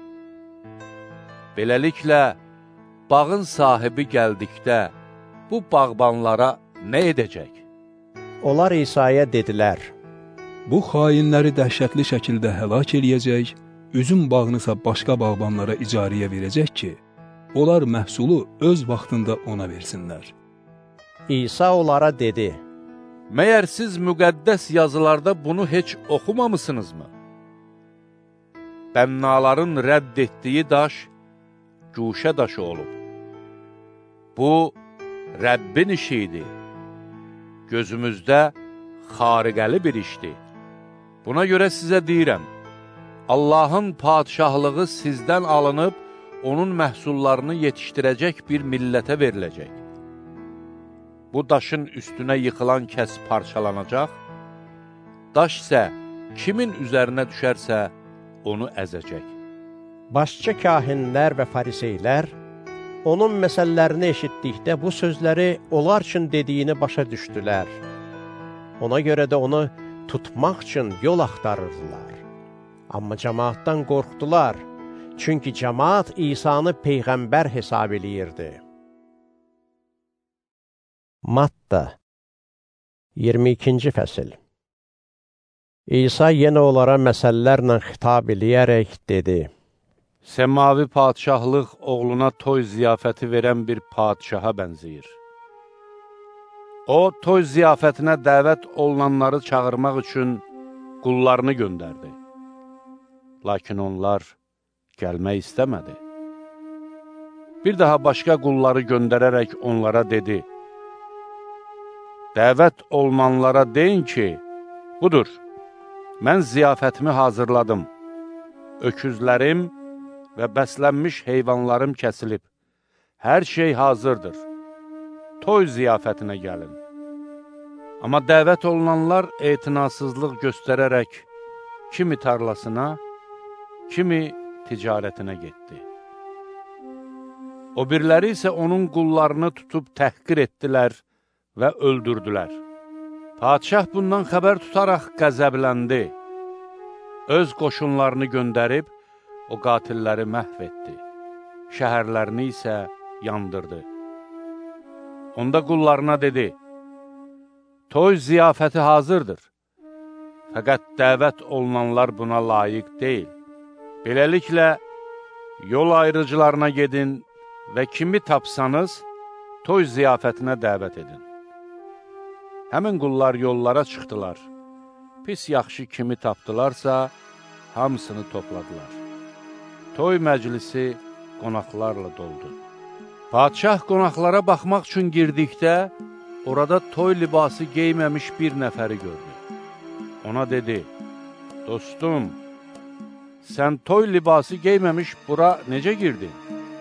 Beləliklə, bağın sahibi gəldikdə, bu bağbanlara nə edəcək? Onlar İsa'ya dedilər, bu xainləri dəhşətli şəkildə həlak eləyəcək, üzüm bağınısa başqa bağbanlara icarəyə verəcək ki, onlar məhsulu öz vaxtında ona versinlər. İsa onlara dedi, məyər siz müqəddəs yazılarda bunu heç oxumamısınızmı? Bənnaların rədd etdiyi daş, güşə daşı olub. Bu, Rəbbin işi idi. Gözümüzdə xariqəli bir işdir. Buna görə sizə deyirəm, Allahın padişahlığı sizdən alınıb, onun məhsullarını yetişdirəcək bir millətə veriləcək. Bu daşın üstünə yıxılan kəs parçalanacaq, daş isə kimin üzərinə düşərsə, onu əzəcək. Başçı kahinlər və fariseylər, onun məsələlərini eşitdikdə bu sözləri onlar üçün dediyini başa düşdülər. Ona görə də onu tutmaq üçün yol axtarırdılar. Amma cəmaatdan qorxdular, çünki cəmaat İsa'nı peyğəmbər hesab eləyirdi. Matta iyirmi ikinci fəsil. İsa yenə onlara məsəllərlə xitab eləyərək dedi, Səmavi padişahlıq oğluna toy ziyafəti verən bir padişaha bənzəyir. O, toy ziyafətinə dəvət olunanları çağırmaq üçün qullarını göndərdi. Lakin onlar gəlmək istəmədi. Bir daha başqa qulları göndərərək onlara dedi, dəvət olunanlara deyin ki, budur, mən ziyafətimi hazırladım, öküzlərim və bəslənmiş heyvanlarım kəsilib. Hər şey hazırdır. Toy ziyafətinə gəlin. Amma dəvət olunanlar etinasızlıq göstərərək kimi tarlasına, kimi ticarətinə getdi. O birləri isə onun qullarını tutub təhqir etdilər və öldürdülər. Padişah bundan xəbər tutaraq qəzəbləndi. Öz qoşunlarını göndərib, o qatilləri məhv etdi. Şəhərlərini isə yandırdı. Onda qullarına dedi, toy ziyafəti hazırdır. Fəqət dəvət olunanlar buna layiq deyil. Beləliklə, yol ayrıcılarına gedin və kimi tapsanız, toy ziyafətinə dəvət edin. Həmin qullar yollara çıxdılar. Pis yaxşı kimi tapdılarsa, hamısını topladılar. Toy məclisi qonaqlarla doldu. Padişah qonaqlara baxmaq üçün girdikdə, orada toy libası geyməmiş bir nəfəri gördü. Ona dedi, dostum, sən toy libası geyməmiş bura necə girdin?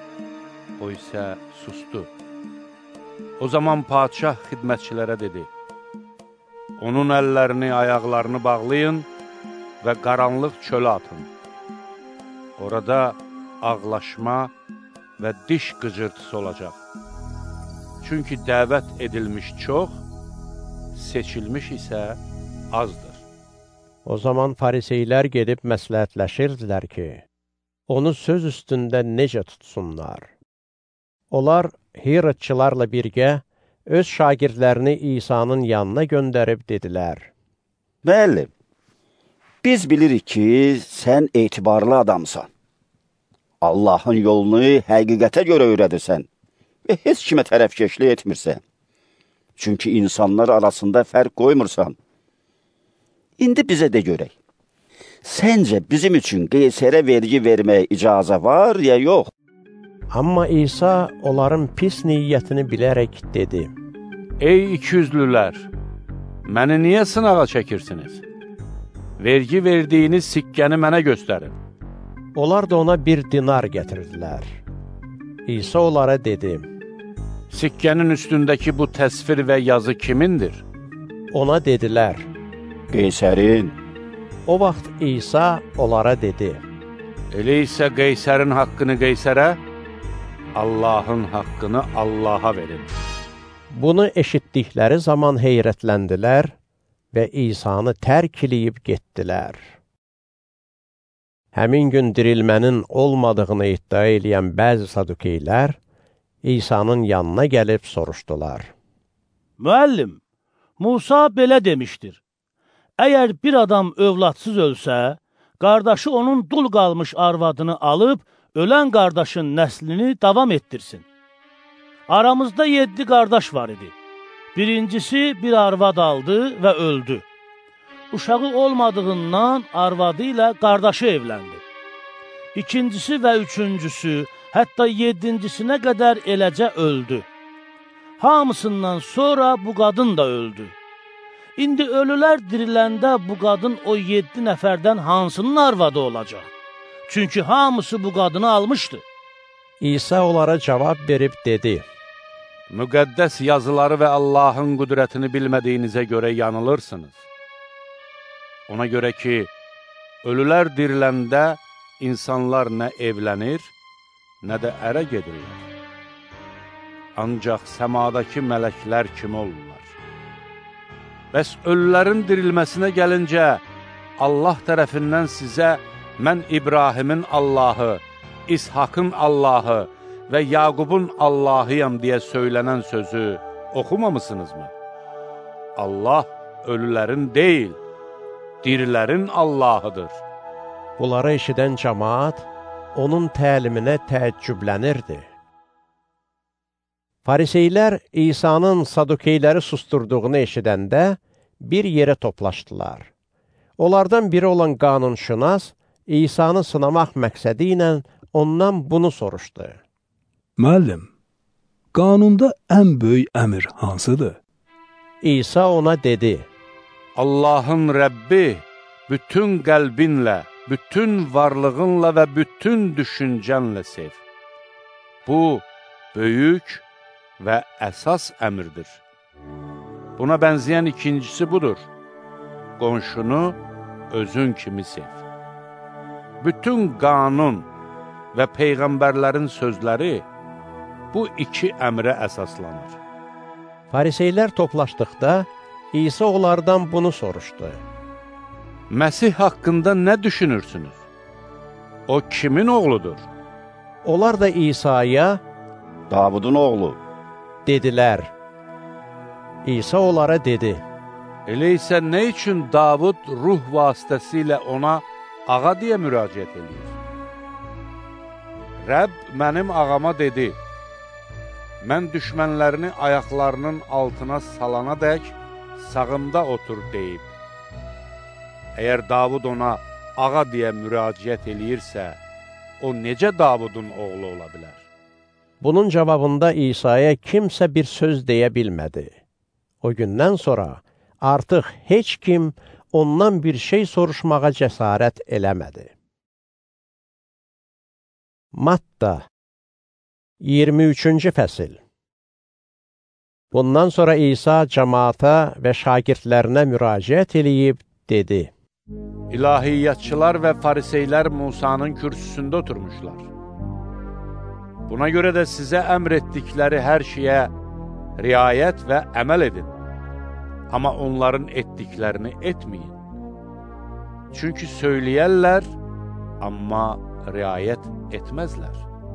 O isə sustu. O zaman padişah xidmətçilərə dedi, onun əllərini, ayaqlarını bağlayın və qaranlıq çölə atın. Orada ağlaşma və diş qıcırtısı olacaq. Çünki dəvət edilmiş çox, seçilmiş isə azdır. O zaman fariseylər gedib məsləhətləşirdilər ki, onu söz üstündə necə tutsunlar. Onlar Hirodçılarla birgə öz şagirdlərini İsa'nın yanına göndərib dedilər. Müəllim, biz bilirik ki, sən etibarlı adamsan. Allahın yolunu həqiqətə görə öyrədirsən və heç kimə tərəfkeşlik etmirsən. Çünki insanlar arasında fərq qoymursan. İndi bizə də görək. Səncə bizim üçün Qeysərə vergi verməyə icazə var ya yox? Amma İsa onların pis niyyətini bilərək dedi. Ey ikiyüzlülər, məni niyə sınağa çəkirsiniz? Vergi verdiyiniz sikkəni mənə göstərin. Onlar da ona bir dinar gətirdilər. İsa onlara dedi, sikkənin üstündəki bu təsvir və yazı kimindir? Ona dedilər, Qeysərin. O vaxt İsa onlara dedi, elə isə Qeysərin haqqını Qeysərə, Allahın haqqını Allaha verin. Bunu eşitdikləri zaman heyrətləndilər və İsa'nı tərk eləyib getdilər. Həmin gün dirilmənin olmadığını iddia eləyən bəzi sadukeylər İsa'nın yanına gəlib soruşdular. Müəllim, Musa belə demişdir. Əgər bir adam övladsız ölsə, qardaşı onun dul qalmış arvadını alıb, ölən qardaşın nəslini davam etdirsin. Aramızda yeddi qardaş var idi. Birincisi bir arvad aldı və öldü. Uşağı olmadığından arvadı ilə qardaşı evləndi. İkincisi və üçüncüsü, hətta yeddincisinə qədər eləcə öldü. Hamısından sonra bu qadın da öldü. İndi ölülər diriləndə bu qadın o yeddi nəfərdən hansının arvadı olacaq? Çünki hamısı bu qadını almışdı. İsa onlara cavab verib dedi, müqəddəs yazıları və Allahın qüdrətini bilmədiyinizə görə yanılırsınız. Ona görə ki, ölülər diriləndə insanlar nə evlənir, nə də ərə gedirlər. Ancaq səmadakı mələklər kimi olurlar. Bəs ölülərin dirilməsinə gəlincə, Allah tərəfindən sizə mən İbrahimin Allahı, İshakın Allahı və Yaqubun Allahıyam deyə söylənən sözü oxumamısınızmı? Allah ölülərin deyil, dirilərin Allahıdır. Bunları eşidən cəmaat onun təliminə təəccüblənirdi. Fariseylər İsa'nın sadukeyləri susturduğunu eşidəndə bir yerə toplaşdılar. Onlardan biri olan qanunşünas İsa'nı sınamaq məqsədi ilə ondan bunu soruşdu. Müəllim, qanunda ən böyük əmr hansıdır? İsa ona dedi, Allahın Rəbbi bütün qəlbinlə, bütün varlığınla və bütün düşüncənlə sev. Bu, böyük və əsas əmrdir. Buna bənzəyən ikincisi budur. Qonşunu özün kimi sev. Bütün qanun və peyğəmbərlərin sözləri bu iki əmrə əsaslanır. Fariseylər toplaşdıqda İsa onlardan bunu soruşdu. Məsih haqqında nə düşünürsünüz? O kimin oğludur? Onlar da İsa'ya Davudun oğlu dedilər. İsa onlara dedi. Elə isə nə üçün Davud ruh vasitəsilə ona ağa deyə müraciət edir? Rəbb mənim ağama dedi, mən düşmənlərini ayaqlarının altına salana dək sağımda otur deyib. Əgər Davud ona ağa deyə müraciət eləyirsə, o necə Davudun oğlu ola bilər? Bunun cavabında İsa'ya kimsə bir söz deyə bilmədi. O gündən sonra artıq heç kim ondan bir şey soruşmağa cəsarət eləmədi. Matta iyirmi üçüncü fəsil. Bundan sonra İsa cəmaata və şagirdlərinə müraciət eləyib dedi. İlahiyyatçılar və fariseylər Musanın kürsüsündə oturmuşlar. Buna görə də sizə əmr etdikləri hər şeyə riayət və əməl edin. Amma onların etdiklərini etməyin. Çünki söyləyərlər, amma riayət etməzlər.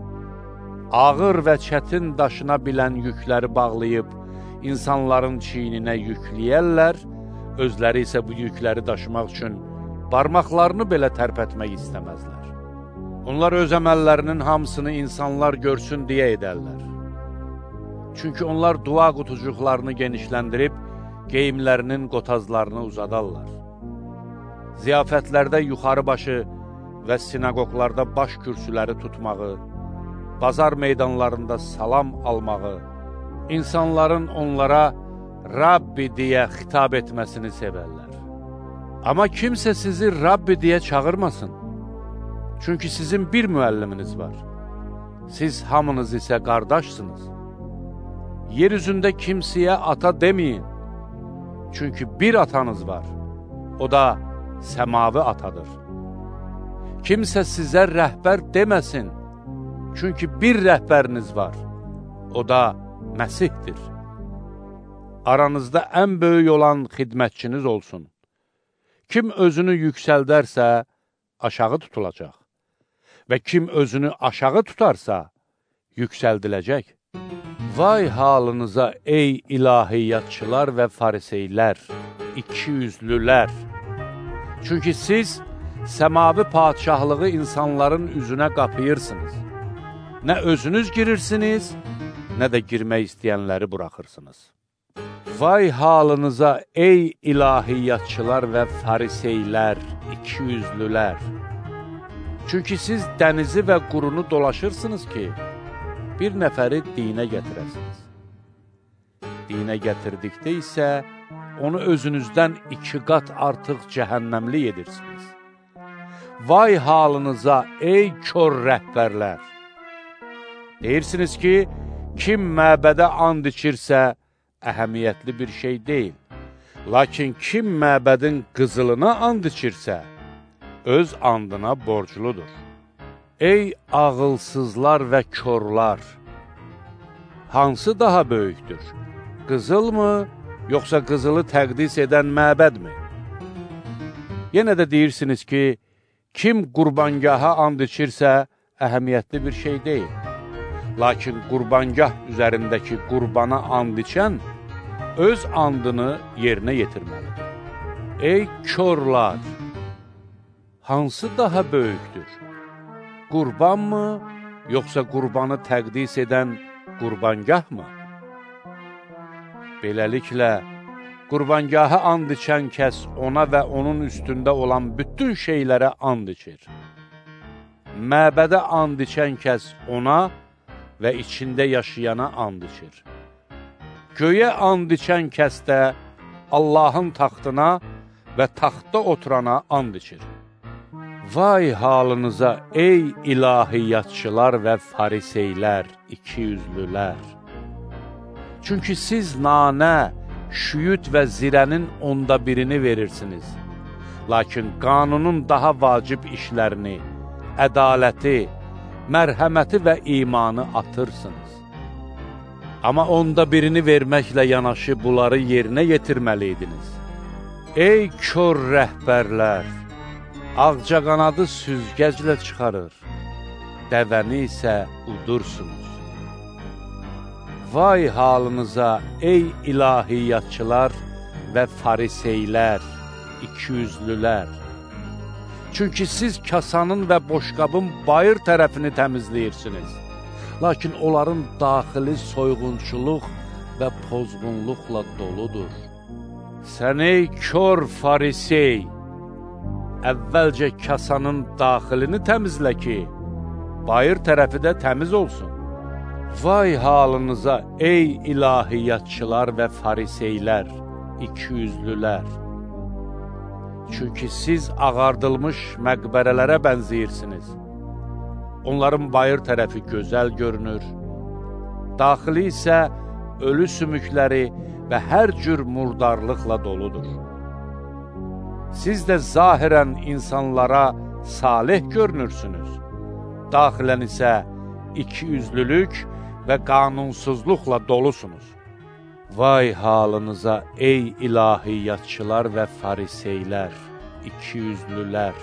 Ağır və çətin daşına bilən yükləri bağlayıb, insanların çiyninə yükləyərlər, özləri isə bu yükləri daşımaq üçün barmaqlarını belə tərpətmək istəməzlər. Onlar öz əməllərinin hamısını insanlar görsün deyə edərlər. Çünki onlar dua qutucuqlarını genişləndirib, geyimlərinin qotazlarını uzadarlar. Ziyafətlərdə yuxarı başı və sinagoglarda baş kürsüləri tutmağı, bazar meydanlarında salam almağı, insanların onlara Rabbi deyə xitab etməsini sevərlər. Amma kimsə sizi Rabbi deyə çağırmasın. Çünki sizin bir müəlliminiz var. Siz hamınız isə qardaşsınız. Yer üzündə kimsəyə ata deməyin. Çünki bir atanız var. O da səmavi atadır. Kimsə sizə rəhbər deməsin. Çünki bir rəhbəriniz var. O da Məsihdir. Aranızda ən böyük olan xidmətçiniz olsun. Kim özünü yüksəldərsə, aşağı tutulacaq. Və kim özünü aşağı tutarsa, yüksəldiləcək. Vay halınıza ey ilahiyyatçılar və fariseylər, ikiyüzlülər! Çünki siz səmavi padişahlığı insanların üzünə qapıyırsınız. Nə özünüz girirsiniz, nə də girmək istəyənləri buraxırsınız. Vay halınıza ey ilahiyyatçılar və fariseylər, ikiyüzlülər! Çünki siz dənizi və qurunu dolaşırsınız ki, bir nəfəri dinə gətirəsiniz. Dinə gətirdikdə isə onu özünüzdən iki qat artıq cəhənnəmli edirsiniz. Vay halınıza ey kör rəhbərlər! Deyirsiniz ki, kim məbədə and içirsə, əhəmiyyətli bir şey deyil. Lakin kim məbədin qızılına and içirsə, öz andına borcludur. Ey ağılsızlar və körlar! Hansı daha böyükdür? Qızıl mı, yoxsa qızılı təqdis edən məbədmi? Yenə də deyirsiniz ki, kim qurbangaha and içirsə, əhəmiyyətli bir şey deyil. Lakin qurbangah üzərindəki qurbana and içən, öz andını yerinə yetirməlidir. Ey körlar! Hansı daha böyükdür? Qurban mı, yoxsa qurbanı təqdis edən qurbangah mı? Beləliklə, qurbangaha and içən kəs ona və onun üstündə olan bütün şeylərə and içir. Məbədə and içən kəs ona və içində yaşayana and içir. Göyə and içən kəs də Allahın taxtına və taxtda oturana and içir. Vay halınıza ey ilahiyyatçılar və fariseylər, ikiyüzlülər! Çünki siz nanə, şüyüt və zirənin onda birini verirsiniz. Lakin qanunun daha vacib işlərini, ədaləti, mərhəməti və imanı atırsınız. Amma onda birini verməklə yanaşı bunları yerinə yetirməliydiniz. Ey kör rəhbərlər! Ağcaqanadı süzgəclə çıxarır, dəvəni isə udursunuz. Vay halınıza ey ilahiyyatçılar və fariseylər, ikiyüzlülər! Çünki siz kasanın və boşqabın bayır tərəfini təmizləyirsiniz. Lakin onların daxili soyğunçuluq və pozğunluqla doludur. Sən ey kör farisey! Əvvəlcə kasanın daxilini təmizlə ki, bayır tərəfi də təmiz olsun. Vay halınıza ey ilahiyyatçılar və fariseylər, ikiyüzlülər! Çünki siz ağardılmış məqbərələrə bənziyirsiniz. Onların bayır tərəfi gözəl görünür, daxili isə ölü sümükləri və hər cür murdarlıqla doludur. Siz də zahirən insanlara salih görünürsünüz, daxilən isə ikiyüzlülük və qanunsuzluqla dolusunuz. Vay halınıza ey ilahiyyatçılar və fariseylər, ikiyüzlülər!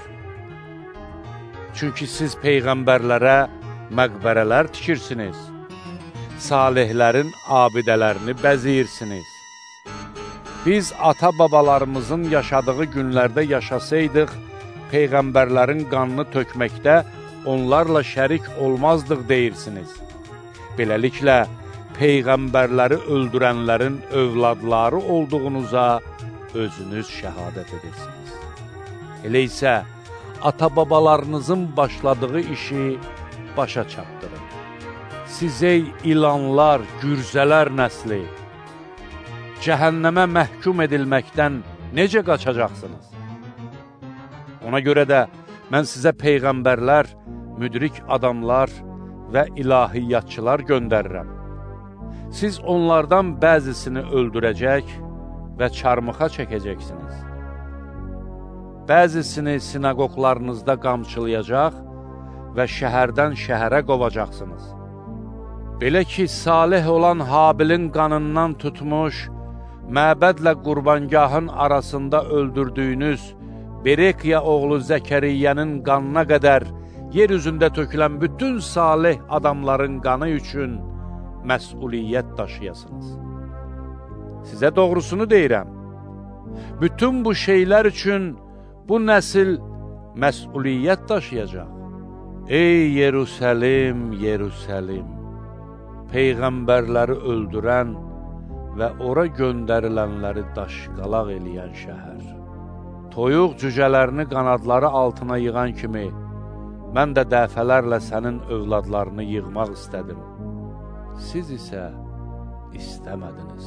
Çünki siz peyğəmbərlərə məqbərələr tikirsiniz, salihlərin abidələrini bəziyirsiniz. Biz ata-babalarımızın yaşadığı günlərdə yaşasaydıq, peyğəmbərlərin qanını tökməkdə onlarla şərik olmazdıq deyirsiniz. Beləliklə, peyğəmbərləri öldürənlərin övladları olduğunuza özünüz şəhadət edirsiniz. Elə isə, ata-babalarınızın başladığı işi başa çatdırın. Siz ey ilanlar, gürzələr nəsli! Cəhənnəmə məhkum edilməkdən necə qaçacaqsınız? Ona görə də mən sizə peyğəmbərlər, müdrik adamlar və ilahiyyatçılar göndərirəm. Siz onlardan bəzisini öldürəcək və çarmıxa çəkəcəksiniz. Bəzisini sinagoglarınızda qamçılayacaq və şəhərdən şəhərə qovacaqsınız. Belə ki, salih olan Habilin qanından tutmuş, məbədlə qurbangahın arasında öldürdüyünüz Berekiya oğlu Zəkəriyyənin qanına qədər yer üzündə tökülən bütün salih adamların qanı üçün məsuliyyət daşıyasınız. Sizə doğrusunu deyirəm, bütün bu şeylər üçün bu nəsil məsuliyyət daşıyacaq. Ey Yerusəlim, Yerusəlim! Peyğəmbərləri öldürən və ora göndərilənləri daşqalaq eləyən şəhər. Toyuq cücələrini qanadları altına yığan kimi, mən də dəfələrlə sənin övladlarını yığmaq istədim. Siz isə istəmədiniz.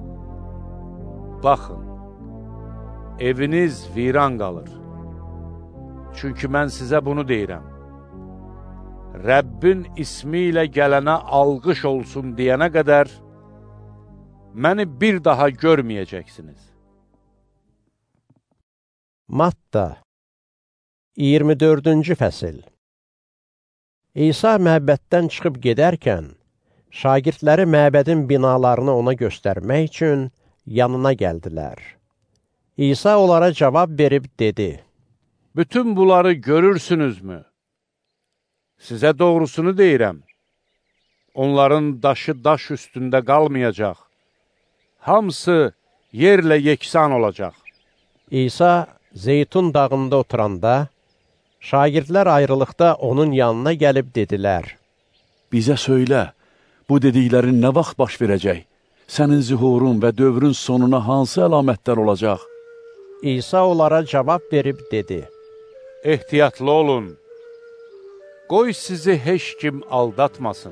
Baxın, eviniz viran qalır. Çünki mən sizə bunu deyirəm. Rəbbin ismi ilə gələnə alqış olsun deyənə qədər, məni bir daha görməyəcəksiniz. Matta iyirmi dördüncü fəsil. İsa məbəddən çıxıb gedərkən, şagirdləri məbədin binalarını ona göstərmək üçün yanına gəldilər. İsa onlara cavab verib dedi: Bütün bunları görürsünüzmü? Sizə doğrusunu deyirəm. Onların daşı daş üstündə qalmayacaq. Hamısı yerlə yeksan olacaq. İsa Zeytun dağında oturanda, şagirdlər ayrılıqda onun yanına gəlib dedilər: Bizə söylə, bu dediklərin nə vaxt baş verəcək? Sənin zühurun və dövrün sonuna hansı əlamətlər olacaq? İsa onlara cavab verib dedi: Ehtiyatlı olun, qoy sizi heç kim aldatmasın.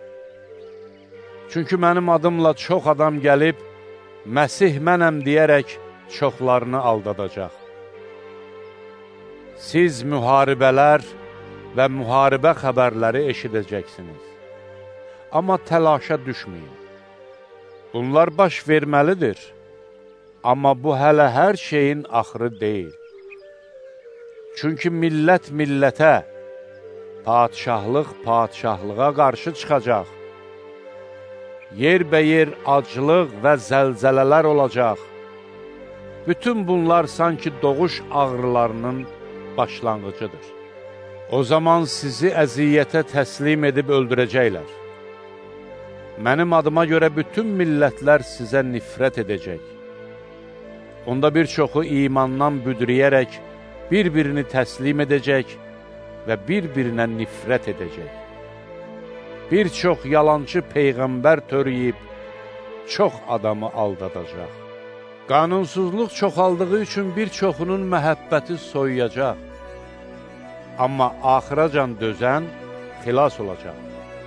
Çünki mənim adımla çox adam gəlib, Məsih mənəm deyərək çoxlarını aldadacaq. siz müharibələr və müharibə xəbərləri eşidəcəksiniz. Amma təlaşa düşməyin. Bunlar baş verməlidir. Amma bu hələ hər şeyin axırı deyil. Çünki millət millətə, padşahlıq padşahlığa qarşı çıxacaq. Yerbəyer aclıq və zəlzələlər olacaq. Bütün bunlar sanki doğuş ağrılarının başlanğıcıdır. O zaman sizi əziyyətə təslim edib öldürəcəklər. Mənim adıma görə bütün millətlər sizə nifrət edəcək. Onda bir çoxu imandan büdriyərək bir-birini təslim edəcək və bir-birinə nifrət edəcək. Bir çox yalançı peyğəmbər törəyib, çox adamı aldadacaq. Qanunsuzluq çoxaldığı üçün bir çoxunun məhəbbəti soyuyacaq. Amma axıracan dözən xilas olacaq.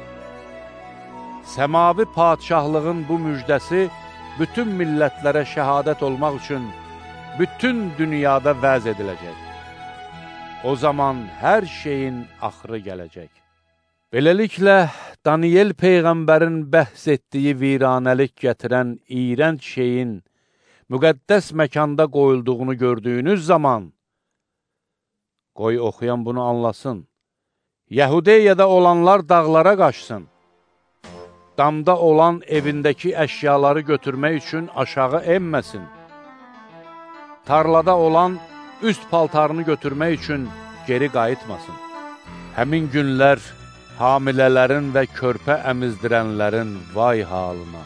Səmavi padşahlığın bu müjdəsi bütün millətlərə şəhadət olmaq üçün bütün dünyada vəz ediləcək. O zaman hər şeyin axırı gələcək. Beləliklə, Daniyel Peyğəmbərin bəhs etdiyi viranəlik gətirən iyrənc şeyin müqəddəs məkanda qoyulduğunu gördüyünüz zaman, qoy oxuyan bunu anlasın, Yəhudiyada olanlar dağlara qaçsın, damda olan evindəki əşyaları götürmək üçün aşağı enməsin, tarlada olan üst paltarını götürmək üçün geri qayıtmasın. Həmin günlər hamilələrin və körpə əmizdirənlərin vay halına.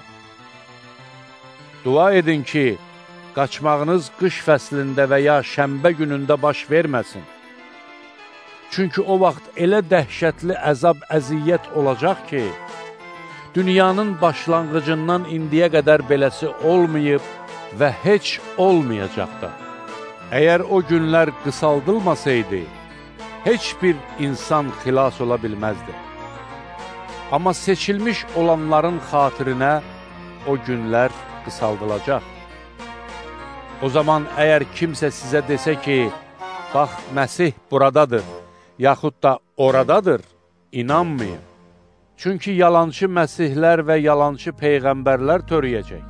Dua edin ki, qaçmağınız qış fəslində və ya şənbə günündə baş verməsin. Çünki o vaxt elə dəhşətli əzab əziyyət olacaq ki, dünyanın başlanğıcından indiyə qədər beləsi olmayıb və heç olmayacaq da. Əgər o günlər qısaldılmasaydı, heç bir insan xilas ola bilməzdi. Amma seçilmiş olanların xatirinə o günlər qısaldılacaq. O zaman əgər kimsə sizə desə ki, bax, Məsih buradadır, yaxud da oradadır, inanmayın. Çünki yalançı məsihlər və yalançı peyğəmbərlər törəyəcək.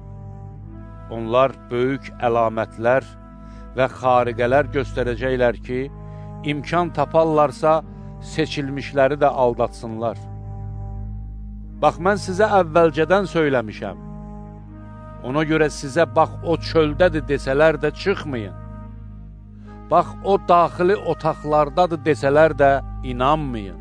Onlar böyük əlamətlər və xariqələr göstərəcəklər ki, imkan taparlarsa, seçilmişləri də aldatsınlar. Bax, mən sizə əvvəlcədən söyləmişəm. Ona görə sizə, bax, o çöldədir desələr də çıxmayın. Bax, o daxili otaqlardadır desələr də inanmayın.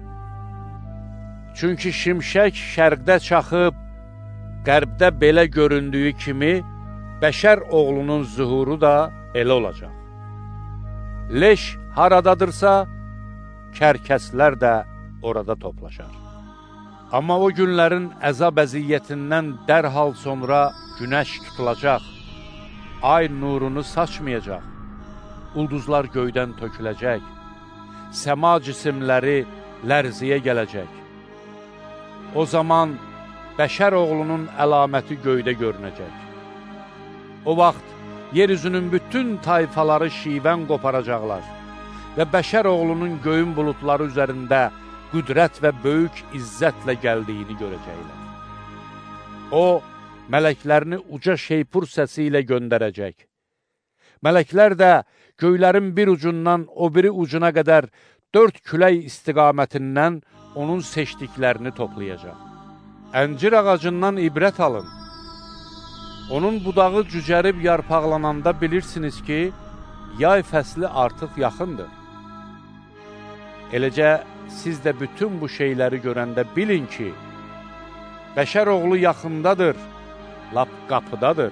Çünki şimşək şərqdə çaxıb, qərbdə belə göründüyü kimi, bəşər oğlunun zuhuru da elə olacaq. Leş haradadırsa, kərkəslər də orada toplaşar. Amma o günlərin əzab əziyyətindən dərhal sonra günəş tutulacaq, ay nurunu saçmayacaq, ulduzlar göydən töküləcək, səma cisimləri lərziyə gələcək. O zaman bəşər oğlunun əlaməti göydə görünəcək. O vaxt yeryüzünün bütün tayfaları şivən qoparacaqlar və bəşər oğlunun göyün bulutları üzərində qüdrət və böyük izzətlə gəldiyini görəcəklər. O, mələklərini uca şeypur səsi ilə göndərəcək. Mələklər də göylərin bir ucundan o biri ucuna qədər dörd külək istiqamətindən onun seçdiklərini toplayacaq. Əncir ağacından ibrət alın. Onun budağı cücərib yarpaqlananda bilirsiniz ki, yay fəsli artıq yaxındır. Eləcə, siz də bütün bu şeyləri görəndə bilin ki, bəşər oğlu yaxındadır, lap qapıdadır.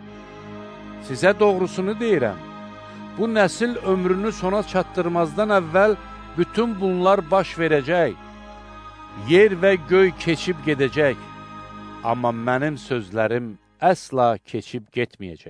Sizə doğrusunu deyirəm, bu nəsil ömrünü sona çatdırmazdan əvvəl bütün bunlar baş verəcək. Yer və göy keçib gedəcək, amma mənim sözlərim əsla keçib getməyəcək.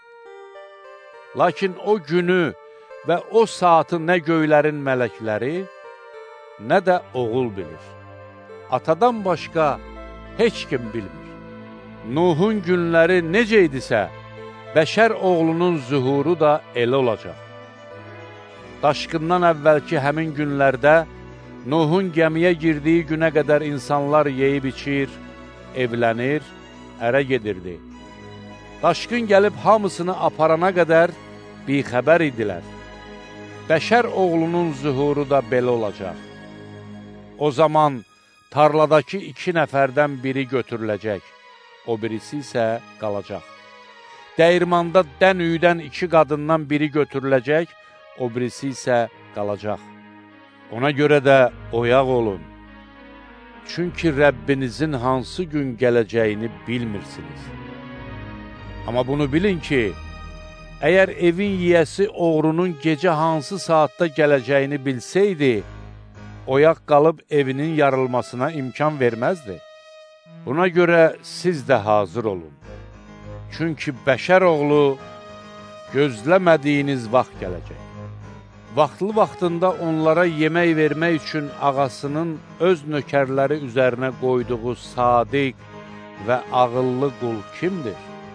Lakin o günü və o saatı nə göylərin mələkləri, nə də oğul bilir. Atadan başqa heç kim bilmir. Nuhun günləri necə idisə, bəşər oğlunun zuhuru da elə olacaq. daşqından əvvəlki həmin günlərdə Nuhun gəmiyə girdiyi günə qədər insanlar yeyib içir, evlənir, ərə gedirdi. Daşqın gəlib hamısını aparana qədər bixəbər idilər. Bəşər oğlunun zühuru da belə olacaq. O zaman tarladakı iki nəfərdən biri götürüləcək, o birisi isə qalacaq. Dəyirmanda dən üydən iki qadından biri götürüləcək, o birisi isə qalacaq. Ona görə də oyaq olun. Çünki Rəbbinizin hansı gün gələcəyini bilmirsiniz. Amma bunu bilin ki, əgər evin yiyəsi oğrunun gecə hansı saatda gələcəyini bilsəydi, oyaq qalıb evinin yarılmasına imkan verməzdi. Buna görə siz də hazır olun. Çünki bəşər oğlu gözləmədiyiniz vaxt gələcək. Vaxtlı vaxtında onlara yemək vermək üçün ağasının öz nökərləri üzərinə qoyduğu sadiq və ağıllı qul kimdir?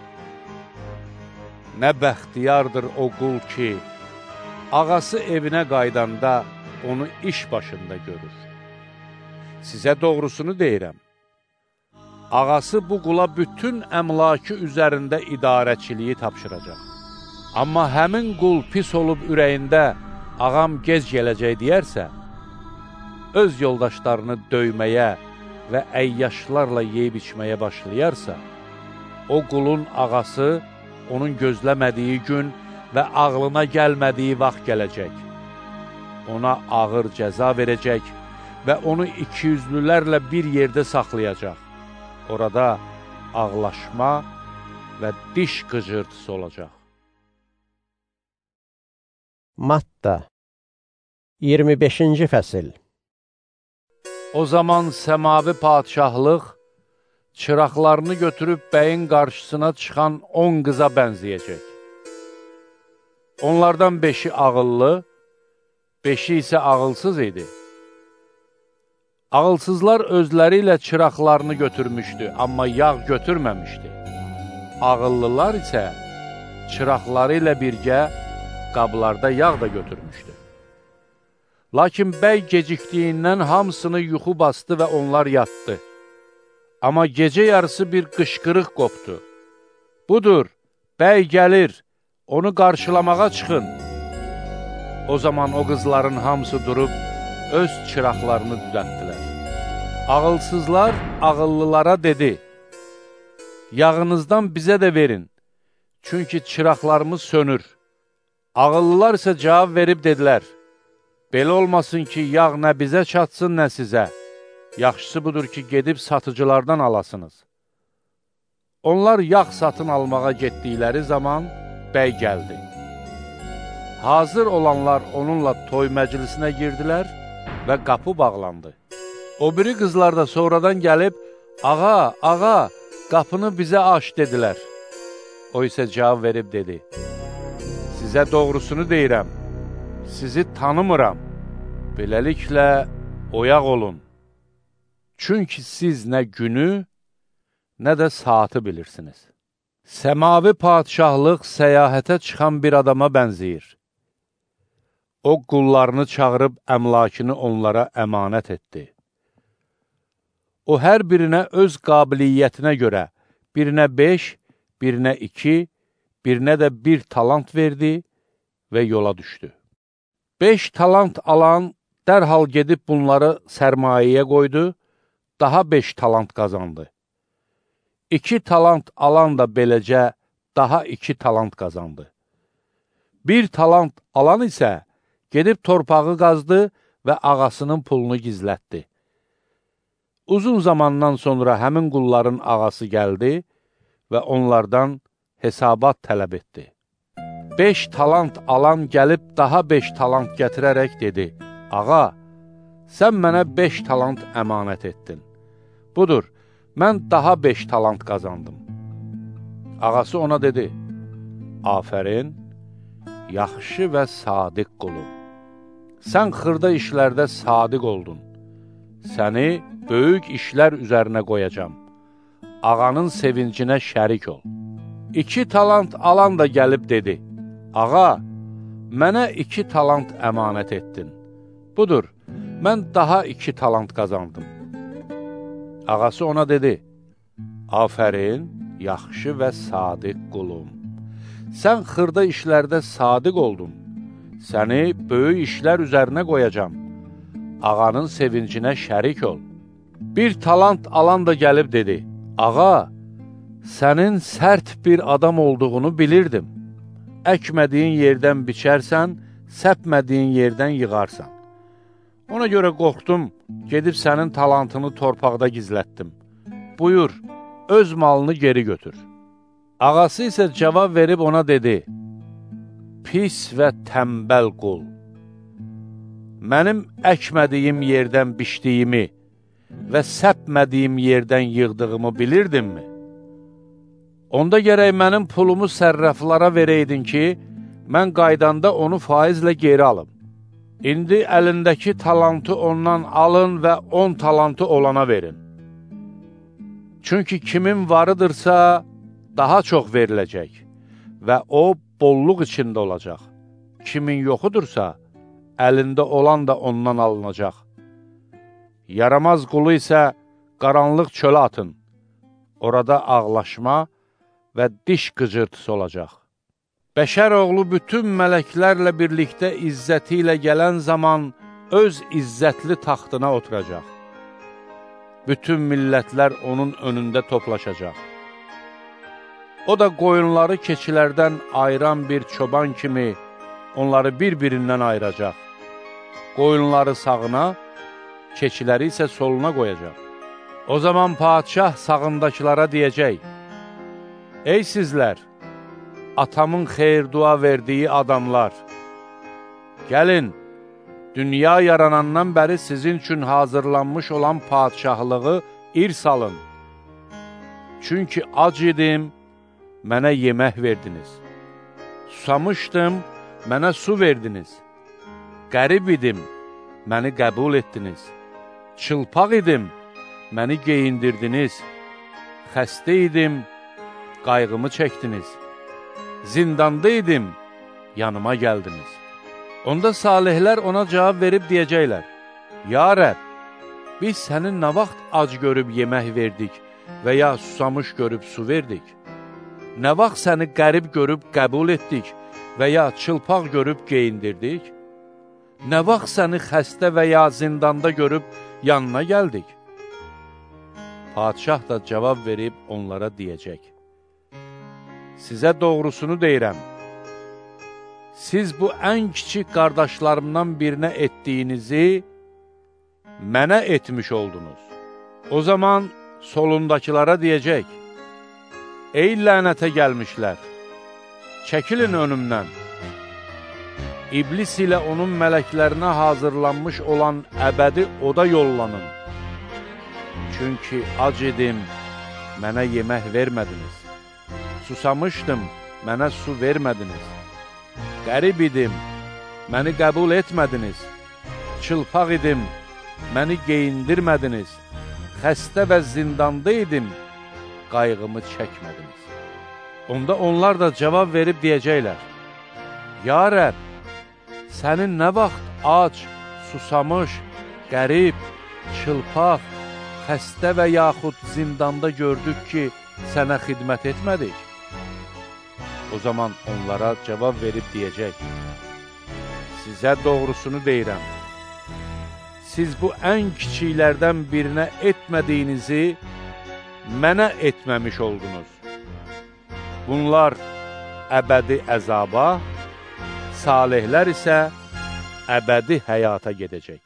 Nə bəxtiyardır o qul ki, ağası evinə qaydanda onu iş başında görür. Sizə doğrusunu deyirəm. Ağası bu qula bütün əmlakı üzərində idarəçiliyi tapşıracaq. Amma həmin qul pis olub ürəyində, ağam gec gələcək deyərsə, öz yoldaşlarını döyməyə və əyyaşlarla yeyib içməyə başlayarsa, o qulun ağası onun gözləmədiyi gün və ağlına gəlmədiyi vaxt gələcək. Ona ağır cəza verəcək və onu ikiyüzlülərlə bir yerdə saxlayacaq. Orada ağlaşma və diş qıcırtısı olacaq. Matta iyirmi beşinci fəsil. O zaman səmavi padişahlıq çıraqlarını götürüb bəyin qarşısına çıxan on qıza bənzəyəcək. Onlardan beşi ağıllı, beşi isə ağılsız idi. Ağılsızlar özləri ilə çıraqlarını götürmüşdü, amma yağ götürməmişdi. Ağıllılar isə çıraqları ilə birgə qablarda yağ da götürmüşdü. Lakin bəy gecikdiyindən hamısını yuxu bastı və onlar yatdı. Amma gecə yarısı bir qışqırıq qopdu. Budur, bəy gəlir, onu qarşılamağa çıxın. O zaman o qızların hamısı durub öz çıraqlarını düzəltdilər. Ağılsızlar ağıllılara dedi, yağınızdan bizə də verin, çünki çıraqlarımız sönür. Ağıllılar isə cavab verib dedilər, belə olmasın ki, yağ nə bizə çatsın, nə sizə. Yaxşısı budur ki, gedib satıcılardan alasınız. Onlar yağ satın almağa getdikləri zaman bəy gəldi. Hazır olanlar onunla toy məclisinə girdilər və qapı bağlandı. O biri qızlar da sonradan gəlib, ağa, ağa, qapını bizə aç, dedilər. O isə cavab verib dedi, sizə doğrusunu deyirəm, sizi tanımıram, beləliklə oyaq olun. Çünki siz nə günü, nə də saatı bilirsiniz. Səmavi padişahlıq səyahətə çıxan bir adama bənzəyir. O, qullarını çağırıb əmlakını onlara əmanət etdi. O, hər birinə öz qabiliyyətinə görə, birinə beş, birinə iki, birinə də bir talant verdi və yola düşdü. Beş talant alan dərhal gedib bunları sərmayəyə qoydu, daha beş talant qazandı. İki talant alan da beləcə daha iki talant qazandı. Bir talant alan isə gedib torpağı qazdı və ağasının pulunu gizlətdi. Uzun zamandan sonra həmin qulların ağası gəldi və onlardan hesabat tələb etdi. Beş talant alan gəlib daha beş talant gətirərək dedi, ağa, sən mənə beş talant əmanət etdin. Budur, mən daha beş talant qazandım. Ağası ona dedi, afərin, yaxşı və sadiq qulum. Sən xırda işlərdə sadiq oldun. Səni böyük işlər üzərinə qoyacam. Ağanın sevincinə şərik ol. İki talant alan da gəlib dedi, ağa, Mənə iki talant əmanət etdin. Budur, mən daha iki talant qazandım. Ağası ona dedi, afərin, yaxşı və sadiq qulum. Sən xırda işlərdə sadiq oldun. Səni böyük işlər üzərinə qoyacam. Ağanın sevincinə şərik ol. Bir talant alan da gəlib dedi, ağa, sənin sərt bir adam olduğunu bilirdim. Əkmədiyin yerdən biçərsən, səpmədiyin yerdən yığarsan. Ona görə qorxdum, gedib sənin talantını torpaqda gizlətdim. Buyur, öz malını geri götür. Ağası isə cavab verib ona dedi, pis və tənbəl qul, mənim əkmədiyim yerdən biçdiyimi və səpmədiyim yerdən yığdığımı bilirdinmi? Onda gərək mənim pulumu sərraflara verəydin ki, mən qaydanda onu faizlə geri alım. İndi əlindəki talantı ondan alın və on talantı olana verin. Çünki kimin varıdırsa, daha çox veriləcək və o, bolluq içində olacaq. Kimin yoxudursa, əlində olan da ondan alınacaq. Yaramaz qulu isə qaranlıq çölə atın. Orada ağlaşma və diş qıcırtısı olacaq. Bəşər oğlu bütün mələklərlə birlikdə izzəti ilə gələn zaman öz izzətli taxtına oturacaq. Bütün millətlər onun önündə toplaşacaq. O da qoyunları keçilərdən ayıran bir çoban kimi onları bir-birindən ayıracaq. Qoyunları sağına, keçiləri isə soluna qoyacaq. O zaman padişah sağındakılara deyəcək, ey sizlər, atamın xeyir-dua verdiyi adamlar, gəlin, dünya yaranandan bəri sizin üçün hazırlanmış olan padişahlığı irs alın. Çünki ac idim, mənə yemək verdiniz. Susamışdım, mənə su verdiniz. Qərib idim, məni qəbul etdiniz. Çılpaq idim, məni geyindirdiniz. Xəstə idim, qayğımı çəkdiniz. Zindanda idim, yanıma gəldiniz. Onda salihlər ona cavab verib deyəcəklər, ya Rəbb, biz sənin nə vaxt ac görüb yemək verdik və ya susamış görüb su verdik? Nə vaxt səni qərib görüb qəbul etdik və ya çılpaq görüb geyindirdik? Nə vaxt səni xəstə və ya zindanda görüb yanına gəldik? Padişah da cavab verib onlara deyəcək, sizə doğrusunu deyirəm, siz bu ən kiçik qardaşlarımdan birinə etdiyinizi mənə etmiş oldunuz. O zaman solundakılara deyəcək, ey lənətə gəlmişlər, çəkilin önümdən. İblis ilə onun mələklərinə hazırlanmış olan əbədi oda yollanın. Çünki ac idim, mənə yemək vermədiniz. Susamışdım, mənə su vermədiniz. Qərib idim, məni qəbul etmədiniz. Çılpaq idim, məni geyindirmədiniz. Xəstə və zindanda idim, qayğımı çəkmədiniz. Onda onlar da cavab verib deyəcəklər, ya Rəbb, sənin nə vaxt ac, susamış, qərib, çılpaq, xəstə və yaxud zindanda gördük ki, sənə xidmət etmədik? O zaman onlara cavab verib deyəcək, sizə doğrusunu deyirəm, siz bu ən kiçiklərdən birinə etmədiyinizi mənə etməmiş oldunuz. Bunlar əbədi əzaba, salihlər isə əbədi həyata gedəcək.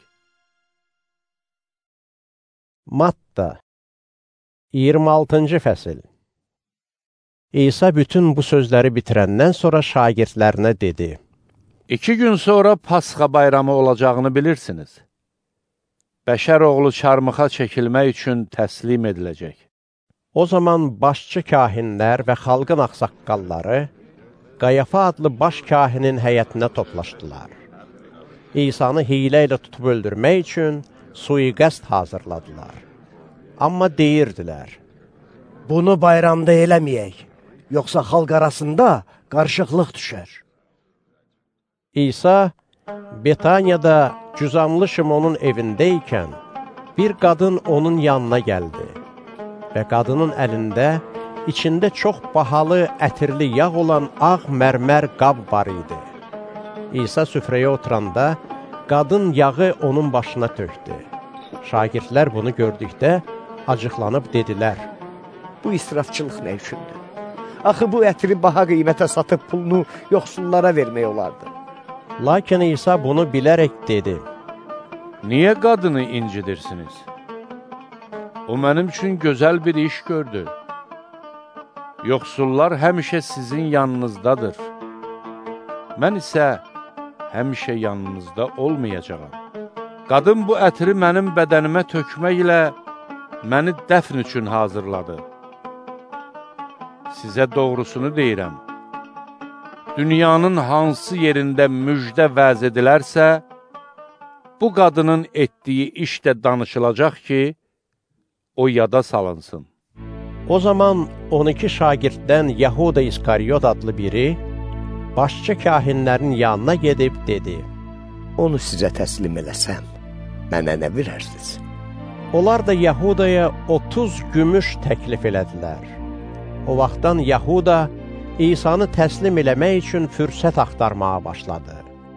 Matta iyirmi altıncı fəsil. İsa bütün bu sözləri bitirəndən sonra şagirdlərinə dedi, İki gün sonra Pasxa bayramı olacağını bilirsiniz. Bəşər oğlu çarmıxa çəkilmək üçün təslim ediləcək. O zaman başçı kahinlər və xalqın ağsaqqalları Qayafa adlı baş kahinin həyətinə toplaşdılar. İsanı hilə ilə tutub öldürmək üçün sui-qəsd hazırladılar. Amma deyirdilər, bunu bayramda eləməyək, yoxsa xalq arasında qarışıqlıq düşər. İsa Betaniyada Cüzamlı Şimonun evindəykən bir qadın onun yanına gəldi və qadının əlində içində çox bahalı, ətirli yağ olan ağ mərmər qab var idi. İsa süfrəyə oturanda qadın yağı onun başına tökdü. Şagirdlər bunu gördükdə acıqlanıb dedilər: Bu israfçılıq nə üçündür? Axı bu ətri baha qiymətə satıb pulunu yoxsullara vermək olardı. Lakin İsa bunu bilərək dedi: Niyə qadını incidirsiniz? O mənim üçün gözəl bir iş gördü. Yoxsullar həmişə sizin yanınızdadır. Mən isə həmişə yanınızda olmayacağam. Qadın bu ətri mənim bədənimə tökməklə məni dəfn üçün hazırladı. Sizə doğrusunu deyirəm. Dünyanın hansı yerində müjdə vəz edilərsə, bu qadının etdiyi iş də danışılacaq ki, o yada salınsın. O zaman on iki şagirddən Yahuda İskariyot adlı biri, başçı kahinlərin yanına gedib dedi: Onu sizə təslim eləsəm, mənə nə verərsiniz? Onlar da Yahudaya otuz gümüş təklif elədilər. O vaxtdan Yahuda İsanı təslim eləmək üçün fürsət axtarmağa başladı.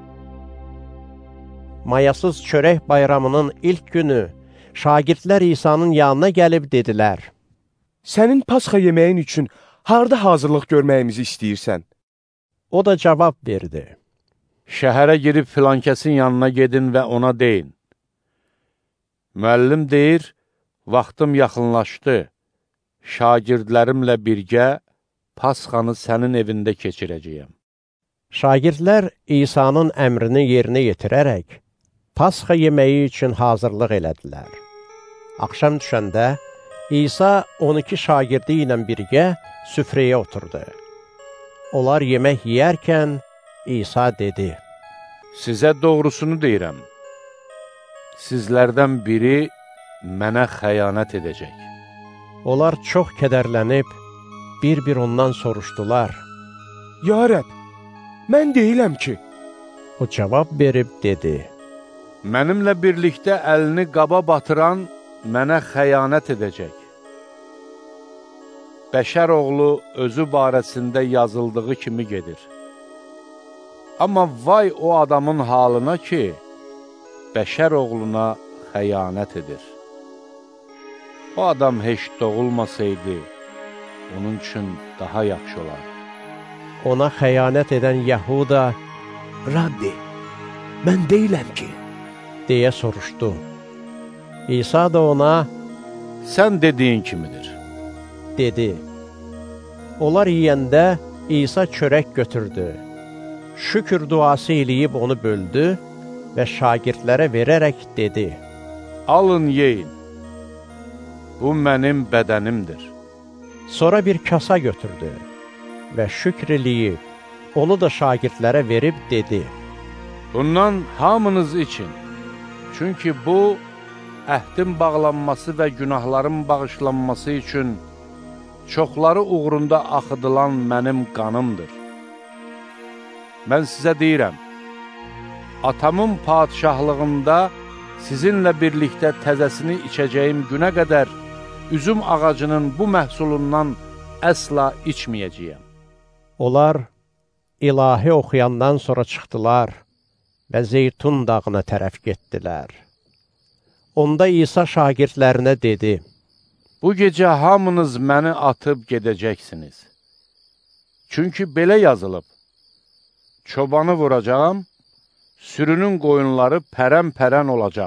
Mayasız çörək bayramının ilk günü şagirdlər İsa'nın yanına gəlib dedilər: Sənin Pasxa yeməyin üçün harda hazırlıq görməyimizi istəyirsən? O da cavab verdi: Şəhərə girib filankəsin yanına gedin və ona deyin: Müəllim deyir, vaxtım yaxınlaşdı, şagirdlərimlə birgə Pasxanı sənin evində keçirəcəyəm. Şagirdlər İsa'nın əmrini yerinə yetirərək, Pasxa yeməyi üçün hazırlıq elədilər. Axşam düşəndə İsa on iki şagirdi ilə birgə süfrəyə oturdu. Onlar yemək yeyərkən İsa dedi: Sizə doğrusunu deyirəm. Sizlərdən biri mənə xəyanət edəcək. Onlar çox kədərlənib, bir-bir ondan soruşdular: Ya Rəbb, mən deyiləm ki. O cavab verib dedi: Mənimlə birlikdə əlini qaba batıran mənə xəyanət edəcək. Bəşər oğlu özü barəsində yazıldığı kimi gedir. Amma vay o adamın halına ki, bəşər oğluna xəyanət edir. O adam heç doğulmasaydı, onun üçün daha yaxşı olar. Ona xəyanət edən Yahuda: Rabbi, mən deyiləm ki, deyə soruşdu. İsa da ona: Sən dediyin kimidir, dedi. Onlar yeyəndə İsa çörək götürdü. Şükür duası eləyib onu böldü və şagirdlərə verərək dedi: Alın, yeyin, bu mənim bədənimdir. Sonra bir kasa götürdü və şükür eləyib, onu da şagirdlərə verib dedi: Bundan hamınız için, çünki bu, əhdin bağlanması və günahların bağışlanması üçün çoxları uğrunda axıdılan mənim qanımdır. Mən sizə deyirəm, atamın padişahlığında sizinlə birlikdə təzəsini içəcəyim günə qədər üzüm ağacının bu məhsulundan əsla içməyəcəyəm. Onlar ilahi oxuyandan sonra çıxdılar və Zeytun dağına tərəf getdilər. Onda İsa şagirdlərinə dedi: Bu gecə hamınız məni atıb gedəcəksiniz. Çünki belə yazılıb: Çobanı vuracağam, sürünün qoyunları pərən-pərən olacaq.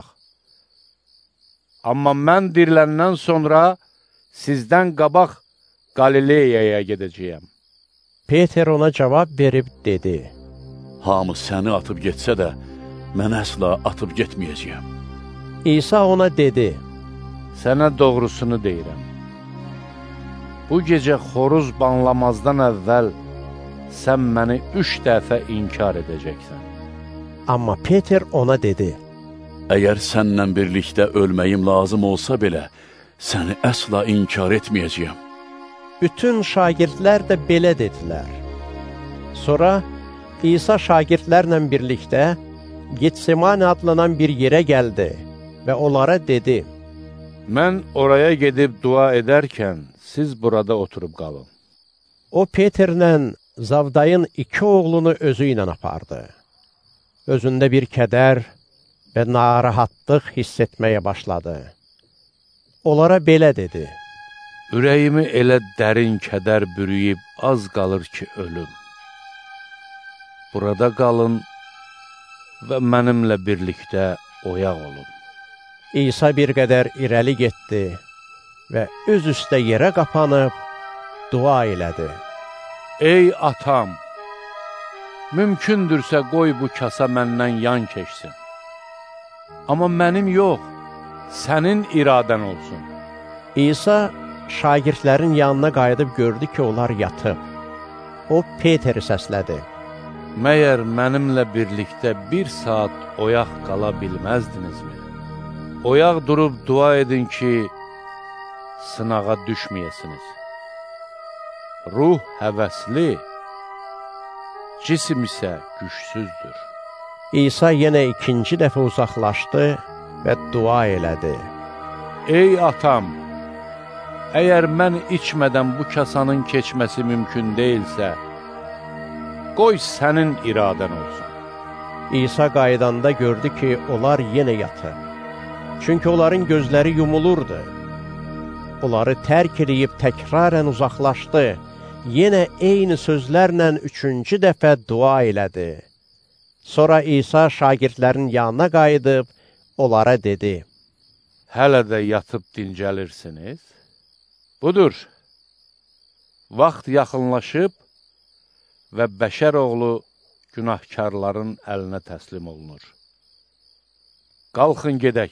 Amma mən diriləndən sonra sizdən qabaq Qalileyaya gedəcəyəm. Peter ona cavab verib dedi: Hamı səni atıb getsə də, mən əsla atıb getməyəcəyəm. İsa ona dedi: Sənə doğrusunu deyirəm. Bu gecə xoruz banlamazdan əvvəl sən məni üç dəfə inkar edəcəksən. Amma Peter ona dedi: Əgər sənnən birlikdə ölməyim lazım olsa belə, səni əsla inkar etməyəcəyəm. Bütün şagirdlər də belə dedilər. Sonra İsa şagirdlərlə birlikdə Getsemani adlanan bir yerə gəldi və onlara dedi: Mən oraya gedib dua edərkən, siz burada oturub qalın. O, Peterlə Zavdayın iki oğlunu özü ilə apardı. Özündə bir kədər və narahatlıq hiss etməyə başladı. Onlara belə dedi: Ürəyimi elə dərin kədər bürüyüb az qalır ki, ölüm. Burada qalın və mənimlə birlikdə oyaq olun. İsa bir qədər irəli getdi və üz üstə yerə qapanıb dua elədi. Ey atam, mümkündürsə qoy bu kasa məndən yan keçsin. Amma mənim yox, sənin iradən olsun. İsa şagirdlərin yanına qayıdıb gördü ki, onlar yatıb. O, Peteri səslədi: Məyər mənimlə birlikdə bir saat oyaq qala bilməzdinizmi? Oyaq durub dua edin ki, sınağa düşməyəsiniz. Ruh həvəsli, cisim isə gücsüzdür. İsa yenə ikinci dəfə uzaqlaşdı və dua elədi: Ey atam, əgər mən içmədən bu kasanın keçməsi mümkün deyilsə, qoy sənin iradən olsun. İsa qayıdanda gördü ki, onlar yenə yatır. Çünki onların gözləri yumulurdu. Onları tərk edib təkrarən uzaqlaşdı. Yenə eyni sözlərlə üçüncü dəfə dua elədi. Sonra İsa şagirdlərin yanına qayıdıb onlara dedi: Hələ də yatıb dincəlirsiniz? Budur, vaxt yaxınlaşıb və bəşər oğlu günahkarların əlinə təslim olunur. Qalxın gedək.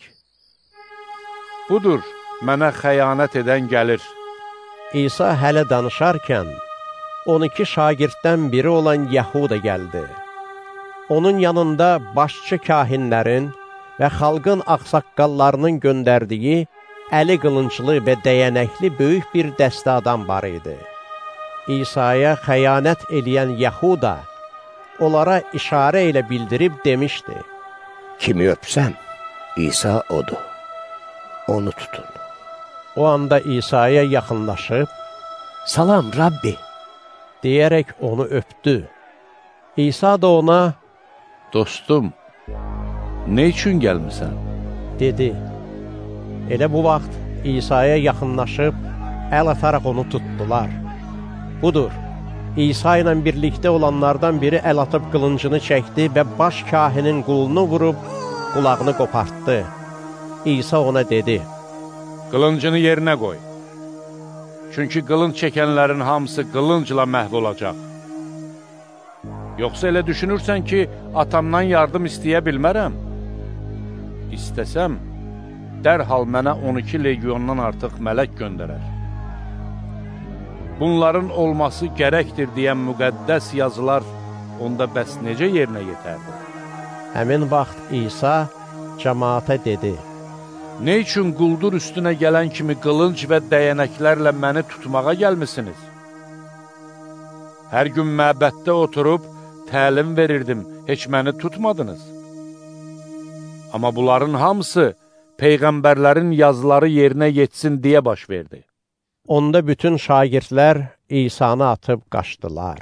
Budur, mənə xəyanət edən gəlir. İsa hələ danışarkən, on iki şagirddən biri olan Yəhuda gəldi. Onun yanında başçı kahinlərin və xalqın ağsaqqallarının göndərdiyi əli qılınclı və dəyənəkli böyük bir dəstə adam var idi. İsa'ya xəyanət eləyən Yəhuda onlara işarə ilə bildirib demişdi: Kimi öpsəm, İsa odur, onu tutun. O anda İsa'ya yaxınlaşıb, Salam, Rabbi, deyərək onu öpdü. İsa da ona, Dostum, nə üçün gəlmisən? dedi. Elə bu vaxt İsa'ya yaxınlaşıb, əl ataraq onu tutdular. Budur, İsa ilə birlikdə olanlardan biri əl atıb qılıncını çəkdi və baş kahinin qulunu vurub, qulağını qopartdı. İsa ona dedi: Qılıncını yerinə qoy. Çünki qılınc çəkənlərin hamısı qılıncla məhv olacaq. Yoxsa elə düşünürsən ki, atamdan yardım istəyə bilmərəm? İstəsəm, dərhal mənə on iki legiondan artıq mələk göndərər. Bunların olması gərəkdir deyən müqəddəs yazılar onda bəs necə yerinə yetərdi? Həmin vaxt İsa cəmaata dedi: Nə üçün quldur üstünə gələn kimi qılınc və dəyənəklərlə məni tutmağa gəlmisiniz? Hər gün məbəddə oturub təlim verirdim, heç məni tutmadınız. Amma bunların hamısı peyğəmbərlərin yazıları yerinə yetsin deyə baş verdi. Onda bütün şagirdlər İsa'nı atıb qaçdılar.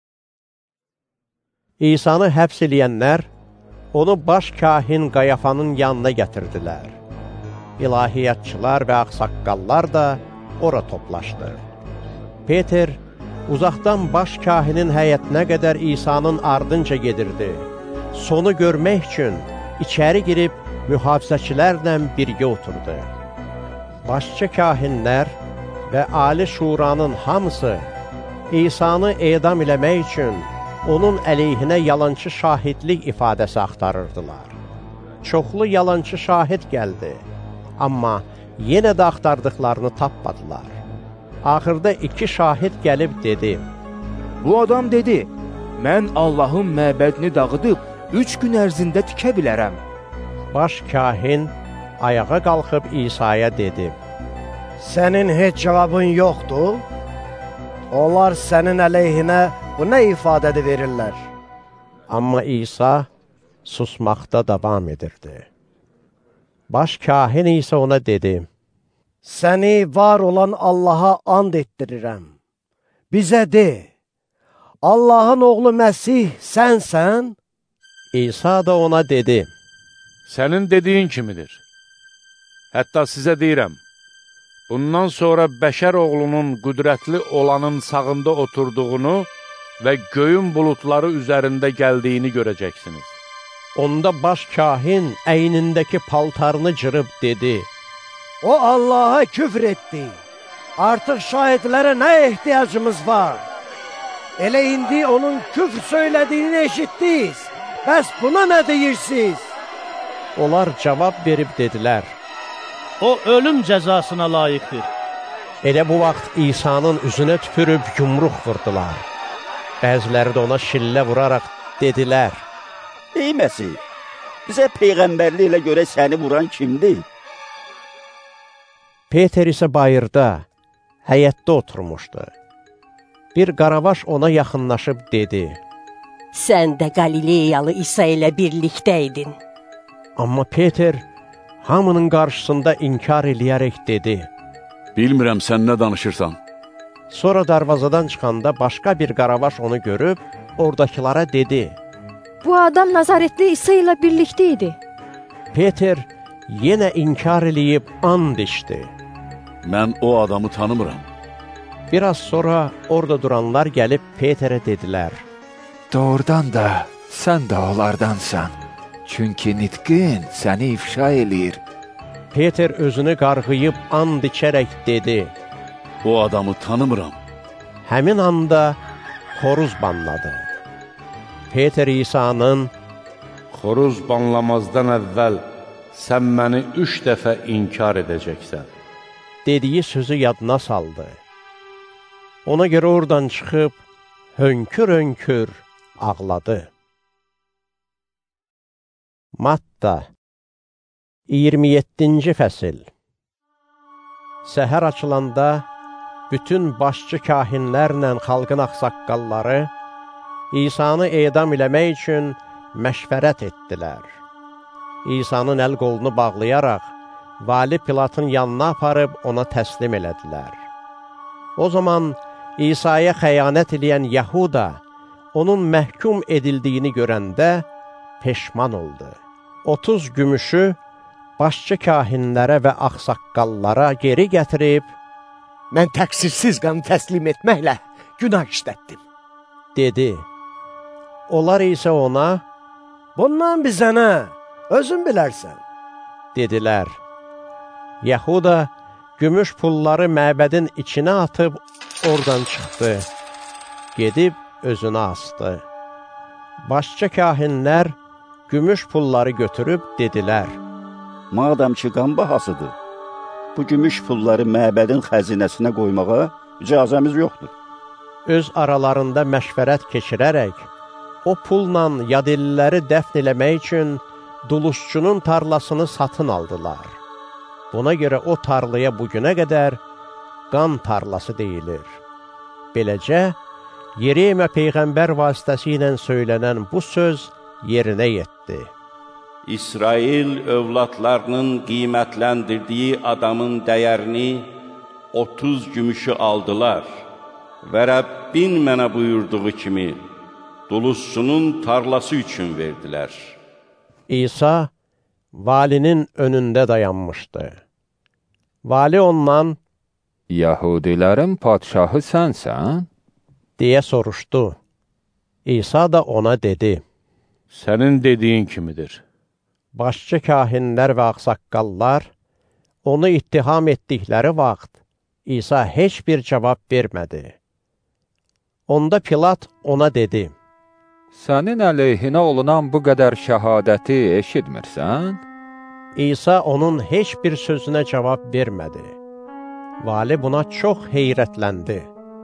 İsa'nı həbs eləyənlər onu baş kahin Qayafanın yanına gətirdilər. İlahiyyatçılar və ağsaqqallar da ora toplaşdı. Peter uzaqdan baş kahinin həyətinə qədər İsa'nın ardınca gedirdi. Sonu görmək üçün içəri girib mühafizəçilərlə birgə oturdu. Başçı kahinlər və Ali Şuranın hamısı İsa'nı edam eləmək üçün onun əleyhinə yalançı şahidlik ifadəsi axtarırdılar. Çoxlu yalançı şahid gəldi, amma yenə də axtardıqlarını tapmadılar. Axırda iki şahid gəlib dedi: Bu adam dedi, mən Allahın məbədini dağıdıb üç gün ərzində tikə bilərəm. Baş kahin ayağa qalxıb İsa'ya dedi: Sənin heç cavabın yoxdur? Onlar sənin əleyhinə bu nə ifadədə verirlər? Amma İsa susmaqda davam edirdi. Baş kahin isə ona dedi, Səni var olan Allaha and etdirirəm. Bizə de, Allahın oğlu Məsih sənsən? İsa da ona dedi, Sənin dediyin kimidir. Hətta sizə deyirəm, bundan sonra bəşər oğlunun qüdrətli olanın sağında oturduğunu və göyün bulutları üzərində gəldiyini görəcəksiniz. Onda baş kahin əynindəki paltarını cırıb dedi, O Allaha küfr etdi. Artıq şahidlərə nə ehtiyacımız var? Elə indi onun küfr söylədiyini eşitdiniz. Bəs buna nə deyirsiniz? Onlar cavab verib dedilər, O ölüm cəzasına layiqdir. Elə bu vaxt İsa'nın üzünə tüpürüb yumruq vurdular. Bəziləri də ona şillə vuraraq dedilər, Ey Məsih, bizə peyğəmbərliklə görə səni vuran kimdir? Peter isə bayırda, həyətdə oturmuşdu. Bir qaravaş ona yaxınlaşıb dedi, Sən də Qalileyalı İsa ilə birlikdəydin. Amma Peter hamının qarşısında inkar eləyərək dedi, Bilmirəm sən nə danışırsan. Sonra darvazadan çıxanda başqa bir qaravaş onu görüb, oradakılara dedi, Bu adam Nazaretli İsa ilə birlikdə idi. Peter yenə inkar eləyib and içdi. Mən o adamı tanımıram. Biraz sonra orada duranlar gəlib Peterə dedilər, Doğrudan da sən də onlardansan. Çünki nitqin səni ifşa eləyir. Peter özünü qarğıyıb and içərək dedi, O adamı tanımıram. Həmin anda xoruz banladı. Peter İsa'nın, Xoruz banlamazdan əvvəl sən məni üç dəfə inkar edəcəksən. dediyi sözü yadına saldı. Ona görə oradan çıxıb, hönkür-hönkür ağladı. Matta iyirmi yeddinci fəsil. Səhər açılanda bütün başçı kahinlərlə xalqın ağsaqqalları İsa'nı edam eləmək üçün məşvərət etdilər. İsa'nın əl qolunu bağlayaraq Vali Pilatın yanına aparıb ona təslim elədilər. O zaman İsa'ya xəyanət eləyən Yahuda onun məhkum edildiyini görəndə peşman oldu. otuz gümüşü başçı kahinlərə və ağsaqqallara geri gətirib, Mən təqsirsiz qanı təslim etməklə günah işlətdim, dedi. Onlar isə ona, Bundan bizə nə? Özün bilərsən, dedilər. Yahuda gümüş pulları məbədin içinə atıb oradan çıxdı. Gedib özünü astı. Başçı kahinlər gümüş pulları götürüb dedilər, Madam ki, qan bahasıdır, bu gümüş pulları məbədin xəzinəsinə qoymağa icazəmiz yoxdur. Öz aralarında məşvərət keçirərək, o pulla yadilliləri dəfn eləmək üçün dulusçunun tarlasını satın aldılar. Buna görə o tarlaya bugünə qədər qan tarlası deyilir. Beləcə, Yeremə Peyğəmbər vasitəsi ilə söylənən bu söz yerinə yetdi. İsrail övladlarının qiymətləndirdiyi adamın dəyərini otuz gümüşü aldılar və Rəbbin mənə buyurduğu kimi dulusçunun tarlası üçün verdilər. İsa valinin önündə dayanmışdı. Vali ondan, Yahudilərin padşahı sənsən? deyə soruşdu. İsa da ona dedi, Sənin dediyin kimidir. Başçı kahinlər və ağsaqqallar onu ittiham etdikləri vaxt İsa heç bir cavab vermədi. Onda Pilat ona dedi, Sənin əleyhinə olunan bu qədər şəhadəti eşitmirsən? İsa onun heç bir sözünə cavab vermədi. Vali buna çox heyrətləndi.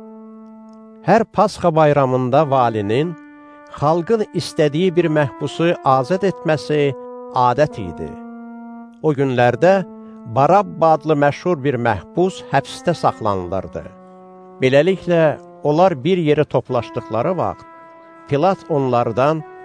Hər Pasxa bayramında valinin xalqın istədiyi bir məhbusu azad etməsi adət idi. O günlərdə Barabba adlı məşhur bir məhbus həbsdə saxlanılırdı. Beləliklə, onlar bir yeri toplaşdıqları vaxt, Pilat onlardan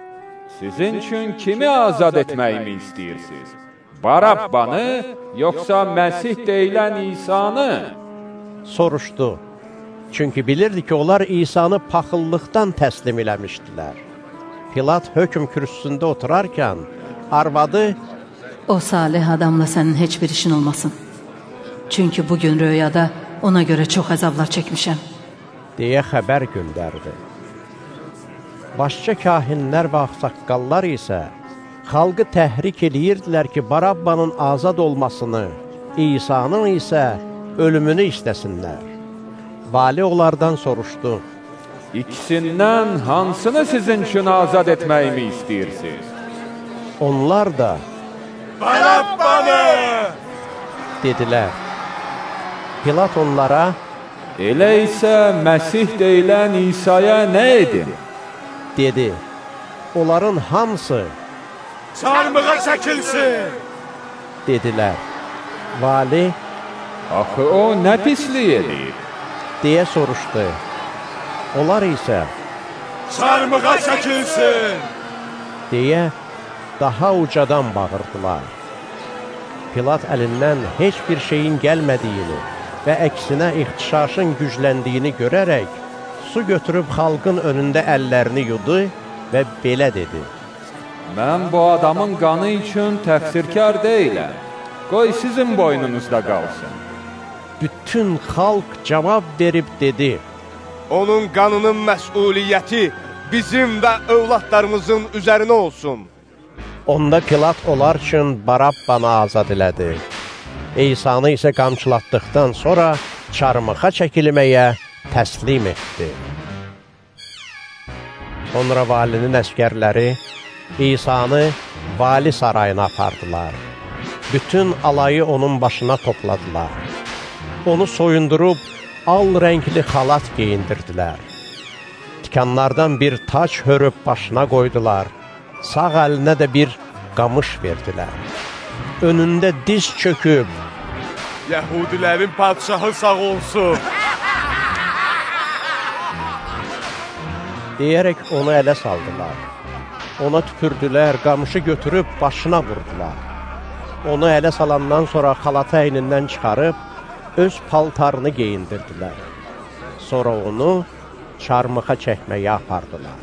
Sizin üçün kimi azad etməyimi istəyirsiniz? Barabbanı, yoxsa Məsih deyilən İsanı? Soruşdu. Çünki bilirdi ki, onlar İsanı paxıllıqdan təslim eləmişdilər. Pilat hökm kürsüsündə oturarkən, arvadı, O salih adamla sənin heç bir işin olmasın. Çünki bugün röyada ona görə çox əzablar çəkmişəm. deyə xəbər göndərdi. Başqa kahinlər və ağsaqqallar isə xalqı təhrik edirdilər ki, Barabbanın azad olmasını, İsa'nın isə ölümünü istəsinlər. Vali onlardan soruşdu. İkisindən hansını sizin üçün azad etməyimi istəyirsiniz? Onlar da Barabbanı! dedilər. Pilat onlara, elə isə Məsih deyilən İsa'ya nə edin? dedi. Onların hamısı çarmığa çəkilsin, dedilər. Vali, axı o nə pislik edir? deyə soruşdu. Onlar isə çarmığa çəkilsin, deyə daha ucadan bağırdılar. Pilat əlindən heç bir şeyin gəlmədiyini və əksinə ixtişaşın gücləndiyini görərək, su götürüb xalqın önündə əllərini yudu və belə dedi. Mən bu adamın qanı üçün təqsirkar deyiləm. Qoy sizin boynunuzda qalsın. Bütün xalq cavab verib dedi. Onun qanının məsuliyyəti bizim və övladlarımızın üzərinə olsun. Onda Pilat onlar üçün Barabbanı azad elədi. İsa'nı isə qamçılatdıqdan sonra çarmıxa çəkilməyə təslim etdi. Sonra valinin əskərləri İsa'nı vali sarayına apardılar. Bütün alayı onun başına topladılar. Onu soyundurub al rəngli xalat geyindirdilər. Tikanlardan bir taç hörüb başına qoydular. Sağ əlinə də bir qamış verdilər. Önündə diz çöküb, Yəhudilərin padşahı sağ olsun, deyərək onu ələ saldılar. Ona tüpürdülər, qamışı götürüb başına vurdular. Onu ələ salandan sonra xalatı əynindən çıxarıb, öz paltarını geyindirdilər. Sonra onu çarmıxa çəkməyə apardılar.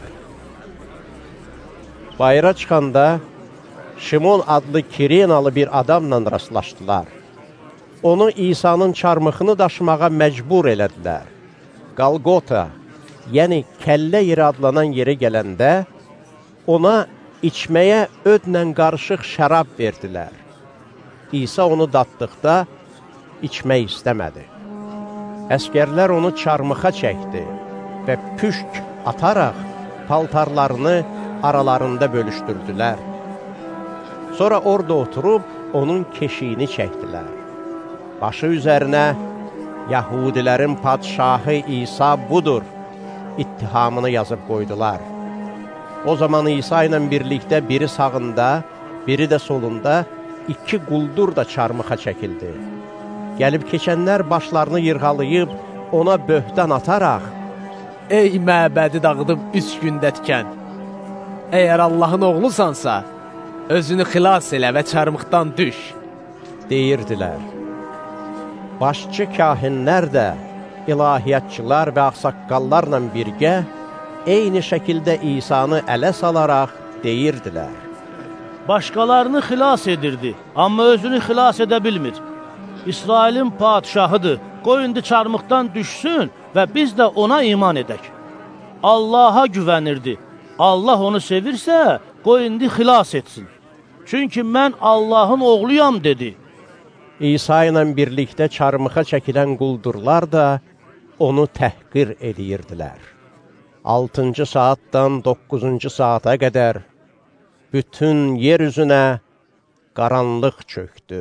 Bayıra çıxanda Şimon adlı Kirenalı bir adamla rastlaşdılar. Onu İsa'nın çarmıxını daşımağa məcbur elədilər. Qalqota, yəni kəllə yeri adlanan yeri gələndə, ona içməyə ödlə qarışıq şərab verdilər. İsa onu daddıqda içmək istəmədi. Əskərlər onu çarmıxa çəkdi və püşk ataraq paltarlarını aralarında bölüşdürdülər. Sonra orada oturub onun keşiyini çəkdilər. Başı üzərinə Yahudilərin padşahı İsa budur ittihamını yazıb qoydular. O zaman İsa ilə birlikdə biri sağında, biri də solunda iki quldur da çarmıxa çəkildi. Gəlib keçənlər başlarını yırğalayıb ona böhtan ataraq, Ey məbədi dağıdıb üç gündə tikən, əgər Allahın oğlusansa, özünü xilas elə və çarmıqdan düş, deyirdilər. Başçı kahinlər də ilahiyyatçılar və ağsaqqallarla birgə eyni şəkildə İsa'nı ələ salaraq deyirdilər. Başqalarını xilas edirdi, amma özünü xilas edə bilmir. İsrailin padşahıdır, qoy indi çarmıqdan düşsün və biz də ona iman edək. Allaha güvənirdi, Allah onu sevirsə, qoy indi xilas etsin. Çünki mən Allahın oğluyam, dedi. İsa ilə birlikdə çarmıxa çəkilən quldurlar da onu təhqir edirdilər. Altıncı saatdan doqquzuncu saata qədər bütün yer üzünə qaranlıq çöktü.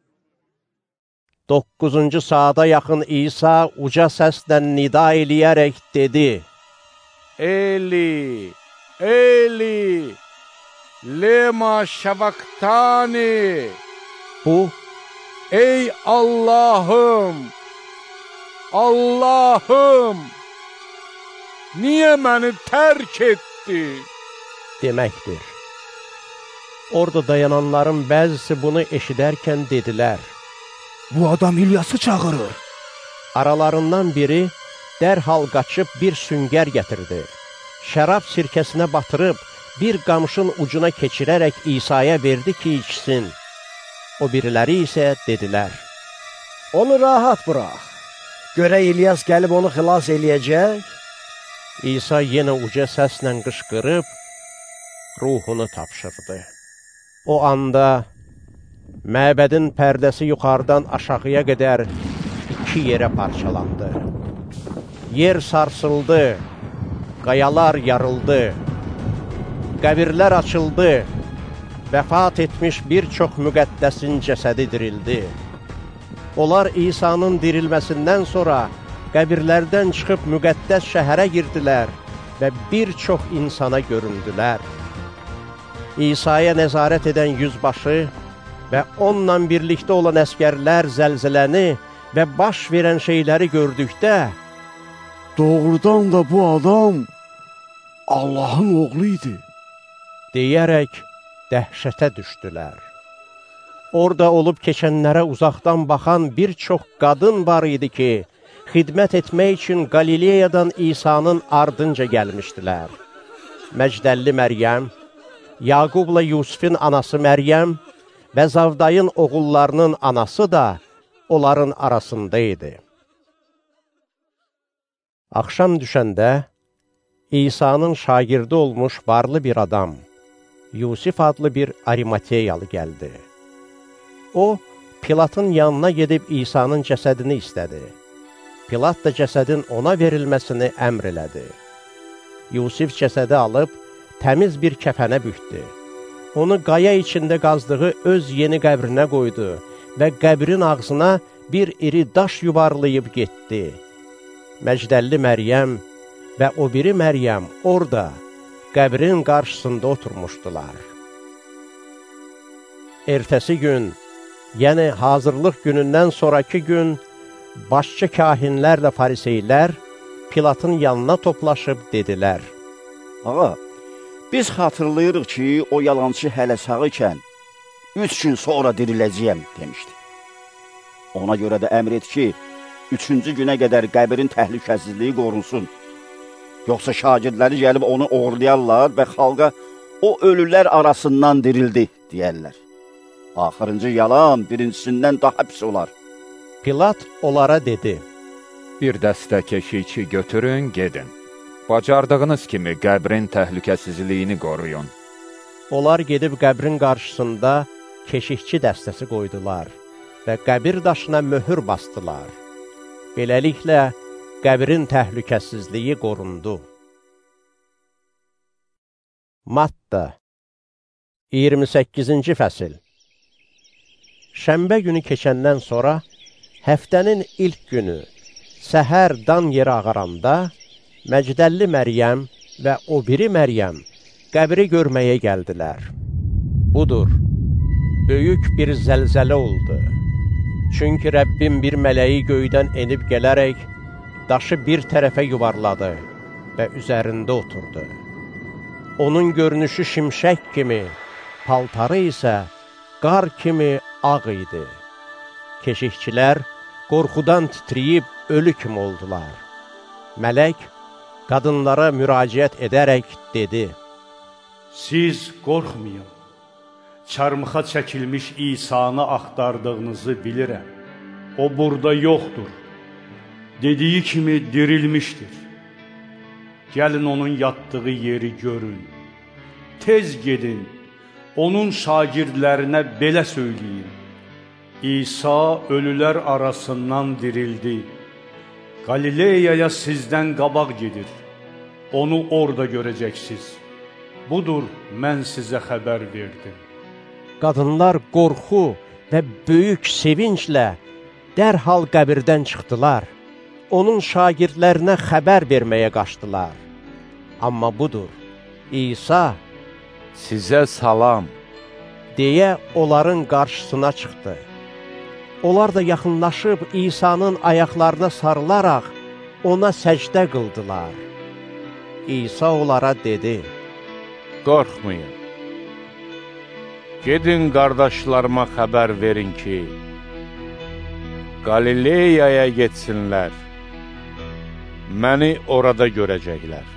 Doqquzuncu saata yaxın İsa uca səslə nida eləyərək dedi, Eli, Eli, lema şavaktani. Bu, ey Allahım, Allahım, niyə məni tərk etdi? deməkdir. Orada dayananların bəzisi bunu eşidərkən dedilər: Bu adam İlyası çağırır. Aralarından biri dərhal qaçıb bir süngər gətirdi. Şərab sirkəsinə batırıb, bir qamışın ucuna keçirərək İsa'ya verdi ki, içsin. O biriləri isə dedilər: Onu rahat bıraq. Görə İlyas gəlib onu xilas eləyəcək. İsa yenə uca səslə qışqırıb, ruhunu tapşırdı. O anda məbədin pərdəsi yuxarıdan aşağıya qədər iki yerə parçalandı. Yer sarsıldı, qayalar yarıldı, qəbirlər açıldı, vəfat etmiş bir çox müqəddəsin cəsədi dirildi. Onlar İsa'nın dirilməsindən sonra qəbirlərdən çıxıb müqəddəs şəhərə girdilər və bir çox insana göründülər. İsa'ya nəzarət edən yüzbaşı və onunla birlikdə olan əskərlər zəlzələni və baş verən şeyləri gördükdə, doğrudan da bu adam Allahın oğlu idi deyərək dəhşətə düşdülər. Orada olub keçənlərə uzaqdan baxan bir çox qadın var idi ki, xidmət etmək üçün Qalileyadan İsa'nın ardınca gəlmişdilər. Məcdəlli Məryəm, Yaqubla Yusifin anası Məryəm və Zavdayın oğullarının anası da onların arasında idi. Axşam düşəndə İsa'nın şagirdi olmuş varlı bir adam, Yusif adlı bir Arimateyalı gəldi. O, Pilatın yanına gedib İsa'nın cəsədini istədi. Pilat da cəsədin ona verilməsini əmr elədi. Yusif cəsədi alıb, təmiz bir kəfənə bükdü. Onu qaya içində qazdığı öz yeni qəbrinə qoydu və qəbrin ağzına bir iri daş yuvarlayıb getdi. Məcdəlli Məryəm və o biri Məryəm orada, qəbrin qarşısında oturmuşdular. Ertəsi gün, yəni hazırlıq günündən sonraki gün, başçı kahinlərlə fariseylər Pilatın yanına toplaşıb dedilər: Ağa, biz xatırlayırıq ki, o yalançı hələ sağ ikən, üç gün sonra diriləcəyəm demişdi. Ona görə də əmr et ki, üçüncü günə qədər qəbrin təhlükəsizliyi qorunsun. Yoxsa şagirdləri gəlib onu uğurlayarlar və xalqa o ölülər arasından dirildi deyərlər. Axırıncı yalan birincisindən daha pis olar. Pilat onlara dedi: Bir dəstə keşikçi götürün, gedin. Bacardığınız kimi qəbrin təhlükəsizliyini qoruyun. Onlar gedib qəbrin qarşısında keşikçi dəstəsi qoydular və qəbir daşına möhür basdılar. Beləliklə, qəbrin təhlükəsizliyi qorundu. Matta iyirmi səkkizinci fəsil. Şənbə günü keçəndən sonra, həftənin ilk günü, səhər dan yeri ağaranda, Məcdəlli Məryəm və o biri Məryəm qəbri görməyə gəldilər. Budur, böyük bir zəlzələ oldu. Çünki Rəbbim bir mələyi göydən enib gələrək, daşı bir tərəfə yuvarladı və üzərində oturdu. Onun görünüşü şimşək kimi, paltarı isə qar kimi ağ idi. Keşikçilər qorxudan titriyib ölü kimi oldular. Mələk qadınlara müraciət edərək dedi: Siz qorxmayın, çarmıxa çəkilmiş İsa'nı axtardığınızı bilirəm. O burada yoxdur, dediyi kimi dirilmişdir. Gəlin onun yatdığı yeri görün. Tez gedin, onun şagirdlərinə belə söyləyin: İsa ölülər arasından dirildi. Qalileyaya sizdən qabaq gedir. Onu orada görəcəksiniz. Budur, mən sizə xəbər verdim. Qadınlar qorxu və böyük sevinclə dərhal qəbirdən çıxdılar. Onun şagirdlərinə xəbər verməyə qaçdılar. Amma budur, İsa sizə salam deyə onların qarşısına çıxdı. Onlar da yaxınlaşıb İsa'nın ayaqlarına sarılaraq ona səcdə qıldılar. İsa onlara dedi: Qorxmayın. gedin qardaşlarıma xəbər verin ki, Qalileyaya getsinlər, məni orada görəcəklər.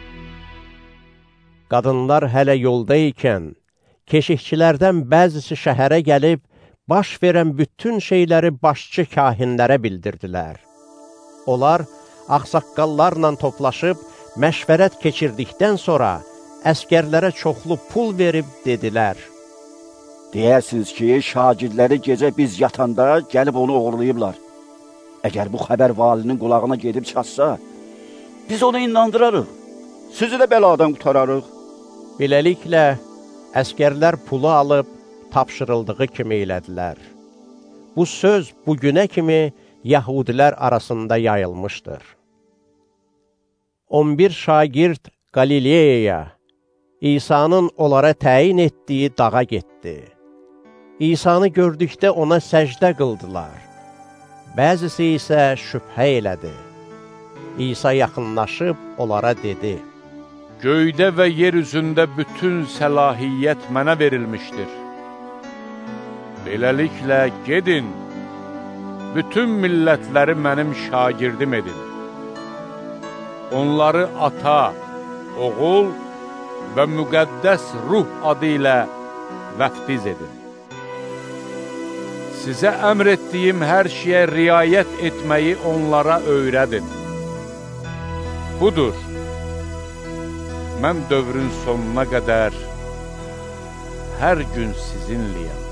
Qadınlar hələ yolda ikən, keşikçilərdən bəzisi şəhərə gəlib, baş verən bütün şeyləri başçı kahinlərə bildirdilər. Onlar ağsaqqallarla toplaşıb, məşvərət keçirdikdən sonra əskərlərə çoxlu pul verib dedilər. Deyərsiniz ki, şagirdləri gecə biz yatanda gəlib onu oğurlayıblar. Əgər bu xəbər valinin qulağına gedib çatsa, biz onu inandırarıq, sizi də bəladan qutararıq. Beləliklə, əskərlər pulu alıb, tapşırıldığı kimi elədilər. Bu söz bugünə kimi Yəhudilər arasında yayılmışdır. on bir şagird Qalileyaya, İsa'nın onlara təyin etdiyi dağa getdi. İsa'nı gördükdə ona səcdə qıldılar. Bəzisi isə şübhə elədi. İsa yaxınlaşıb onlara dedi: Göydə və yer üzündə bütün səlahiyyət mənə verilmişdir. Beləliklə, gedin, bütün millətləri mənim şagirdim edin. Onları ata, oğul və müqəddəs ruh adı ilə vəftiz edin. Sizə əmr etdiyim hər şeyə riayət etməyi onlara öyrədin. Budur, mən dövrün sonuna qədər hər gün sizinliyəm.